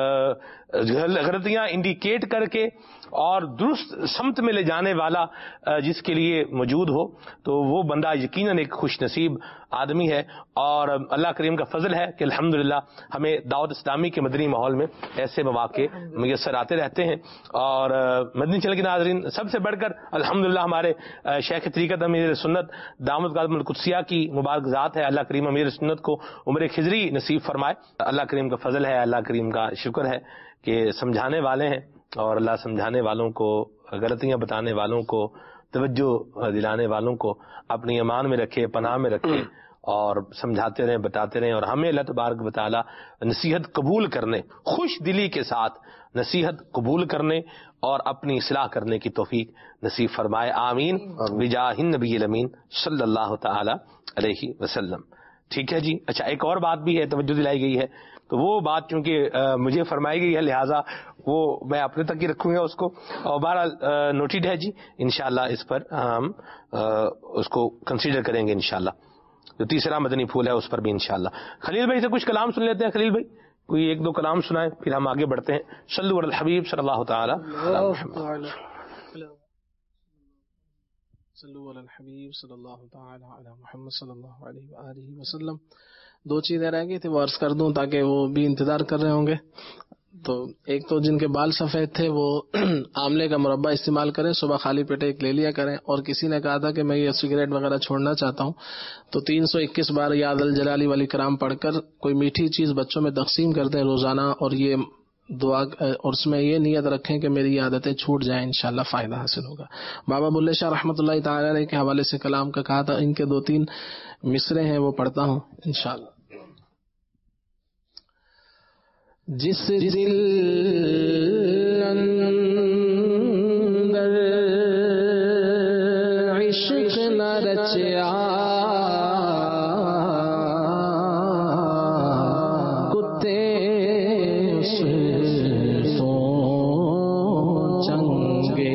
غلطیاں انڈیکیٹ کر کے اور درست سمت میں لے جانے والا جس کے لیے موجود ہو تو وہ بندہ یقیناً ایک خوش نصیب آدمی ہے. اور اللہ کریم کا فضل ہے کہ الحمدللہ ہمیں دعوت اسلامی کے مدنی ماحول میں ایسے مواقع میسر آتے رہتے ہیں. اور مدنی چینل کے ناظرین سب سے بڑھ کر الحمدللہ ہمارے شیخ طریقت امیر سنت دامت قدم القدسیہ کی مبارک ذات ہے. اللہ کریم امیر سنت کو عمر خضری نصیب فرمائے. اللہ کریم کا فضل ہے، اللہ کریم کا شکر ہے کہ سمجھانے والے ہیں اور اللہ سمجھانے والوں کو، غلطیاں بتانے والوں کو، توجہ دلانے والوں کو اپنی امان میں رکھے، پناہ میں رکھے اور سمجھاتے رہیں، بتاتے رہیں. اور ہمیں اللہ تبارک و تعالی نصیحت قبول کرنے، خوش دلی کے ساتھ نصیحت قبول کرنے اور اپنی اصلاح کرنے کی توفیق نصیب فرمائے. آمین بجاہ النبی الامین صلی اللہ تعالی علیہ وسلم. ٹھیک ہے جی. اچھا ایک اور بات بھی ہے، توجہ دلائی گئی ہے، تو وہ بات چونکہ مجھے فرمائی گئی ہے لہٰذا وہ میں اپنے تک ہی رکھوں گا اس کو. اور بہرحال نوٹڈ ہے جی، انشاءاللہ اس پر ہم اس کو کنسیڈر کریں گے انشاءاللہ. جو تیسرا مدنی پھول ہے اس پر بھی انشاءاللہ. خلیل بھائی سے کچھ کلام سن لیتے ہیں. خلیل بھائی کوئی ایک دو کلام سنائیں پھر ہم آگے بڑھتے ہیں. صلو علی الحبیب صلی اللہ تعالی صلو علی الحبیب صلی اللہ تعالی علی محمد صلی اللہ علیہ وآلہ وسلم. دو چیزیں رہ گئی تھی وہ عرض کر دوں تاکہ وہ بھی انتظار کر رہے ہوں گے. تو ایک تو جن کے بال سفید تھے وہ آملے کا مربع استعمال کریں، صبح خالی پیٹ ایک لے لیا کریں. اور کسی نے کہا تھا کہ میں یہ سگریٹ وغیرہ چھوڑنا چاہتا ہوں تو تین سو اکیس بار یاد الجلالی والی کرام پڑھ کر کوئی میٹھی چیز بچوں میں تقسیم کر دیں روزانہ اور یہ دعا اور اس میں یہ نیت رکھیں کہ میری عادتیں چھوٹ جائیں، انشاءاللہ فائدہ حاصل ہوگا. بابا بلے شاہ رحمۃ اللہ تعالی علیہ کے حوالے سے کلام کا کہا تھا، ان کے دو تین مصرے ہیں وہ پڑھتا ہوں انشاءاللہ. جس دل اندر عشق نہ رچیا کتے اس تو چنگے،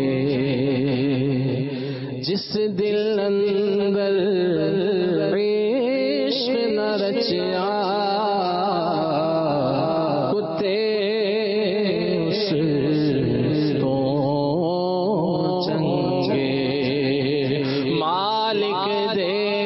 جس دل اندر عشق نہ رچیا مالک دے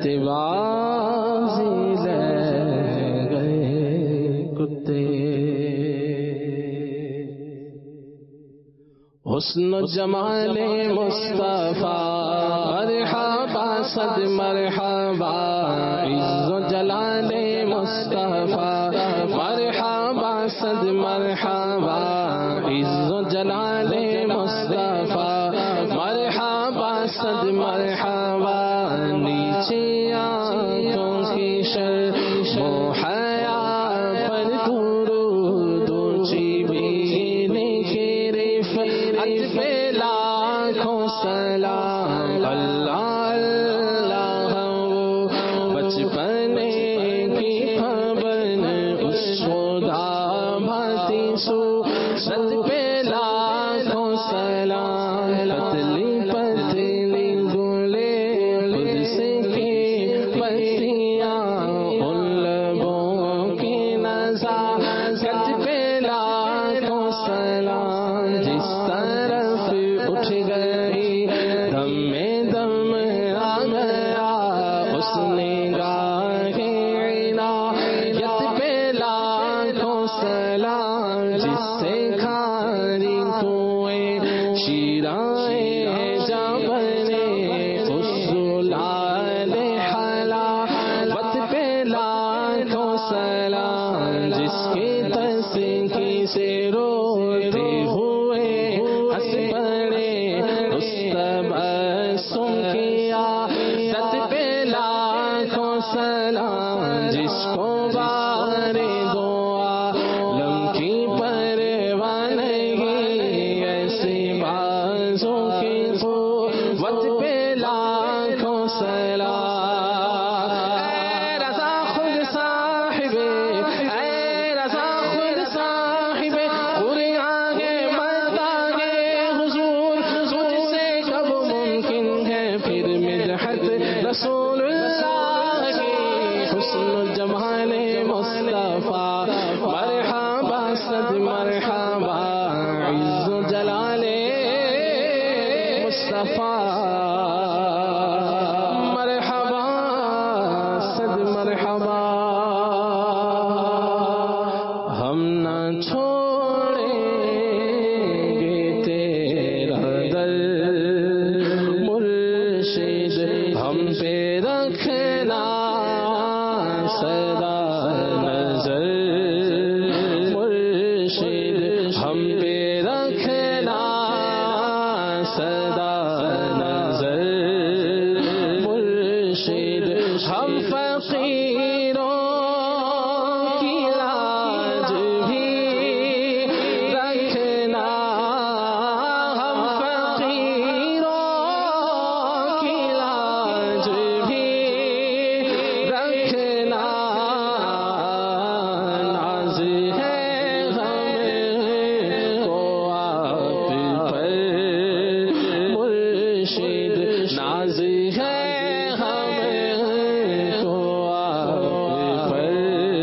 بازی لے گئے کتے حسن و جمال مصطفیٰ مرحبا صد مرحبا عز و جلال مصطفیٰ مرحبا صد مرحبا عز و جلال مصطفیٰ مرحبا صد مرحبا نیچے آنکھوں کی شرم و حیا پر درود اونچی بینے کی رفعت پہ لاکھوں سلام اللہ اللہ وہ بچپنے کی پابند اس خدا بھاتی سو سد پہ لاکھوں سلام پتلی پتلی گلے خود سے کی پتیاں ان لبوں کی نزاکت پہ لاکھوں سلام جس طرف اٹھ گئی دم میں دم آ گیا اس نگاہ عنایت پہ لاکھوں سلام جس سے کھاری کنویں شیرائیں جا بنے اس زلال حلاوت پہ لاکھوں سلام جس کی تسکی سے روتے ہوئے ہنس پڑے اس تبسم کی عادت پہ لاکھوں سلام جس کو بار دعا لم کی پرواہ نہیں ایسی بازوں کی قوت پہ لاکھوں سلام اے رضا خود صاحب اے رضا خود صاحب قرآن کے مدہ کے حضور تجھ سے کب ممکن ہے پھر مدحت رسول اللہ کی حسن و جمال مصطفیٰ مرحبا صد مرحبا عز و جلال مصطفیٰ مرحبا صد مرحبا ہم نہ چھوڑیں گے تیرا در مرشد ہم پہ رکھنا سدا نظر مرشد ہم پہ رکھنا سدا نظر مرشد ہم فقیروں کی لاج بھی رکھنا ہم فقیروں کی لاج بھی رکھنا ناز ہے ہمیں کو آپ پر مرشد ناز ہے ہمیں کو آپ پر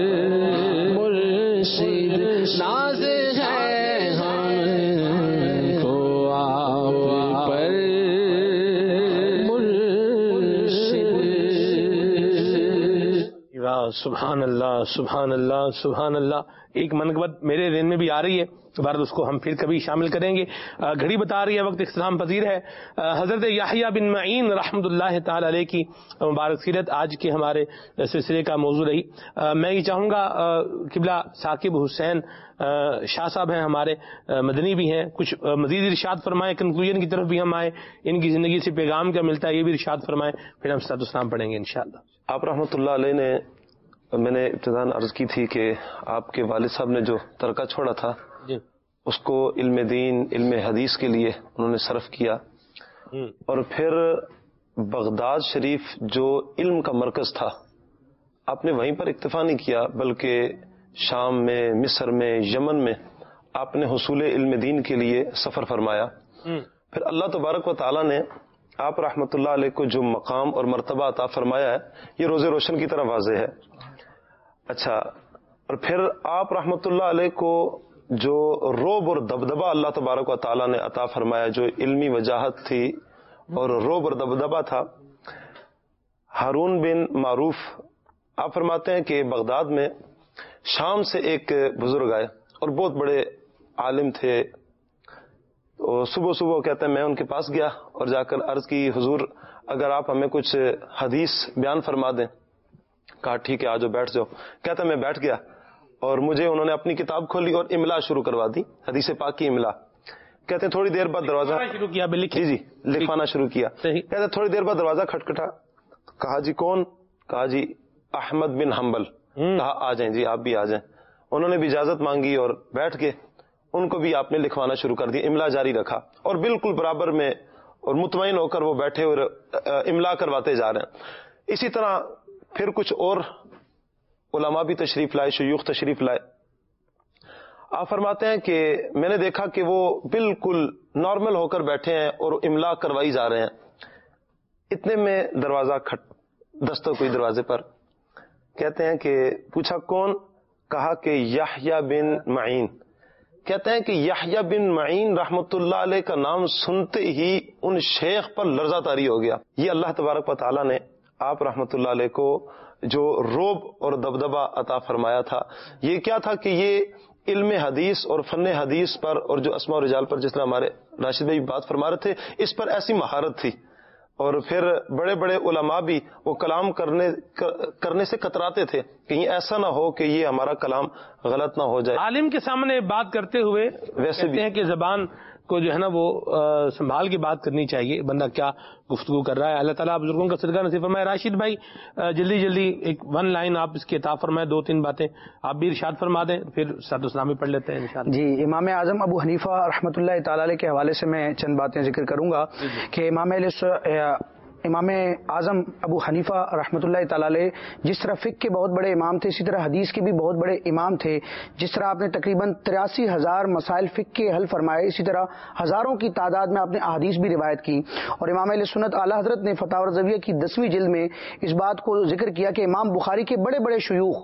مرشد ناز ہے ہمیں کو آپ پر مرشد واہ سبحان اللہ سبحان اللہ سبحان اللہ. ایک منقبت میرے ذہن میں بھی آ رہی ہے، بہرحال اس کو ہم پھر کبھی شامل کریں گے. گھڑی بتا رہی ہے وقت اختتام پذیر ہے. حضرت یحییٰ بن معین رحمۃ اللہ تعالی علیہ کی مبارک سیرت آج کے ہمارے سلسلے کا موضوع رہی. میں یہ چاہوں گا قبلہ ثاقب حسین شاہ صاحب ہیں ہمارے، مدنی بھی ہیں، کچھ مزید ارشاد فرمائیں، کنکلوژن کی طرف بھی ہم آئیں، ان کی زندگی سے پیغام کیا ملتا ہے یہ بھی ارشاد فرمائیں، پھر ہم صلاۃ السلام پڑھیں گے انشاءاللہ. آپ رحمۃ اللہ علیہ نے، میں نے ابتداً عرض کی تھی کہ آپ کے والد صاحب نے جو ترکہ چھوڑا تھا جی اس کو علم دین علم حدیث کے لیے انہوں نے صرف کیا، اور پھر بغداد شریف جو علم کا مرکز تھا آپ نے وہیں پر اکتفا نہیں کیا، بلکہ شام میں، مصر میں، یمن میں آپ نے حصول علم دین کے لیے سفر فرمایا. پھر اللہ تبارک و تعالیٰ نے آپ رحمۃ اللہ علیہ کو جو مقام اور مرتبہ عطا فرمایا ہے یہ روز روشن کی طرح واضح ہے. اچھا، اور پھر آپ رحمۃ اللہ علیہ کو جو روب اور دبدبہ اللہ تبارک و تعالیٰ نے عطا فرمایا، جو علمی وجاہت تھی اور روب اور دبدبہ تھا، ہارون بن معروف آپ فرماتے ہیں کہ بغداد میں شام سے ایک بزرگ آئے اور بہت بڑے عالم تھے. اور صبح صبح کہتے ہیں میں ان کے پاس گیا اور جا کر عرض کی حضور اگر آپ ہمیں کچھ حدیث بیان فرما دیں. کہا ٹھیک ہے آ جاؤ بیٹھ جاؤ. کہتا میں بیٹھ گیا اور مجھے انہوں نے اپنی کتاب کھولی اور املا شروع کروا دی, حدیث پاک کی املا. کہتے ہیں تھوڑی دیر بعد دروازہ شروع کیا جی جی لکھوانا شروع کیا. کہتے ہیں تھوڑی دیر بعد دروازہ کھٹکھٹا. کہا جی کون؟ کہا جی احمد بن حنبل. کہا آ جائیں جی آپ بھی آ جائیں. انہوں نے بھی اجازت مانگی اور بیٹھ کے ان کو بھی آپ نے لکھوانا شروع کر دیا, املا جاری رکھا اور بالکل برابر میں اور مطمئن ہو کر وہ بیٹھے اور املا کرواتے جا رہے ہیں. اسی طرح پھر کچھ اور علماء بھی تشریف لائے, شیوخ تشریف لائے. آپ فرماتے ہیں کہ میں نے دیکھا کہ وہ بالکل نارمل ہو کر بیٹھے ہیں اور املا کروائی جا رہے ہیں. اتنے میں دروازہ کھٹ دستک ہوئی دروازے پر. کہتے ہیں کہ پوچھا کون؟ کہا کہ یحییٰ بن معین. کہتے ہیں کہ یحییٰ بن معین رحمت اللہ علیہ کا نام سنتے ہی ان شیخ پر لرزہ طاری ہو گیا. یہ اللہ تبارک و تعالیٰ نے آپ رحمت اللہ علیہ کو جو روب اور دبدبہ عطا فرمایا تھا, یہ کیا تھا کہ یہ علم حدیث اور فن حدیث پر اور جو اسماء و رجال پر جس طرح ہمارے راشد بھائی بات فرما رہے تھے, اس پر ایسی مہارت تھی. اور پھر بڑے بڑے علماء بھی وہ کلام کرنے کرنے سے کتراتے تھے, کہیں ایسا نہ ہو کہ یہ ہمارا کلام غلط نہ ہو جائے. عالم کے سامنے بات کرتے ہوئے ویسے بھی ہیں کہ زبان کو جو ہے نا وہ سنبھال کے بات کرنی چاہیے, بندہ کیا گفتگو کر رہا ہے. اللہ تعالیٰ بزرگوں کا صدقہ نصیب فرمائے. راشد بھائی جلدی جلدی ایک ون لائن آپ اس کی عطا فرمائے, دو تین باتیں آپ بھی ارشاد فرما دیں, پھر سعد اسلامی پڑھ لیتے ہیں انشاءاللہ. جی امام اعظم ابو حنیفہ رحمۃ اللہ تعالی علیہ کے حوالے سے میں چند باتیں ذکر کروں گا کہ امام امام اعظم ابو حنیفہ رحمۃ اللہ تعالی علیہ جس طرح فقہ کے بہت بڑے امام تھے, اسی طرح حدیث کے بھی بہت بڑے امام تھے. جس طرح آپ نے تقریباً تراسی ہزار مسائل فقہ کے حل فرمائے, اسی طرح ہزاروں کی تعداد میں آپ نے احادیث بھی روایت کی. اور امام اہل سنت اعلیٰ حضرت نے فتاوی رضویہ کی دسویں جلد میں اس بات کو ذکر کیا کہ امام بخاری کے بڑے بڑے شیوخ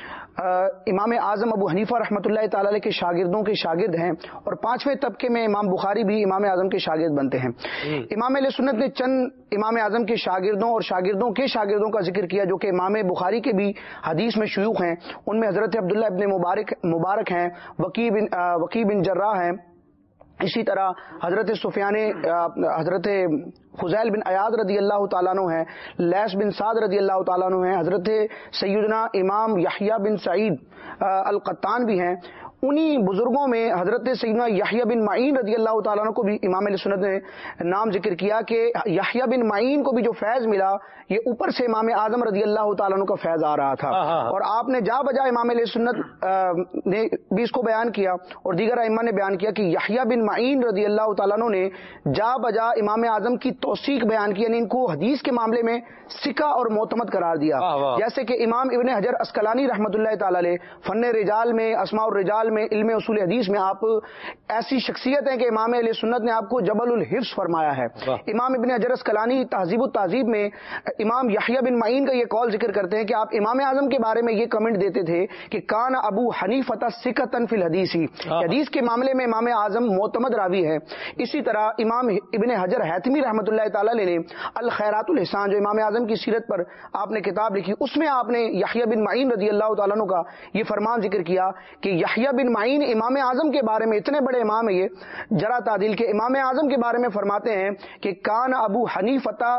امام اعظم ابو حنیفہ رحمۃ اللہ تعالی علیہ کے شاگردوں کے شاگرد ہیں, اور پانچویں طبقے میں امام بخاری بھی امام اعظم کے شاگرد بنتے ہیں. امام اہل سنت نے چند امام اعظم کے شاگردوں اور شاگردوں کے شاگردوں کا ذکر کیا جو کہ امام بخاری کے بھی حدیث میں شیوخ ہیں. ان میں حضرت عبداللہ ابن مبارک مبارک ہیں, وکی بن وکی بن جراح ہیں, اسی طرح حضرت سفیان حضرت فضیل بن عیاض رضی اللہ تعالیٰ عنہ ہیں, لیث بن سعد رضی اللہ تعالیٰ عنہ ہیں, حضرت سیدنا امام یحییٰ بن سعید القطان بھی ہیں. انہی بزرگوں میں حضرت سیدنا یحییٰ بن معین رضی اللہ تعالیٰ عنہ کو بھی امام علیہ سنت نے نام ذکر کیا کہ یحییٰ بن معین کو بھی جو فیض ملا یہ اوپر سے امام اعظم رضی اللہ تعالیٰ عنہ کا فیض آ رہا تھا. اور آپ نے جا بجا امام علیہ سنت نے بھی اس کو بیان کیا اور دیگر ائمہ نے بیان کیا کہ یحییٰ بن معین رضی اللہ تعالیٰ عنہ نے جا بجا امام اعظم کی توثیق بیان کی, یعنی ان کو حدیث کے معاملے میں ثقہ اور معتمد قرار دیا. جیسے کہ امام ابن حجر عسقلانی رحمۃ اللہ تعالی علیہ فن رجال میں, اسماء الرجال میں, علم اصول حدیث میں آپ ایسی شخصیت ہیں کہ امام اہل سنت نے آپ کو جبل الحفظ فرمایا ہے. امام ابن حجر عسقلانی تہذیب التہذیب میں امام یحییٰ بن معین کا یہ قول ذکر کرتے ہیں کہ آپ امام اعظم کے بارے میں یہ کمنٹ دیتے تھے کہ کان ابو حنیفہ ثقۃ فی الحدیث, حدیث کے معاملے میں امام اعظم معتمد راوی ہے. اسی طرح امام ابن حجر حیثمی رحمۃ اللہ تعالی علیہ نے الخیرات الحسان جو امام اعظم کی سیرت پر آپ نے کتاب لکھی, اس میں آپ نے یحییٰ بن معین رضی اللہ تعالیٰ عنہ کا یہ فرمان ذکر کیا کہ یحییٰ بن معین امام اعظم کے بارے میں, اتنے بڑے امام ہیں یہ جرا تعدیل کے, امام اعظم کے بارے میں فرماتے ہیں کہ کان ابو حنیفہ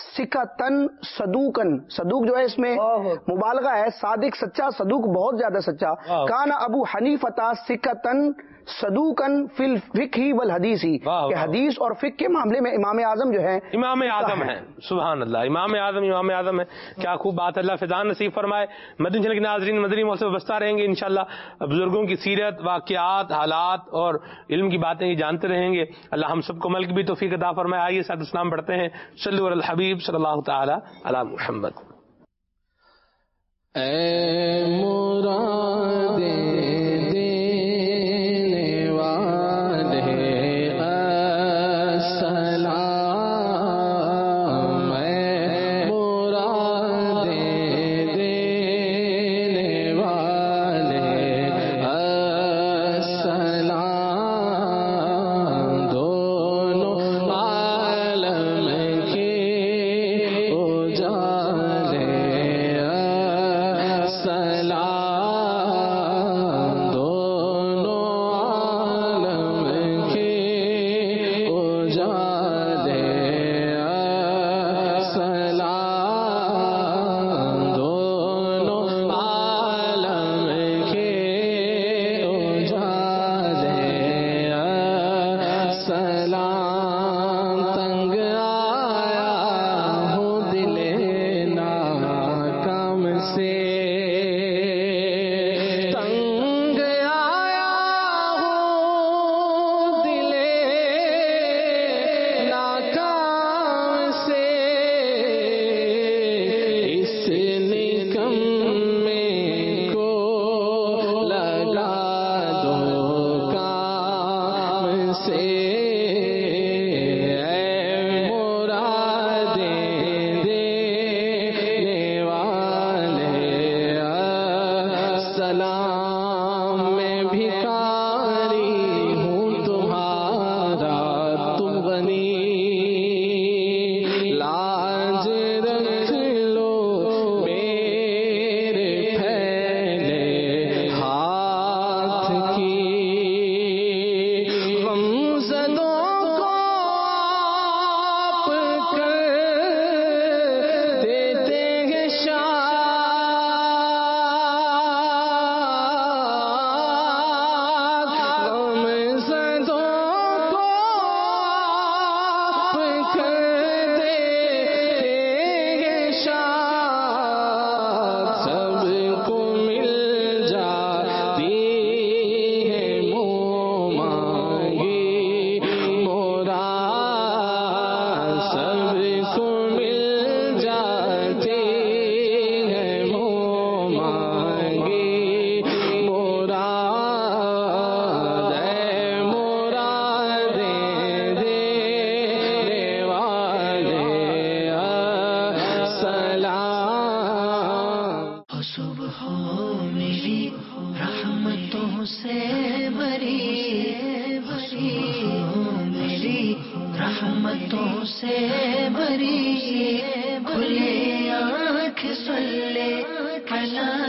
ثقۃ صدوقن, صدوق جو ہے اس میں مبالغہ ہے, صادق سچا, صدوق بہت زیادہ سچا. کان ابو حنیفہ ثقۃ صدوقن فی الفقہ والحدیث, کہ حدیث اور فقہ کے معاملے میں امام اعظم جو ہے امام اعظم ہے. سبحان اللہ, امام اعظم امام اعظم ہے. کیا خوب بات ہے, اللہ فیضان نصیب فرمائے. مدنی چینل کے ناظرین مدنی موضوع سے وابستہ رہیں گے انشاءاللہ, بزرگوں کی سیرت, واقعات, حالات اور علم کی باتیں جانتے رہیں گے. اللہ ہم سب کو عمل کی بھی توفیق عطا فرمائے. آئیے ساتھ اسلام پڑھتے ہیں. صلو علی الحبیب صلی اللہ تعالی علی محمد. اے مراد جان رحمتوں سے بھری کھلے آنکھ صلی علی